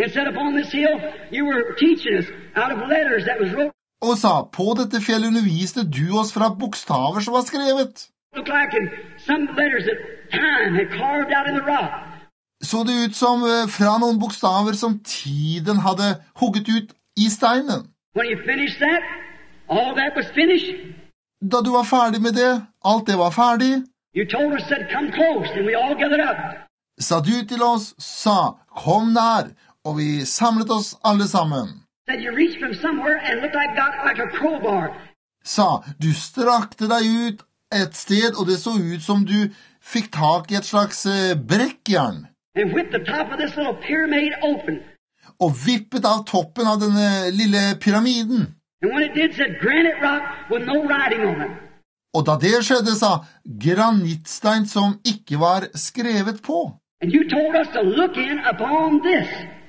and said, upon this hill you were teaching us out of letters that was wrote. Og sa, på dette fjellet underviste du oss fra bokstaver som var skrevet. Looked like in some letters that time had carved out in the rock. Så det ut som fra noen bokstaver som tiden hadde hugget ut i steinen. When you finished that, all that was finished. Da du var ferdig med det, alt det var ferdig, You told us, said, come close, and we all gathered up. sa du til oss, sa, kom nær, og vi samlet oss alle sammen. Said you reached from somewhere and looked like a crowbar. Sa, du strakte deg ut et sted, og det så ut som du fikk tak i et slags brekkjern. And whipped the top of this little pyramid open. Og vippet av toppen av denne lille pyramiden. And when it did, said granite rock with no writing on it. Og da det skjedde, sa, granittstein som ikke var skrevet på. And you told us to look in upon this.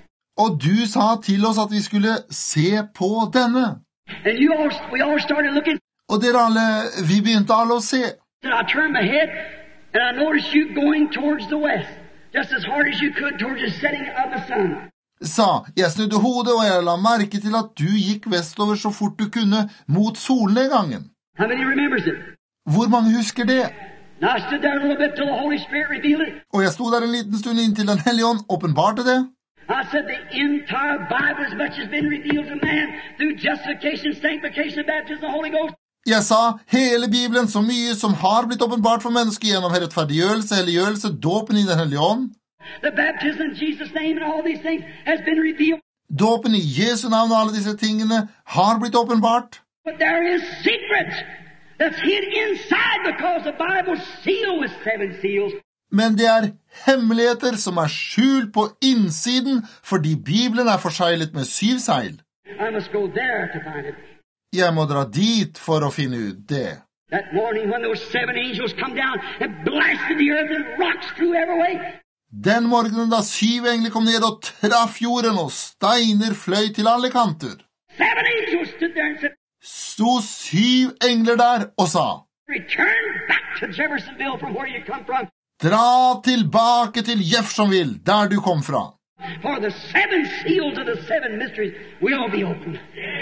Og du sa til oss at vi skulle se på denne. And we all started looking. Og dere alle, vi begynte alle å se. And I turned my head, and I noticed you going towards the west, just as hard as you could towards the setting of the sun. Sa, jeg snudde hodet, og jeg la merke til at du gikk vestover så fort du kunne mot solnedgangen. How many remembers it? Hvor mange husker det? And I stood there a little bit till the Holy Spirit revealed it. Og jeg sto der en liten stund inntil Den hellige ånd åpenbarte det. I said the entire Bible as much has been revealed to man through justification, sanctification, baptism of the Holy Ghost. Jeg sa, hele Bibelen, så mye som har blitt åpenbart for mennesker gjennom rettferdiggjørelse, helliggjørelse, dåpen i Den hellige ånd. The baptism in Jesus' name and all these things has been revealed. Dåpen i Jesu navn og alle disse tingene har blitt åpenbart. But there is secrets that's hid inside because the Bible's sealed with 7 seals. Men det er hemmeligheter som er skjult på innsiden, fordi Bibelen er forseglet med 7 seil. I must go there to find it. Jeg må dra dit for å finne ut det. That morning when those 7 angels come down and blasted the earth and rocks flew every way. Den morgenen da 7 engler kom ned og traff jorden, og steiner fløy til alle kanter. 7 angels stood there and said, Sto 7 engler der og sa, return back to Jeffersonville from where you come from. dra tilbake til Jeffersonville, der du kom fra. For the 7 seals of the 7 mysteries will be opened.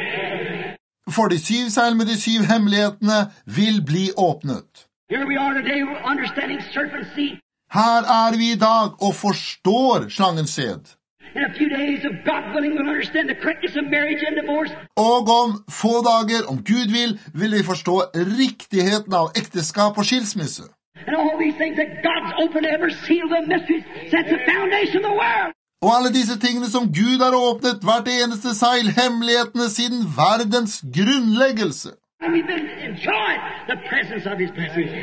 For de 7 seil med de 7 hemmelighetene vil bli åpnet. Here we are today understanding serpent's seed. Her er vi i dag og forstår slangens sæd. In a few days, if God willing, we'll understand the correctness of marriage and divorce. Og om få dager, om Gud vil vi forstå riktigheten av ekteskap og skilsmisse. And all these things that God's opened every seal of the mysteries since the foundation of the world. Og alle disse tingene som Gud har åpnet, hvert eneste seil, hemmelighetene siden verdens grunnleggelse. And we've been enjoying the presence of His blessings.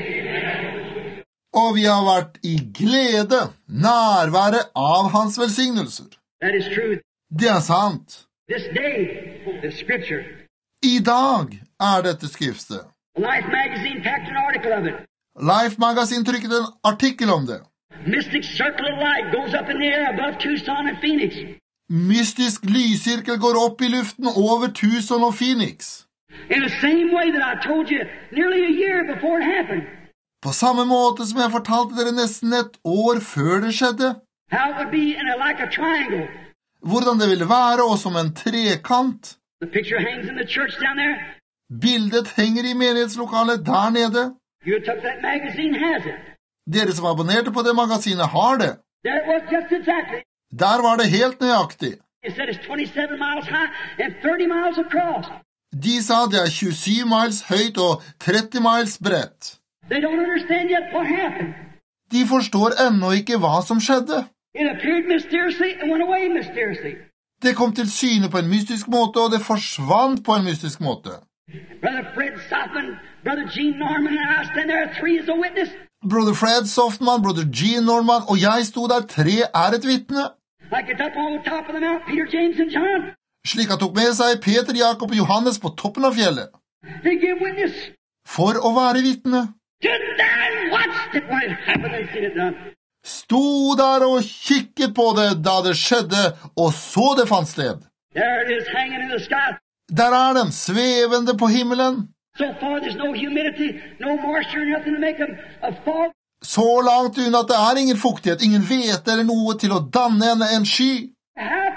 Og vi har vært i glede, nærværet av hans velsignelser. That is true. Det er sant. This day, the Scripture. I dag er dette skriftet. Life Magazine packed an article of it. Life Magazine trykket en artikkel om det. Mystic circle of light goes up in the air above Tucson and Phoenix. Mystisk lyssirkel går opp i luften over Tucson og Phoenix. In the same way that I told you nearly a year before it happened. På samme måte som jeg fortalte dere nesten et år før det skjedde. How it would be like a triangle. Hvordan det ville være, og som en trekant. The picture hangs in the church down there. Bildet henger i menighetslokalet der nede. You took that magazine, has it. Dere som abonnerte på det magasinet har det. There it was just exactly. Der var det helt nøyaktig. It said it's 27 miles high and 30 miles across. De sa det er 27 miles høyt og 30 miles bredt. They don't understand yet what happened. De forstår ennå ikke hva som skjedde. It appeared mysteriously and went away mysteriously. Det kom til syne på en mystisk måte, og det forsvant på en mystisk måte. Brother Fred Softman, Brother Gene Norman, and I stand there, 3 as a witness. Brother Fred Softman, Brother Gene Norman, og jeg sto der, 3 er et vitne. Like it's up on the top of the mount, Peter, James, and John. Slik han tok med seg Peter, Jakob og Johannes på toppen av fjellet. They give witness. For å være vitne. Stood there and watched it when it happened and seen it done. Sto der og kikket på det da det skjedde, og så det fant sted. There it is hanging in the sky. Der er den, svevende på himmelen. So far there's no humidity, no moisture, nothing to make a fog. Så langt unna at det er ingen fuktighet, ingen hvete eller noe til å danne en sky. How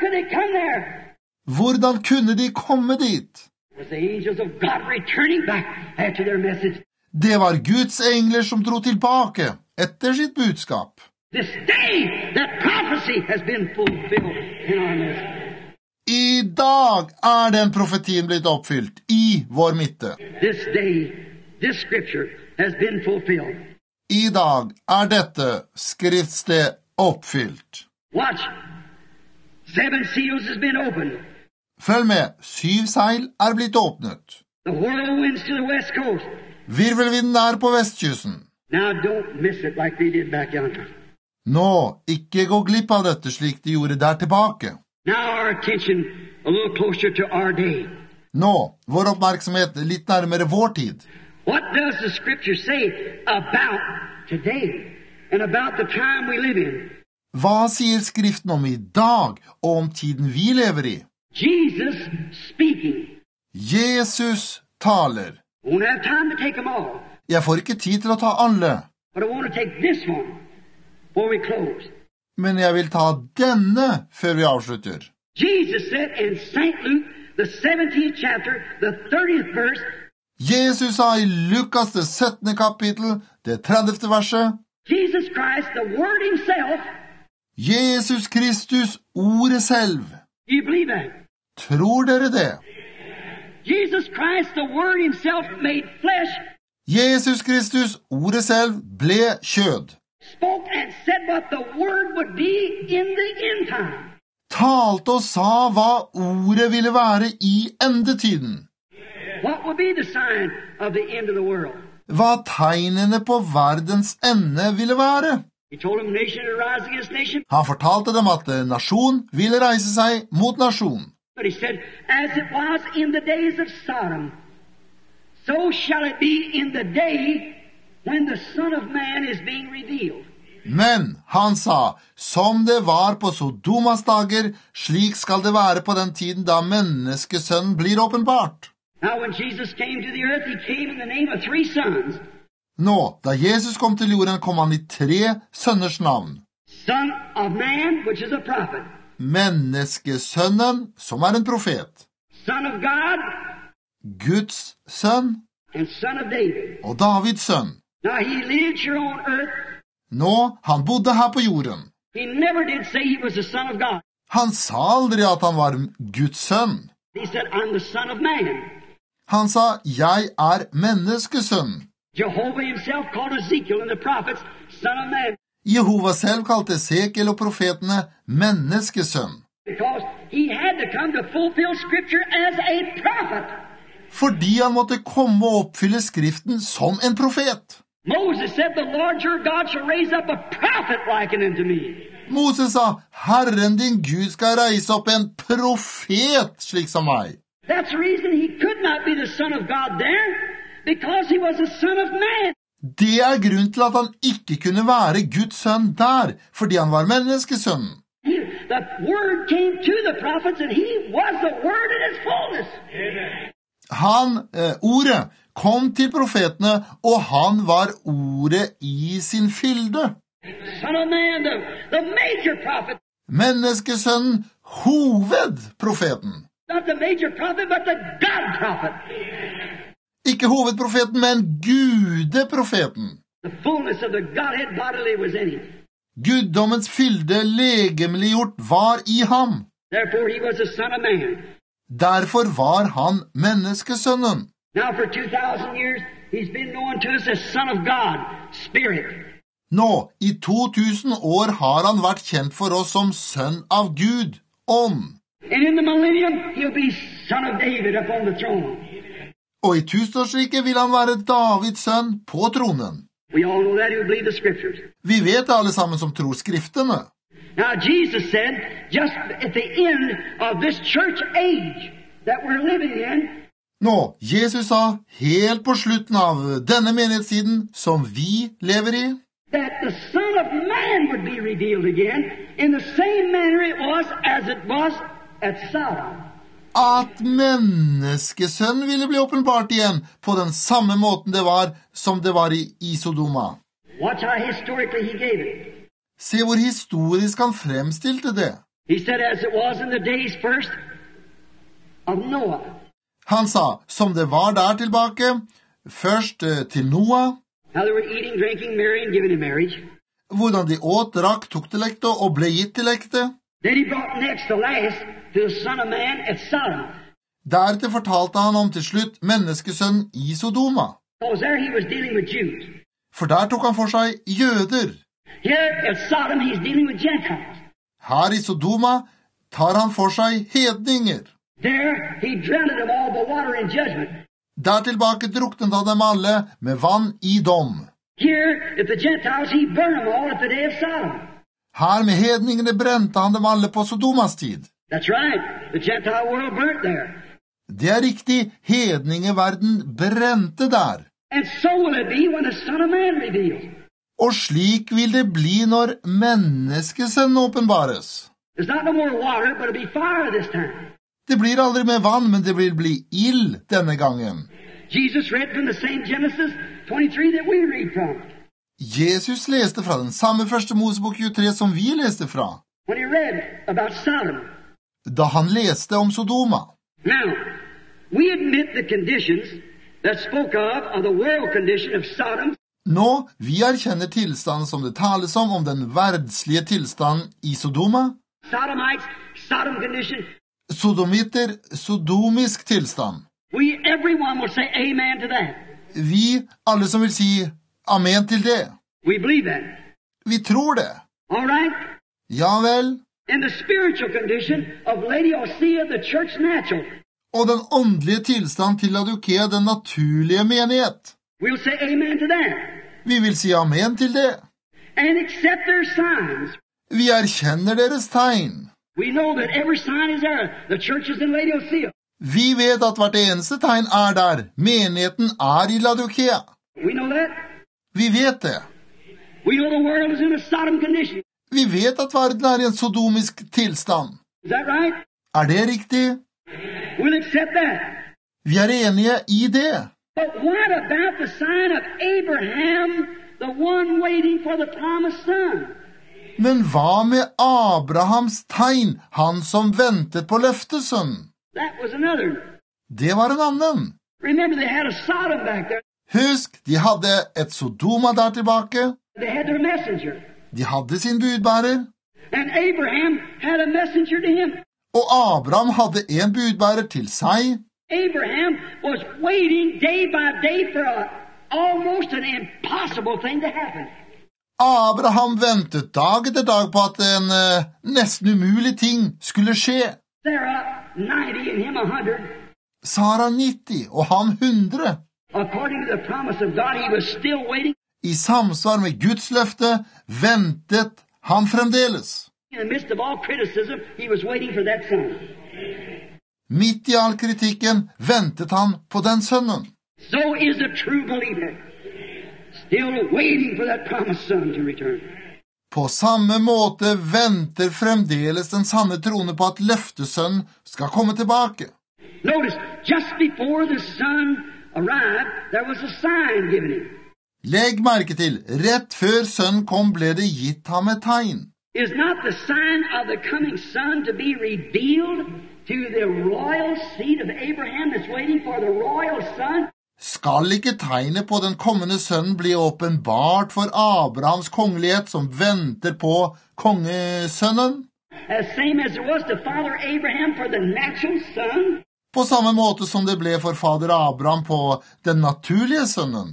could they come there? Hvordan kunne de komme dit? It was the angels of God returning back after their message. Det var Guds engler som dro tilbake etter sitt budskap. This day, that prophecy has been fulfilled in our midst. I dag er den profetien blitt oppfylt i vår midte. This day, this scripture has been fulfilled. I dag er dette skriftsted oppfylt. Watch. 7 seals has been opened. Følg med, 7 seil er blitt åpnet. The whirlwinds to the west coast. Virvelvinden er på vestkysten. Now don't miss it like they did back yonder. Nå, ikke gå glipp av dette slik de gjorde der tilbake. Now our attention a little closer to our day. Nå, vår oppmerksomhet litt nærmere vår tid. What does the scripture say about today and about the time we live in? Hva sier skriften om i dag og om tiden vi lever i? Jesus speaking. Jesus taler. I won't have time to take them all, Jeg får ikke tid til å ta alle, but I want to take this one before we close. men jeg vil ta denne før vi avslutter. Jesus said in St. Luke, the 17th chapter, the 30th verse, Jesus sa i Lukas det 17. kapittel, det 30. verset, Jesus Christ, the Word Himself, Jesus Kristus, ordet selv. do you believe that? Tror dere det? Jesus Christ, the Word Himself, made flesh, Jesus Kristus, ordet selv, ble kjød. spoke and said what the Word would be in the end time. Talte og sa hva ordet ville være i endetiden. What would be the sign of the end of the world? Hva tegnene på verdens ende ville være. He told them nation to rise against nation, Han fortalte dem at nasjon ville reise seg mot nasjon. but he said, as it was in the days of Sodom, so shall it be in the day when the Son of Man is being revealed. Men han sa, som det var på Sodomas dager, slik skal det være på den tiden da menneskesønnen blir åpenbart. Now when Jesus came to the earth, he came in the name of 3 sons. Nå, da Jesus kom til jorden, kom han i 3 sønners navn. Son of Man, which is a prophet. Menneskesønnen, som er en profet. Son of God, Guds sønn and son of David. og Davids sønn. Now he lived here on earth. Nå, han bodde her på jorden. He never did say he was the son of God. Han sa aldri at han var Guds sønn. He said, I'm the son of man. Han sa, jeg er menneskesønn. Jehovah himself called Ezekiel and the prophets son of man Jehova selv kalte Esekiel og profetene menneskesønn. because he had to come to fulfill scripture as a prophet. Fordi han måtte komme og oppfylle skriften som en profet. Moses said, the Lord your God shall raise up a prophet likened unto me. Moses sa, Herren din Gud skal reise opp en profet slik som meg. That's the reason he could not be the son of God there, because he was the son of man. Det er grunn til at han ikke kunne være Guds sønn der, fordi han var menneskesønnen. The word came to the prophets and he was the word in its fullness. Ordet kom til profetene, og han var ordet i sin fylde. Son of man, the major prophet. Menneskesønnen, hovedprofeten. Not the major prophet, but the God prophet. Ikke hovedprofeten, men gudeprofeten. The fullness of the Godhead bodily was in him. Guddommens fylde legemliggjort var i ham. Therefore he was the son of man. Derfor var han menneskesønnen. Now for 2,000 years, he's been known to us as Son of God, Spirit. Nå, i 2000 år har han vært kjent for oss som sønn av Gud, ånd. And in the millennium, he'll be Son of David upon the throne. Og i tusenårsriket vil han være Davids sønn på tronen. We all know that who believe the scriptures. Vi vet alle sammen som tror skriftene. Now Jesus said, just at the end of this church age that we're living in, Nå, Jesus sa helt på slutten av denne menighetstiden som vi lever i, that the Son of Man would be revealed again in the same manner it was at Sodom. at menneskesønnen ville bli åpenbart igjen på den samme måten det var som det var i Sodoma. Watch how historically he gave it. Se hvor historisk han fremstilte det. He said, as it was in the days first of Noah. Han sa, som det var der tilbake, først til Noah, How they were eating, drinking, marrying, giving in marriage. hvordan de åt, drakk, tok til ekte og ble gitt til ekte. Then he brought next to last to the Son of Man at Sodom. Deretter fortalte han om til slutt menneskesønnen i Sodoma. Because there he was dealing with Jews. For der tok han for seg jøder. Here at Sodom he's dealing with Gentiles. Her i Sodoma tar han for seg hedninger. There he drowned them all by water in judgment. Der tilbake druknet han dem alle med vann i dom. Here at the Gentiles he burned them all at the day of Sodom. Her med hedningene brente han dem alle på Sodomas tid. That's right. The Gentile world burnt there. Det er riktig, hedningeverden brente der. And so will it be when the Son of Man reveals. Og slik vil det bli når menneskesønnen åpenbares. There's not no more water, but it'll be fire this time. Det blir aldri mer vann, men det vil bli ild denne gangen. Jesus read from the same Genesis 23 that we read from. Jesus leste fra den samme første Mosebok 23 som vi leste fra, When he read about Sodom. da han leste om Sodoma. Now, we admit the conditions that spoke of the world condition of Sodom. Nå, vi erkjenner tilstanden som det tales om den verdslige tilstanden i Sodoma. Sodomites, Sodom condition. Sodomiter, sodomisk tilstand. Everyone will say amen to that. Vi, alle som vil si amen til det. We believe that. Vi tror det. All right? Ja vel. And the spiritual condition of Laodicea, the church natural. Og den åndelige tilstand til Laodikea, den naturlige menighet. We'll say amen to that. Vi vil si amen til det. And accept their signs. Vi erkjenner deres tegn. We know that every sign is there. The church is in Laodicea. Vi vet at hvert eneste tegn er der. Menigheten er i Laodikea. We know that. Vi vet det. We know the world is in a Sodom condition. Vi vet at verden er i en sodomisk tilstand. Is that right? Er det riktig? We'll accept that. Vi er enige i det. But what about the sign of Abraham, the one waiting for the promised son? Men hva med Abrahams tegn, han som ventet på løftesønnen? That was another. Det var en annen. Remember, they had a Sodom back there. Husk, de hadde et Sodoma der tilbake. They had their messenger. De hadde sin budbærer. And Abraham had a messenger to him. Og Abraham hadde en budbærer til seg. Abraham was waiting day by day for almost an impossible thing to happen. Abraham ventet dag etter dag på at en nesten umulig ting skulle skje. Sarah 90 and him 100. Sara 90 og han 100. According to the promise of God, he was still waiting. I samsvar med Guds løfte ventet han fremdeles. In the midst of all criticism, he was waiting for that son. Midt i all kritikken ventet han på den sønnen. So is a true believer. Still waiting for that promised son to return. På samme måte venter fremdeles den sanne troende på at løftesønnen skal komme tilbake. Notice, just before the son arrived, there was a sign given him. Legg merke til, rett før sønnen kom ble det gitt ham et tegn. Is not the sign of the coming son to be revealed to the royal seed of Abraham that's waiting for the royal son? Skal ikke tegnet på den kommende sønnen bli åpenbart for Abrahams kongelighet som venter på kongesønnen? As same as it was to Father Abraham for the natural son? På samme måte som det ble for fader Abraham på den naturlige sønnen.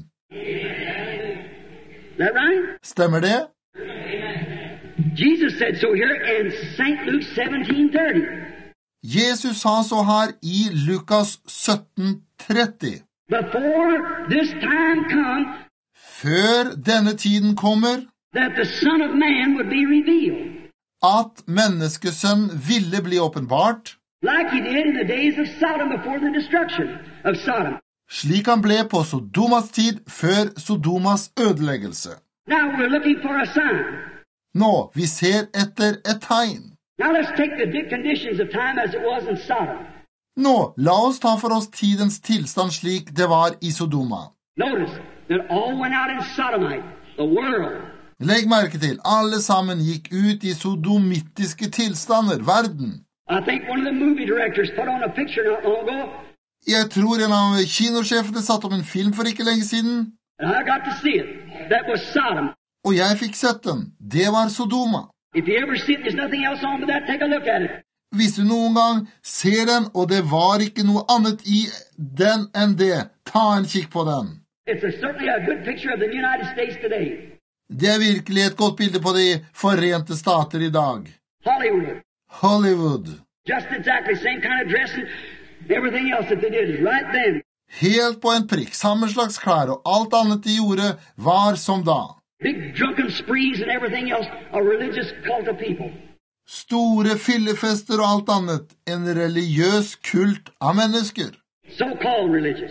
That right? Stemmer det? Jesus said so here in St. Luke 17:30. Jesus sa så her i Lukas 17:30. Before this time come, Før denne tiden kommer, that the Son of Man would be revealed. at menneskesønnen ville bli åpenbart, Like he did in the days of Sodom before the destruction of Sodom. slik han ble på Sodomas tid før Sodomas ødeleggelse. Now we're looking for a sign. Nå, vi ser etter et tegn. Now let's take the conditions of time as it was in Sodom. Nå, la oss ta for oss tidens tilstand slik det var i Sodoma. Notice that all went out in Sodomite, the world. Legg merke til, alle sammen gikk ut I sodomitiske tilstander, verden. I think one of the movie directors put on a picture not long ago. Jeg tror en av kinosjefene satt om en film for ikke lenge siden, And I got to see it. That was Sodom. og jeg fikk sett den. Det var Sodoma. If you ever see it, there's nothing else on but that. Take a look at it. Hvis du noen gang ser den, og det var ikke noe annet I den enn det, ta en kikk på den. It's certainly a good picture of the United States today. Det virkelig et godt bilde på de forente stater I dag. Hollywood. Hollywood. Just exactly same kind of dress and everything else that they did right then. Helt på en prikk, samme slags klær, og alt annet de gjorde var som da. Big drunken sprees and everything else, a religious cult of people. Store fyllefester og alt annet, en religiøs kult av mennesker. So-called religious.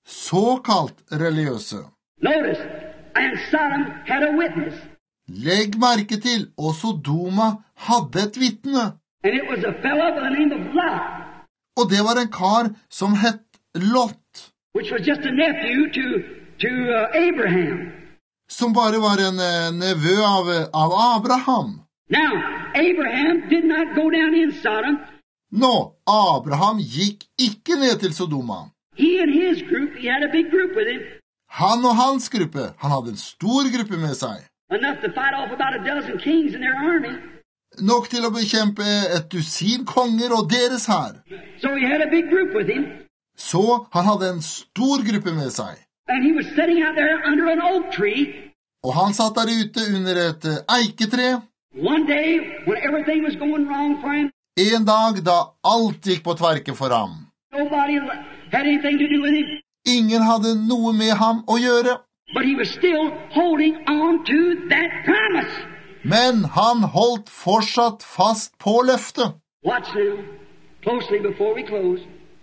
Såkalt religiøse. Notice, and Sodom had a witness. Legg merke til, og Sodoma hadde et vitne. And it was a fellow by the name of Lot, Og det var en kar som het Lot, which was just a nephew to Abraham. som bare var en nevø av Abraham. Now, Abraham did not go down in Sodom. Nå, Abraham gikk ikke ned til Sodoma. He and his group, he had a big group with him, Han og hans gruppe, han hadde en stor gruppe med seg. enough to fight off about a dozen kings in their army. Nok til å bekjempe et dusin konger og deres hær. So he had a big group with him, Så han hadde en stor gruppe med seg. and he was sitting out there under an oak tree. Og han satt der ute under et eiketre. One day, when everything was going wrong for him, En dag da alt gikk på tverke for ham. nobody had anything to do with him, Ingen hadde noe med ham å gjøre. but he was still holding on to that promise. Men han holdt fortsatt fast på løftet. Watch now, closely before we close.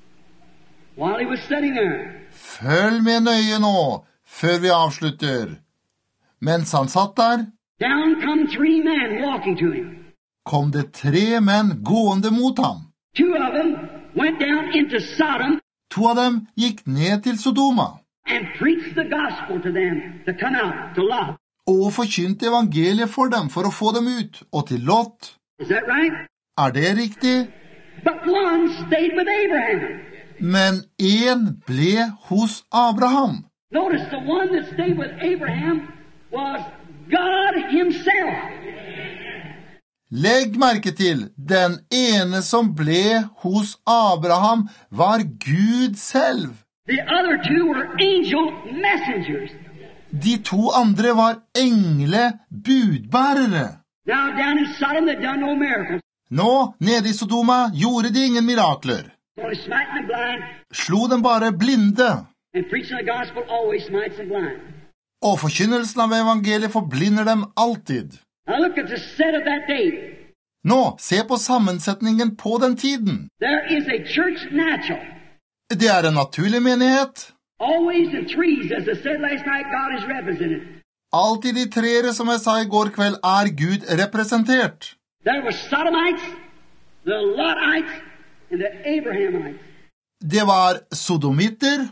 While he was sitting there, Følg med nøye nå, før vi avslutter. Mens han satt der, down come three men walking to him. kom det 3 menn gående mot ham. 2 of them went down into Sodom 2 av dem gikk ned til Sodoma, and preached the gospel to them to come out to Lot. og forkynte evangeliet for dem for å få dem ut, og til Lot. Is that right? Det riktig? But one stayed with Abraham. Men en ble hos Abraham. Notice the one that stayed with Abraham was God himself. Legg merke til, den ene som ble hos Abraham var Gud selv. The other 2 were angel messengers. De 2 andre var budbærere. Now down in Sodom they done no miracles. Nå, nede I Sodoma, gjorde de ingen mirakler. Only smiting the blind, Slo dem bare blinde. and preaching the gospel always smites the blind. Og forkynnelsen av evangeliet forblinder dem alltid. Now look at the set of that day. Nå, se på sammensetningen på den tiden. There is a church natural. Det en naturlig menighet. Always the trees, as I said last night, God is represented. Alltid de trere, som jeg sa I går kveld, Gud representert. There were Sodomites, the Lotites, and the Abrahamites. Det var sodomitter,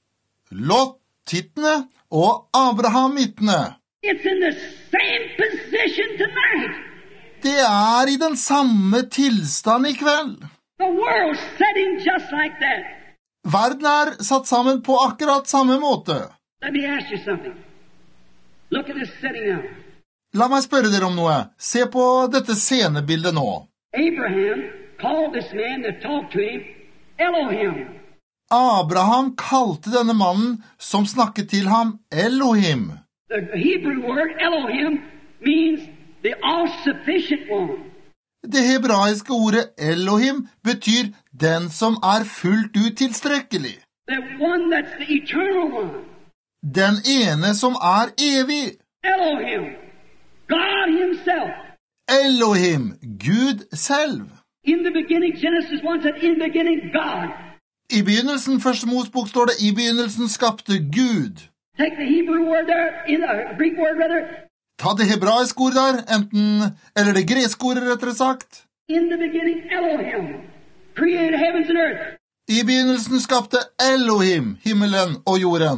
Lottitene og Abrahamittene. It's in the same position tonight. Det I den samme tilstand I kveld. The world's setting just like that. Verden satt sammen på akkurat samme måte. Let me ask you something. Look at this setting now. La meg spørre dere om noe. Se på dette scenebildet nå. Abraham called this man that talked to him Elohim. Abraham kalte denne mannen som snakket til ham Elohim. The Hebrew word Elohim means the all-sufficient one. Det hebraiske ordet Elohim betyr den som fullt ut tilstrekkelig. The one that's the eternal one. Den ene som evig. Elohim. God himself. Elohim, Gud selv. In the beginning, Genesis 1 said, in the beginning, God. I begynnelsen, første Mosebok står det, I begynnelsen skapte Gud. Take the Hebrew word there, in the Greek word rather. Ta det hebraiske ord der, eller det greske ordet rettere sagt. In the beginning, Elohim created heavens and earth. I begynnelsen skapte Elohim himmelen og jorden.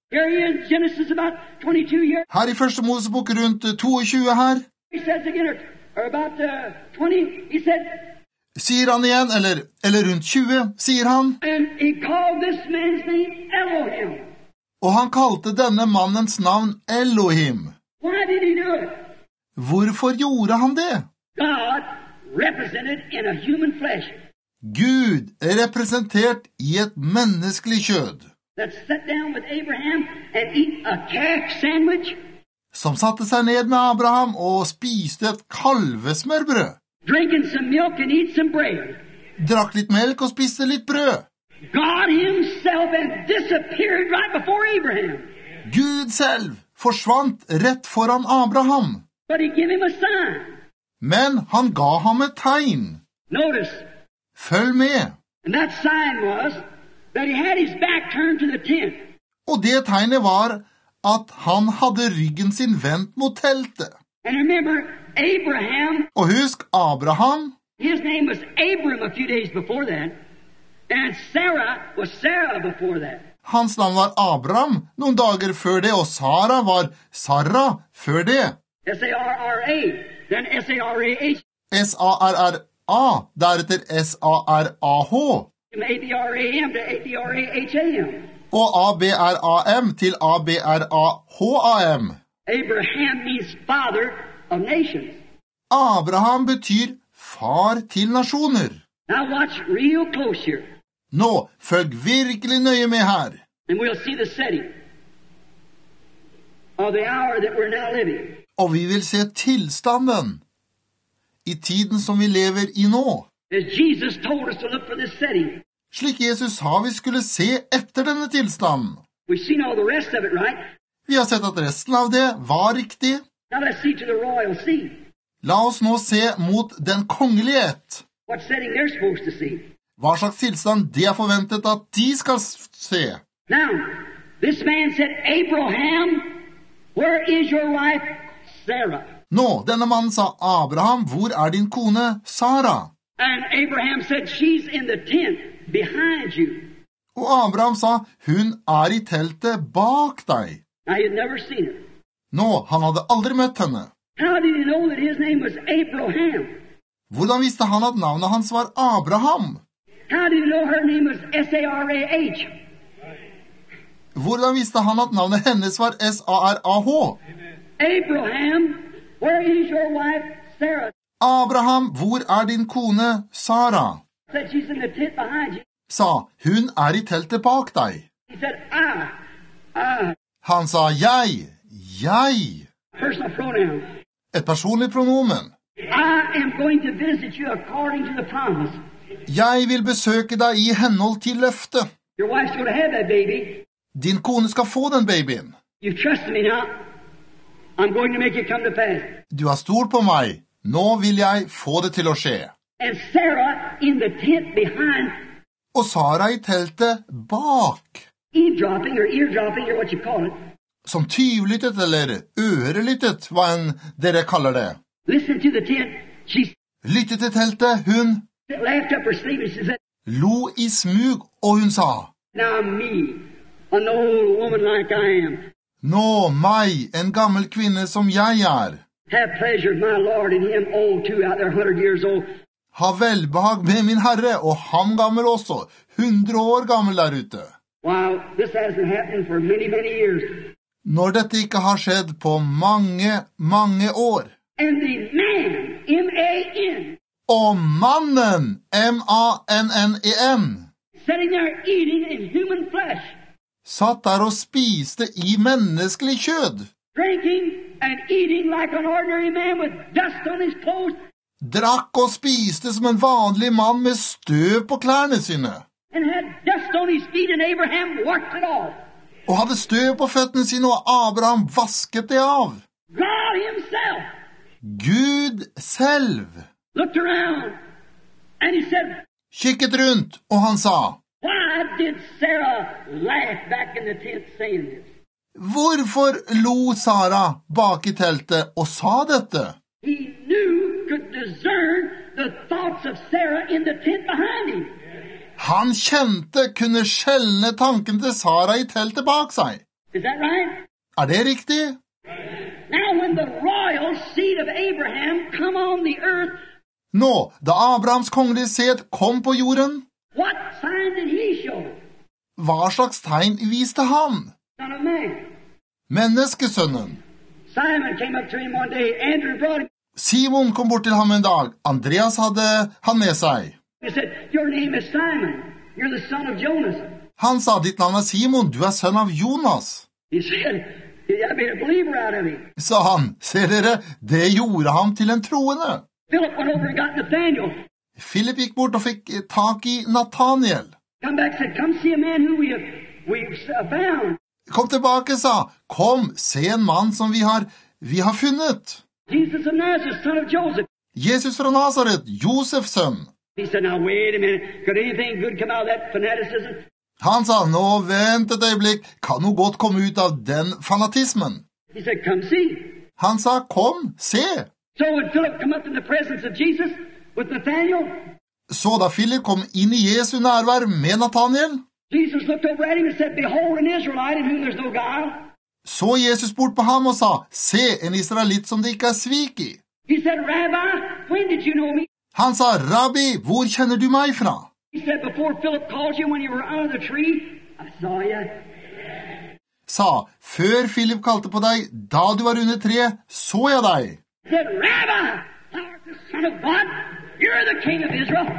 Here he is, Genesis about 22 years. Her i første Mosebok rundt 22 her, He says again, or about 20, he said, sier han igjen, eller rundt 20, sier han, and he called this man's name Elohim. og han kalte denne mannens navn Elohim. Why did he do it? Hvorfor gjorde han det? God represented in a human flesh Gud er representert i et menneskelig kjød, that sat down with Abraham and eat a calf sandwich, som satte seg ned med Abraham og spiste et kalvesmørbrød, drinking some milk and eat some bread. drakk litt melk og spiste litt brød. God himself and disappeared right before Abraham. Gud selv forsvant rett foran Abraham, But he gave him a sign. men han ga ham et tegn. Notice, Følg med. and that sign was that he had his back turned to the tent. Og det tegnet var at han hadde ryggen sin vendt mot teltet. And remember, Abraham, Og husk, Abraham, his name was Abram a few days before that, and Sarah was Sarah before that. hans navn var Abraham noen dager før det, og Sara var Sarah før det. S-A-R-R-A, then S-A-R-A-H, S-A-R-R-A, deretter S-A-R-A-H, from A-B-R-A-M to A-B-R-A-H-A-M. og A-B-R-A-M til A-B-R-A-H-A-M. Abraham means father of nations. Abraham betyr far til nasjoner. Now watch real close here, Nå, følg virkelig nøye med her, and we'll see the setting of the hour that we're now living. og vi vil se tilstanden i tiden som vi lever i nå. As Jesus told us to look for this setting. Slik Jesus sa vi skulle se etter denne tilstanden. We've seen all the rest of it, right? Vi har sett at resten av det var riktig. Now let's see to the royal sea. La oss nå se mot den kongelige ett. What setting they're supposed to see. Hva slags tilstand det er forventet at de skal se. Now, this man said, Abraham, where is your wife, Sarah? Nå, denne mannen sa, Abraham, hvor er din kone, Sara? And Abraham said, she's in the tent behind you. Og Abraham sa, hun er i teltet bak deg. Now, he'd never seen her. Nå, han hadde aldri møtt henne. How did he know that his name was Abraham? Hvordan visste han at navnet hans var Abraham? How did he know her name was S-A-R-A-H? Hvordan visste han at navnet hennes var S-A-R-A-H? Abraham, where is your wife, Sarah? Abraham, hvor er din kone, Sara? Said she's in the tent behind you. Sa, hun er i teltet bak deg. He said, I. Han sa, jeg. Personal pronoun. Et personlig pronomen. I am going to visit you according to the promise. Jeg vil besøke deg i henhold til løftet. Your wife's going to have that baby. Din kone skal få den babyen. You trust me now. I'm going to make it come to pass. Du har stolt på meg. Nå vil jeg få det til å skje. And Sarah in the tent behind, Og Sara i teltet bak, eavesdropping or eardropping or what you call it, som tyvlyttet eller ørelyttet, hva enn dere kaller det. listened to the tent. She Lyttet til teltet, hun laughed up her sleeve and she said, lo i smug, og hun sa, now me, an old woman like I am, nå meg, en gammel kvinne som jeg er, have pleasure of my Lord and him old too out there 100 years old. ha velbehag med min Herre, og han gammel også, 100 år gammel der ute. Wow, this hasn't happened for many, many years. Når dette ikke har skjedd på mange år. And the man, M-A-N, Og mannen, M-A-N-N-E-N, sitting there eating in human flesh, satt der og spiste i menneskelig kjød, drinking and eating like an ordinary man with dust on his clothes, drakk og spiste som en vanlig mann med støv på klærne sine, and had dust on his feet, and Abraham washed it off. og hadde støv på føttene sine, og Abraham vasket det av. God himself Gud selv looked around, and he said, kikket rundt, og han sa, why did Sarah laugh back in the tent saying this? hvorfor lo Sara bak i teltet og sa dette? He could discern the thoughts of Sarah in the tent behind him. Han kunne skjelne tanken til Sara i teltet bak seg. Is that right? Det riktig? Now when the royal seed of Abraham come on the earth, Nå, da Abrahams kongelige sæd kom på jorden, what sign did he show? hva slags tegn viste han? Son of man. Menneskesønnen. Simon came up to him one day. Andrew brought him. Simon kom bort til ham en dag. Andreas hadde han med seg. He said, your name is Simon. You're the son of Jonas. Han sa, ditt navn Simon, du sønn av Jonas. He said, I made a believer out of him. Sa han, ser dere, det gjorde ham til en troende. Philip went over and got Nathaniel. Philip gikk bort og fikk tak i Nathaniel. Come back and said, come see a man who we've found. Kom tilbake, sa, kom, se en mann som vi har funnet. Jesus of Nazareth, son of Joseph. Jesus fra Nazaret, Josefs sønn. He said, now wait a minute. Could anything good come out of that fanaticism? Han sa, nå vent et øyeblikk, kan noe godt komme ut av den fanatismen? He said, come see. Han sa, kom, se. So when Philip come up in the presence of Jesus with Nathaniel, Så da Philip kom inn i Jesu nærvær med Nathaniel, Jesus looked over at him and said, behold, an Israelite in whom there's no guile. så Jesus bort på ham og sa, se, en israelitt som det ikke svik i. He said, Rabbi, when did you know me? Han sa, Rabbi, hvor kjenner du meg fra? He said, before Philip called you when you were under the tree, I saw you. Sa, før Philip kalte på deg, da du var under treet, så jeg deg. He said, Rabbi, thou art the Son of God. You're the King of Israel.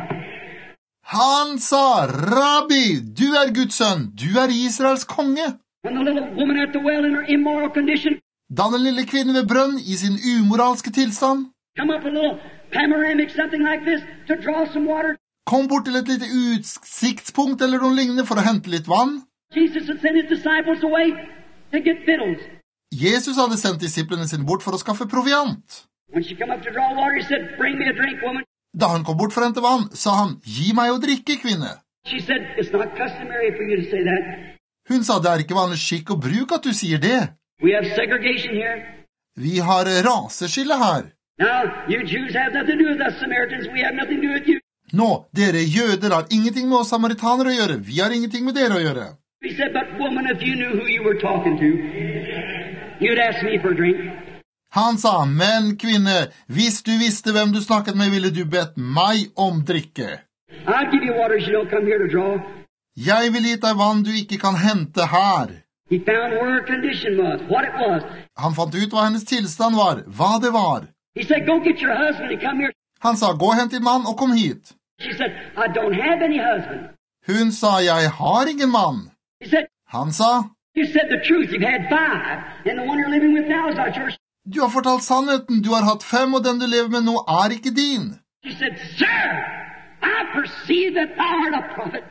Han sa, Rabbi, du Guds sønn, du Israels konge. When the little woman at the well in her immoral condition, Da den lille kvinnen ved brønn i sin umoralske tilstand come up a little panoramic, something like this, to draw some water, kom bort til et lite utsiktspunkt eller noe lignende for å hente litt vann. Jesus had sent his disciples away to get victuals. Jesus hadde sendt disiplene sine bort for å skaffe proviant. When she come up to draw water, he said, bring me a drink, woman. Da han kom bort for å hente vann, sa han, gi meg å drikke, kvinne. She said, it's not customary for you to say that. Hun sa, det ikke vanlig skikk og bruk at du sier det. We have segregation here. Vi har raseskille her. Now, you Jews have nothing to do with us Samaritans. We have nothing to do with you. Nå, dere jøder har ingenting med oss samaritanere å gjøre. Vi har ingenting med dere å gjøre. He said, but woman, if you knew who you were talking to, you'd ask me for a drink. Han sa, men kvinne, hvis du visste hvem du snakket med, ville du bedt meg om drikke. I'll give you water you don't come here to draw. Jeg vil gi deg vann du ikke kan hente her. He found where her condition was, what it was. Han fant ut hva hennes tilstand var, hva det var. He said, go get your husband and come here. Han sa, gå og hent din mann og kom hit. She said, I don't have any husband. Hun sa, jeg har ingen mann. He said, Han sa, you said the truth. You've had 5, and the one you're living with now is not yours. du har fortalt sannheten, du har hatt 5, og den du lever med nå ikke din. She said, sir, I perceive that thou art a prophet.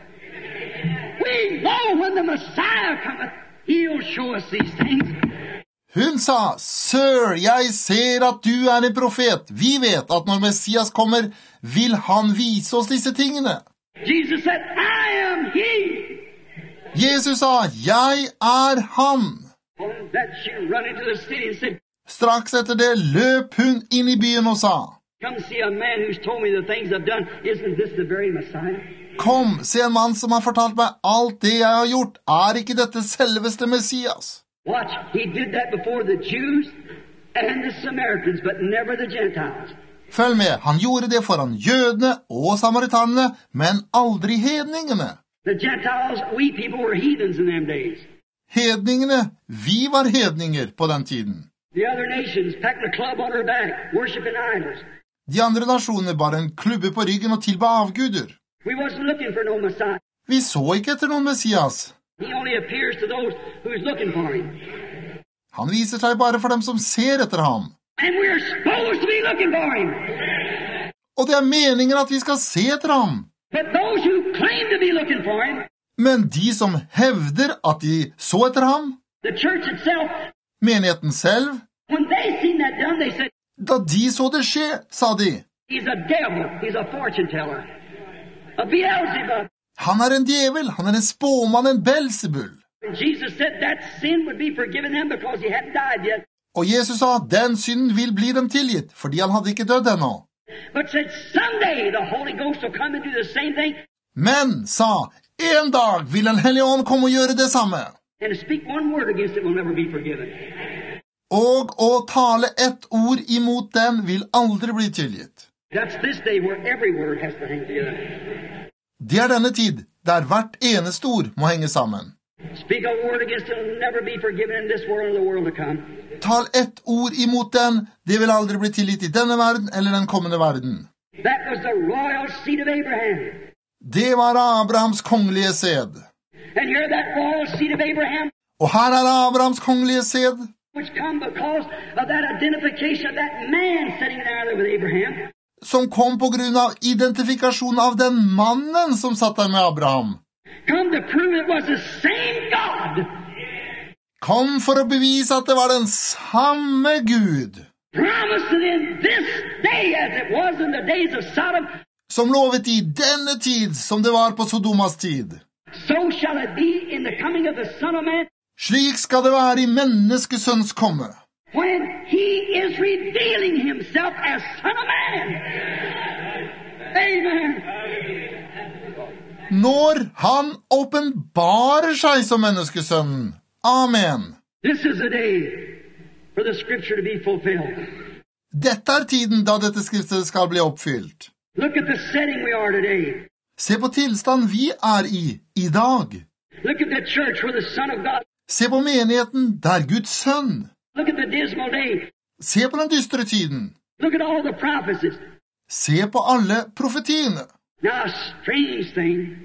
We know when the Messiah cometh, he'll show us these things. Hun sa, Sir, jeg ser at du en profet. Vi vet at når Messias kommer, vil han vise oss disse tingene. Jesus said, I am he. Jesus sa, jeg han. On that she run into the city and said, Straks etter det løp hun inn i byen og sa, come see a man who's told me the things I've done. Isn't this the very Messiah? kom, se en mann som har fortalt meg alt det jeg har gjort. Ikke dette selveste Messias? Watch, he did that before the Jews and the Samaritans, but never the Gentiles. Følg med, han gjorde det foran jødene og samaritanene, men aldri hedningene. The Gentiles, we people were heathens in them days. Hedningene, vi var hedninger på den tiden. The other nations packed a club on her back, worshiping idols. De andre nasjonene bar en klubbe på ryggen og tilba avguder. We wasn't looking for no Messiah. Vi så ikke etter noen Messias. He only appears to those who's looking for him. Han viser seg bare for dem som ser etter ham. And we're supposed to be looking for him. Og det meningen at vi skal se etter ham. But those who claim to be looking for him, Men de som hevder at de så etter ham, the church itself, menigheten selv, when they seen that done, they said, da de så det skje, sa de, he's a devil, he's a fortune teller, a Beelzebub. han en djevel, han en spåmann, en Belzebul. And Jesus said that sin would be forgiven them because he hadn't died yet. Og Jesus sa, den synden vil bli dem tilgitt, fordi han hadde ikke dødd ennå. But said someday the Holy Ghost will come and do the same thing. Men, sa, en dag vil den hellige ånd komme og gjøre det samme. And to speak one word against it will never be forgiven. Og å tale ett ord imot den vil aldri bli tilgitt. That's this day where every word has to hang together. Det denne tid, der hvert eneste ord må henge sammen. Speak a word against it will never be forgiven in this world or the world to come. Tal ett ord imot den, det vil aldri bli tilgitt i denne verden eller den kommende verden. That was the royal seed of Abraham. Det var Abrahams kongelige sed. And here that royal seed of Abraham, Og her Abrahams kongelige sed, which come because of that identification of that man sitting there with Abraham. som kom på grunn av identifikasjonen av den mannen som satt der med Abraham. Come to prove it was the same God. Kom for å bevise at det var den samme Gud. Promising in this day as it was in the days of Sodom. Som lovet i denne tid som det var på Sodomas tid. So shall it be in the coming of the Son of Man. Slik skal det være i menneskesønns komme. When he is revealing himself as Son of Man. Amen. Når han åpenbarer seg som menneskesønnen. Amen. This is a day for the scripture to be fulfilled. Dette tiden da dette skriftet skal bli oppfylt. Look at the setting we are today. Se på tilstand vi i dag. Look at the church where the Son of God. Se på menigheten der Guds sønn. Look at the dismal day. Se på den dystre tiden. Look at all the prophecies. Se på alle profetiene. Now a strange thing.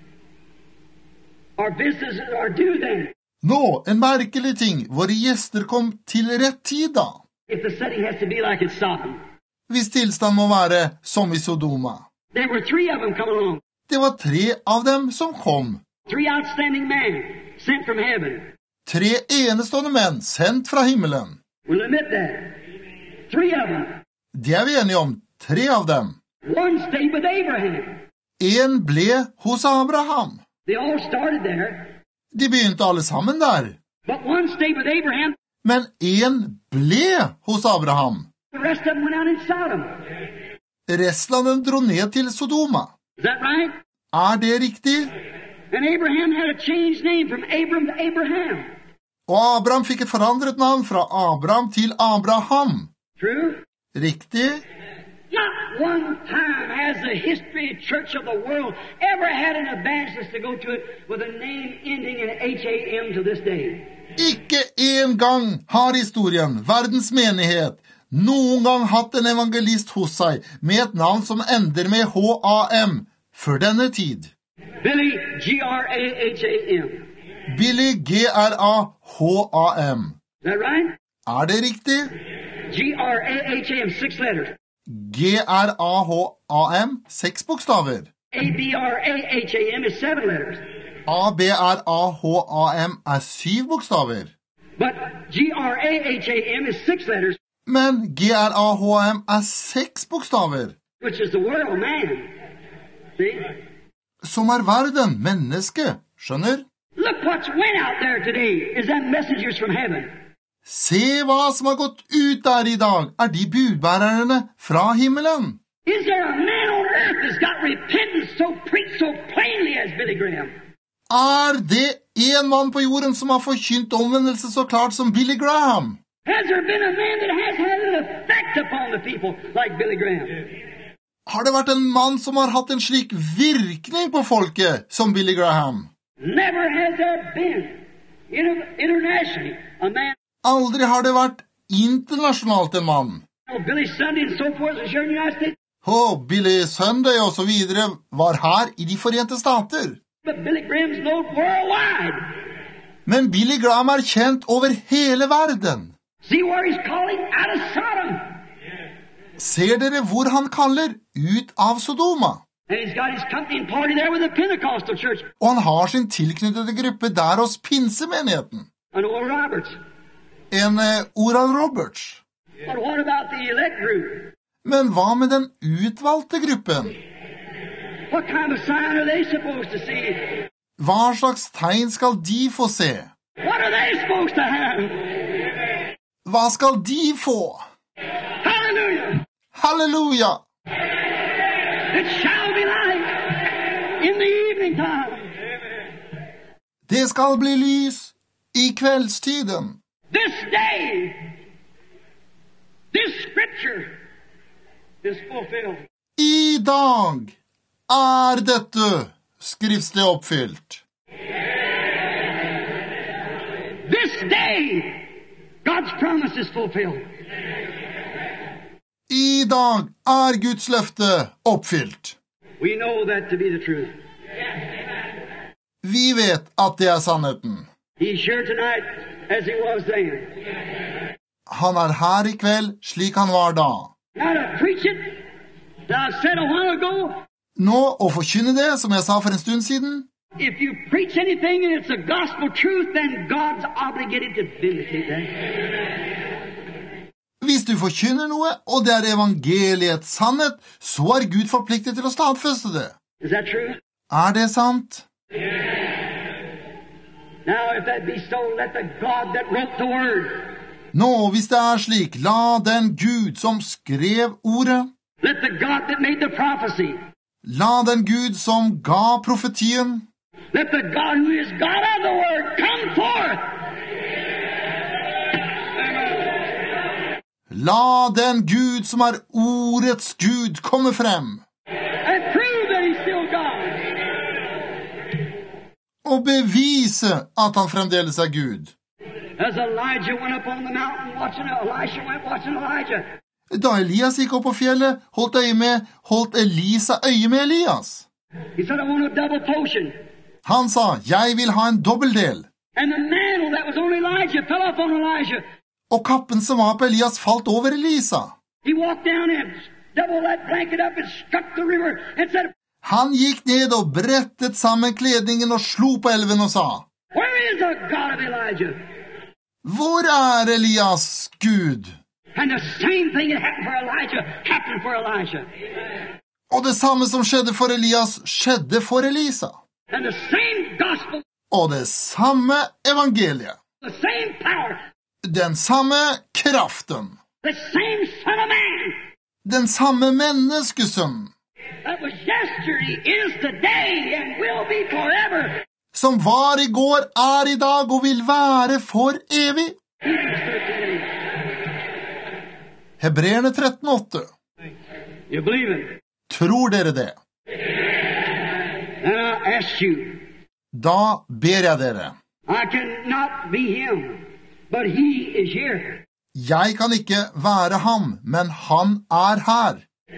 Our businesses are due then. Nå, en merkelig ting. Våre gjester kom til rett tid da. If the setting has to be like it's Sodom. Hvis tilstand må være som i Sodoma. There were 3 of them coming along. Det var 3 av dem som kom. 3 outstanding men sent from heaven. 3 enestående menn sendt fra himmelen. We'll admit that. 3 of them. Det vi enige om, 3 av dem. 1 stayed with Abraham. En ble hos Abraham. They all started there. De begynte alle sammen der. But 1 stayed with Abraham. Men en ble hos Abraham. The rest of them went out in Sodom. Resten av dem dro ned til Sodoma. Is that right? Det riktig? And Abraham had a changed name from Abram to Abraham. Og Abraham fikk et forandret navn fra Abraham til Abraham. True? Riktig? Not one time has the history church of the world ever had an evangelist to go to it with a name ending in H-A-M to this day. Ikke en gang har historien, verdens menighet, noen gang hatt en evangelist hos seg med et navn som ender med H-A-M, før denne tid. Billy, G-R-A-H-A-M. Billy, G-R-A-H-A-M. Is that right? Det riktig? G-R-A-H-A-M, 6 letters. G-R-A-H-A-M, 6 bokstaver. A-B-R-A-H-A-M is 7 letters. A-B-R-A-H-A-M 7 bokstaver. But G-R-A-H-A-M is 6 letters. Men G-R-A-H-A-M 6 bokstaver. Which is the world, man. See? Som verden, menneske, skjønner? Look what's went out there today. Is that messengers from heaven? Se hva som har gått ut der i dag, de budbærerne fra himmelen. Is there a man on earth that's got repentance so preached so plainly as Billy Graham? Det en mann på jorden som har forkynt omvendelse så klart som Billy Graham? Has there been a man that has had an effect upon the people like Billy Graham? Har det vært en mann som har hatt en slik virkning på folket som Billy Graham? Never has there been internationally a man. Aldri har det vært internasjonalt en mann. Billy Sunday and so forth is here in the United States. Billy Sunday og så videre var her i de Forente Stater. But Billy Graham's known worldwide. Men Billy Graham kjent over hele verden. See where he's calling out of Sodom. Ser dere hvor han kaller ut av Sodoma? And he's got his company and party there with the Pentecostal church. Og han har sin tilknyttede gruppe der hos pinsemenigheten. And Oral Roberts. En Oral Roberts. But what about the elect group? Men hva med den utvalgte gruppen? What kind of sign are they supposed to see? Hva slags tegn skal de få se? What are they supposed to have? Hva skal de få? Hallelujah! Halleluja! It shall be light in the evening time. Det skal bli lys I kveldstiden. This day, this scripture is fulfilled. I dag dette skriftslig oppfylt. This day, God's promise is fulfilled. I dag Guds løfte oppfylt. We know that to be the truth. Vi vet at det sannheten. He's here tonight as he was then. Han her I kveld slik han var da. Now to preach it, that I said a while ago, Nå å forkynne det, som jeg sa for en stund siden. if you preach anything and it's a gospel truth, then God's obligated to vindicate that. Hvis du forkynner noe, og det evangeliets sannhet, så Gud forpliktet til å stadfeste det. Is that true? Det sant? Now, if that be so, let the God that wrote the word, Nå, hvis det slik, la den Gud som skrev ordet, let the God that made the prophecy, la den Gud som ga profetien, let the God who is God of the word come forth. la den Gud som ordets Gud komme frem, And prove that he's still God. og bevise at han fremdeles Gud. As Elijah went up on the mountain watching, Elisha went watching Elijah. Da Elias gikk opp på fjellet, holdt Elisa øye med Elias. He said, I want a double portion. Han sa, jeg vil ha en dobbeldel. And the mantle that was on Elijah fell off on Elijah. Og kappen som var på Elias falt over Elisa. He walked down and doubled that blanket up and struck the river and said, Han gikk ned og brettet sammen kledningen og slo på elven og sa, where is the God of Elijah? hvor Elias Gud? And the same thing that happened for Elijah. Og det samme som skjedde for Elias, skjedde for Elisa. And the same gospel, Og det samme evangeliet, the same power, den samme kraften, the same Son of Man den samme menneskesønnen, that was yesterday, is today, and will be forever. som var I går, I dag og vil være for evig. Hebreerne 13,8. You believe it? Tror dere det? And I ask you, Da ber jeg dere. I cannot be him, but he is here. Jeg kan ikke være ham, men han her.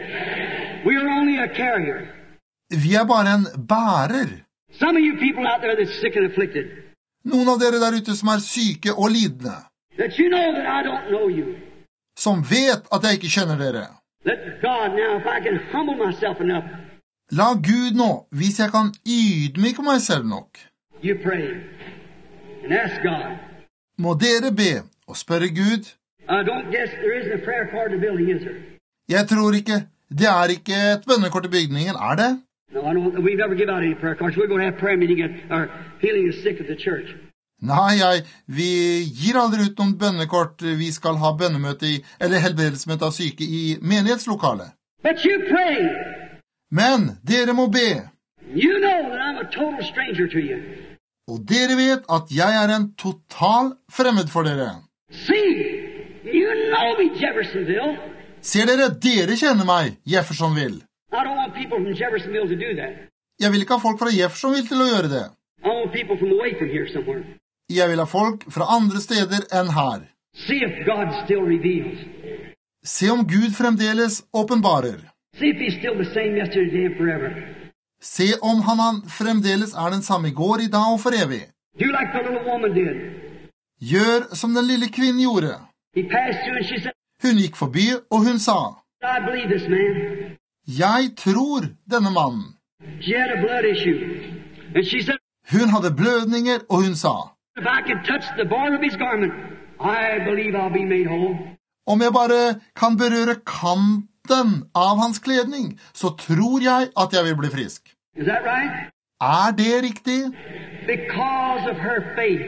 We are only a carrier. Vi bare en bærer. Some of you people out there that's sick and afflicted, Noen av dere der ute som syke og lidende, that you know that I don't know you. som vet at jeg ikke kjenner dere. Let God now, if I can humble myself enough, La Gud nå, hvis jeg kan ydmyke meg selv nok, you pray and ask God. må dere be og spørre Gud. Don't guess there isn't a prayer card in the building, is there? Jeg tror ikke, det ikke et bønnekort I bygningen, det? No, I don't. We never give out any prayer cards. We're going to have prayer meeting at our healing the sick at the church. Nei, vi gir aldri ut noen bønnekort. Vi skal ha bønnemøte eller helbredelsesmøte av syke I menighetslokalet. But you pray. Men dere må be, You know that I'm a total stranger to you. og dere vet at jeg en total fremmed for dere. See, you know me, Jeffersonville. Ser dere kjenner meg, Jeffersonville. I don't want people from Jeffersonville to do that. Jeg vil ikke ha folk fra Jeffersonville til å gjøre det. I want people from away from here somewhere. Jeg vil ha folk fra andre steder enn her. See if God still reveals. Se om Gud fremdeles åpenbarer. See if he's still the same yesterday, today, and forever. Se om han fremdeles den samme I går, I dag og for evig. Do like the little woman did. Gjør som den lille kvinnen gjorde. He passed through and she said, Hun gikk forbi, og hun sa, I believe this man. jeg tror denne mannen. She had a blood issue. And she said, Hun hadde blødninger, og hun sa, if I can touch the border of his garment, I believe I'll be made whole. om jeg bare kan berøre kanten av hans kledning, så tror jeg at jeg vil bli frisk. Is that right? Det riktig? Because of her faith,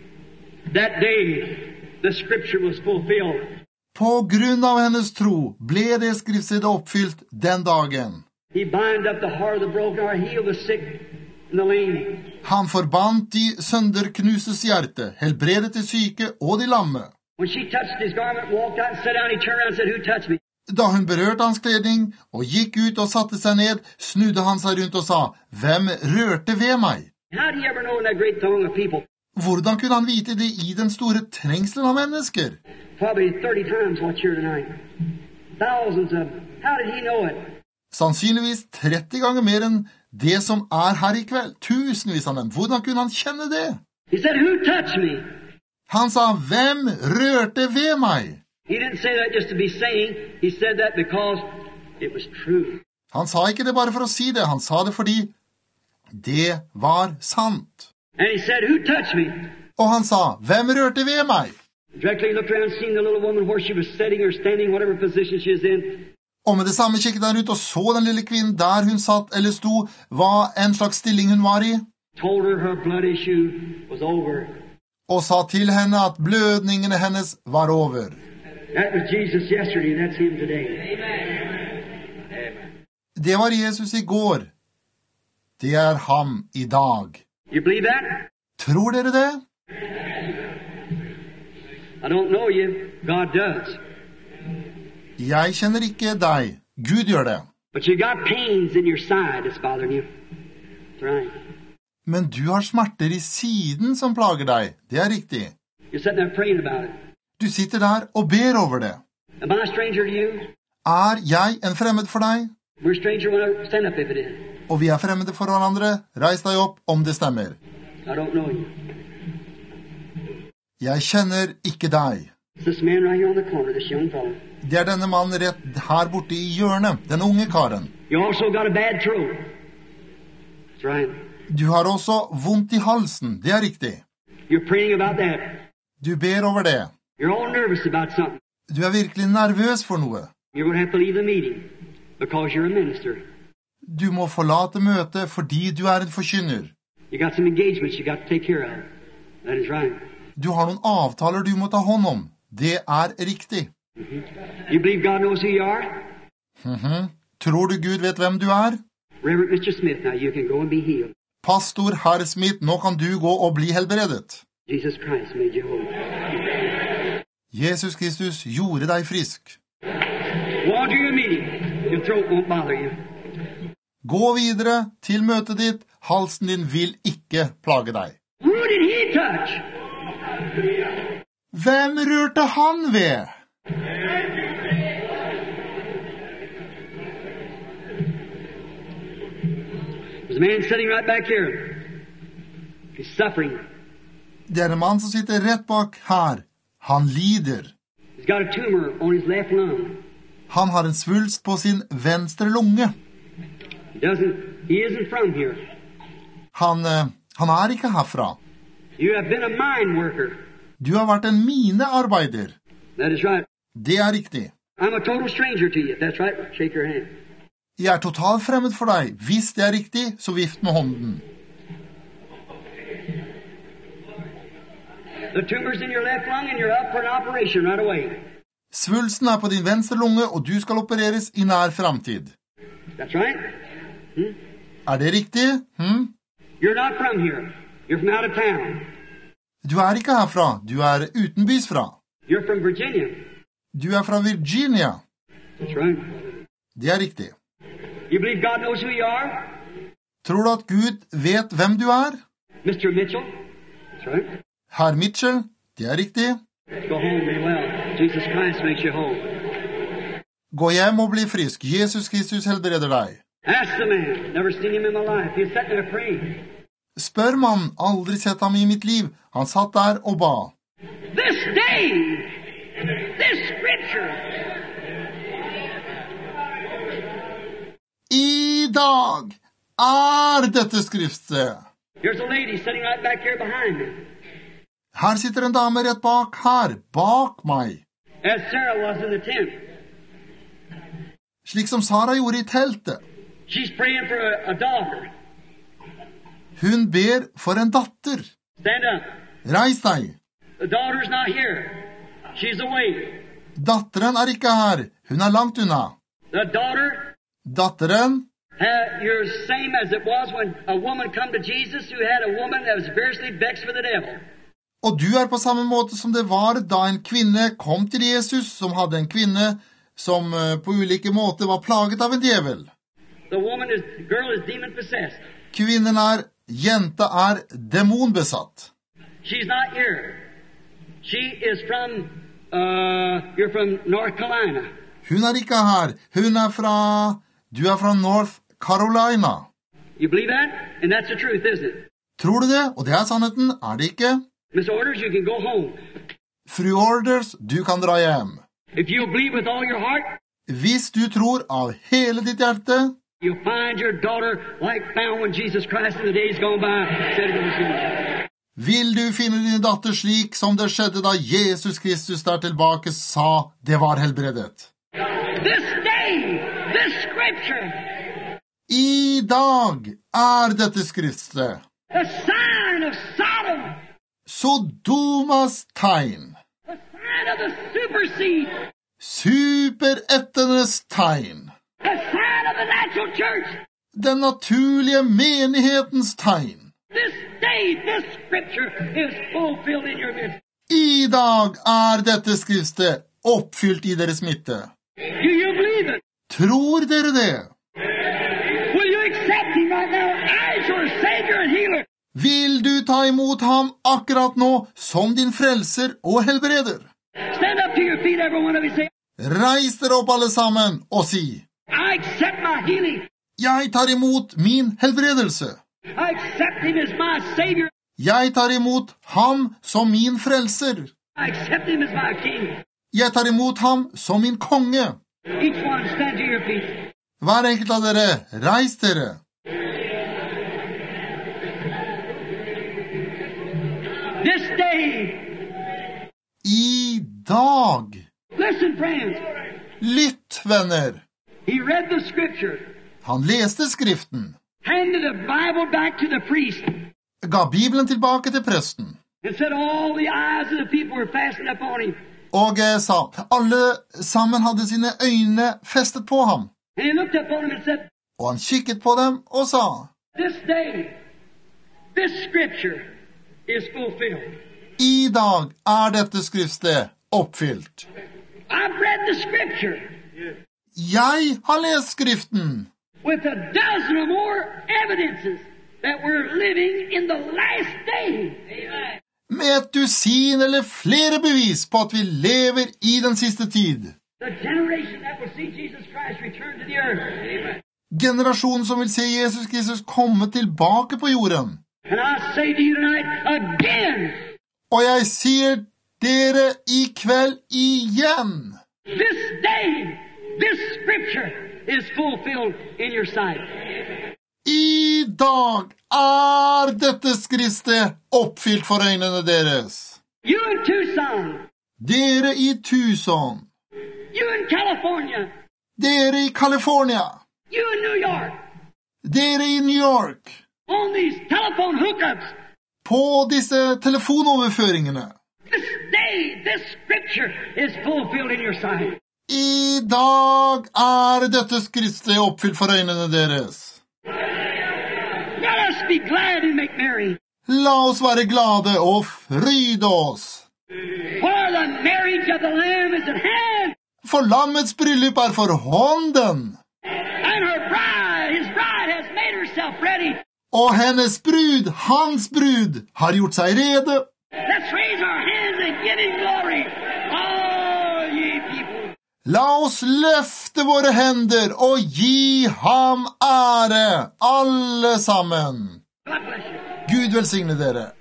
that day the scripture was fulfilled. På grunn av hennes tro ble det skriftstedet oppfylt den dagen. He bind up the heart of the broken heart, heal the sick. and the lame. Han forbandt de sønderknustes hjerte, helbredet de syke og de lamme. When she touched his garment, walked out and sat down, he turned around and said, "Who touched me?" Da hun berørte hans kledning og gikk ut og satte seg ned, snudde han seg rundt og sa, «Hvem rørte ved meg?» How do you ever know in that great throng of people? Hvordan kunne han vite det i den store trengselen av mennesker? Probably 30 times what's here tonight. Thousands of them. How did he know it? Sannsynligvis 30 ganger mer enn det som er her i kveld. Tusenvis av dem. Hvordan kunne han kjenne det? He said, "Who touched me?" Han sa, «Hvem rørte ved meg?» He didn't say that just to be saying. He said that because it was true. Han sa ikke det bare for å si det. Han sa det fordi det var sant. And he said, "Who touched me?" Og han sa, «Hvem rørte ved meg?» Directly looked around, seen the little woman where she was sitting or standing, whatever position she was in. Og med det samme kikket han ut og så den lille kvinnen der hun satt eller sto, hva en slags stilling hun var i, Told her her blood issue was over. og sa til henne at blødningene hennes var over. That was Jesus yesterday. That's him today. Det var Jesus i går. Det er ham i dag. You believe that? Tror dere det? I don't know you. God does. Jeg kjenner ikke deg. Gud gjør det. But you got pains in your side that's bothering you. That's right. Men du har smerter i siden som plager deg. Det er riktig. You're sitting there praying about it. Du sitter der og ber over det. Am I a stranger to you? Er jeg en fremmed for deg? We're a stranger when I stand up if it is. Og vi er fremmede for hverandre. Reis deg opp om det stemmer. I don't know you. Jeg kjenner ikke deg. It's this man right here on the corner, this young fellow. Det er denne mannen rett her borte i hjørnet, den unge karen. You also got a bad throat. That's right. Du har også vondt i halsen, det er riktig. You're praying about that. Du ber over det. You're all nervous about something. Du er virkelig nervøs for noe. You're going to have to leave the meeting because you're a minister. Du må forlate møtet fordi du er en forkynner. You got some engagements you got to take care of. That is right. Du har noen avtaler du må ta hånd om. Det er riktig. You believe God knows who you are? Tror du Gud vet hvem du er? Reverend Mr. Smith, now you can go and be healed. Pastor herr Smith, nå kan du gå og bli helbredet. Jesus Christ made you whole. Jesus Kristus gjorde deg frisk. Go on to your meeting. Your throat won't bother you. Gå videre til møtet ditt. Halsen din vil ikke plage deg. Who did he touch? Hvem rørte han ved? There's a man sitting right back here. He's suffering. Det er en mann som sitter rett bak her. Han lider. He's got a tumor on his left lung. Han har en svulst på sin venstre lunge. He isn't from here. Han er ikke herfra. You have been a mine worker. Du har vært en minearbeider. That is right. Det er riktig. I'm a total stranger to you. That's right. Shake your hand. Jeg er totalt fremmed for deg. Hvis det er riktig, så vift med hånden. The tumor's in your left lung and you're up for an operation right away. Svulsten er på din venstre lunge, og du skal opereres i nær fremtid. That's right. Er det riktig? You're not from here. You're from out of town. Du er ikke herfra. Du er utenbys fra. You're from Virginia. Du er fra Virginia. That's right. Det er riktig. You believe God knows who you are? Tror du at Gud vet hvem du er? Mr. Mitchell? That's right. Herr Mitchell? Det er riktig. Go home, be well. Jesus Christ makes you whole. Gå hjem og bli frisk. Jesus Kristus helbreder deg. Ask the man. Never seen him in my life. He's sitting there praying. Spør man, aldri sett ham i mitt liv. Han satt der og ba. This day, this scripture. I dag er dette skriftet. Here's a lady sitting right back here behind me. Her sitter en dame rett bak her, bak meg. As Sarah was in the tent. Slik som Sara gjorde i teltet. She's praying for a daughter. Hun ber for en datter. Stand up. Reis deg. The daughter's not here. She's away. Datteren er ikke her. Hun er langt unna. The daughter Datteren You're the same as it was when a woman come to Jesus who had a woman that was variously vexed with the devil. Og du på samme måte som det var da en kvinne kom til Jesus, som hadde en kvinne som på ulike måter var plaget av en djevel. The girl is demon possessed. Kvinnen jenta demonbesatt. She's not here. She is from, you're from North Carolina. Hun ikke her. Du fra North Carolina. You believe that? And that's the truth, isn't it? Tror du det? Og det sannheten, det ikke? Miss Orders, you can go home. Fru Orders, du kan dra hjem. If you believe with all your heart, hvis du tror av hele ditt hjerte, you'll find your daughter like found when Jesus Christ in the days gone by said it was healed. Vil du finne din datter slik som det skjedde da Jesus Kristus der tilbake sa det var helbredet. This day, this scripture, i dag dette skriftet, the sign of Sodom, Sodomas tegn, the sign of the superseed, superetternes tegn, the sign of the natural church, den naturlige menighetens tegn. This day, this scripture is fulfilled in your midst. I dag dette skriftet oppfylt i deres midte. Do you believe it? Tror dere det? Will you accept him right now as your Savior and healer? Vil du ta imot ham akkurat nå som din frelser og helbreder? Stand up to your feet, every one of you, say, reis dere opp alle sammen og si, I accept my healing. jeg tar imot min helbredelse. I accept him as my Savior. Jeg tar imot ham som min frelser. I accept him as my King. Jeg tar imot ham som min konge. Each one stand to your feet. Hver enkelt av dere, reis dere. This day. I dag. Listen, friends. Lytt, venner. He read the scripture. Han leste skriften. Handed the Bible back to the priest. Ga Bibelen tilbake til presten. And said all the eyes of the people were fastened upon him. Og sa, alle sammen hadde sine øyne festet på ham. And he looked upon him and said, og han kikket på dem og sa, this day, this scripture is fulfilled. I dag dette skriftet oppfylt. I've read the scripture. Jeg har lest skriften. With a dozen or more evidences that we're living in the last day. Amen. Med et dusin eller flere bevis på at vi lever i den siste tid. The generation that will see Jesus Christ return to the earth. Amen. Generasjonen som vil se Jesus Kristus komme tilbake på jorden. And I say to you tonight again. Og jeg sier dere i kveld igjen. This day, this scripture is fulfilled in your sight. I dag dette skriftet oppfylt for øynene deres. You in Tucson. Dere i Tucson. You in California. Dere i California. You in New York. Dere i New York. On these telephone hookups. På disse telefonoverføringene. This day, this scripture is fulfilled in your sight. I dag dette skriftet oppfylt for øynene deres. Let us be glad and make merry. La oss være glade og fryde oss. For the marriage of the Lamb is at hand. For lammets bryllup for hånden. And her bride, his bride, has made herself ready. Og hennes brud, hans brud, har gjort seg rede. Let's raise our hands and give him glory. All ye people. La oss løfte våre hender og gi ham ære, alle sammen. God bless you. Gud velsigne dere.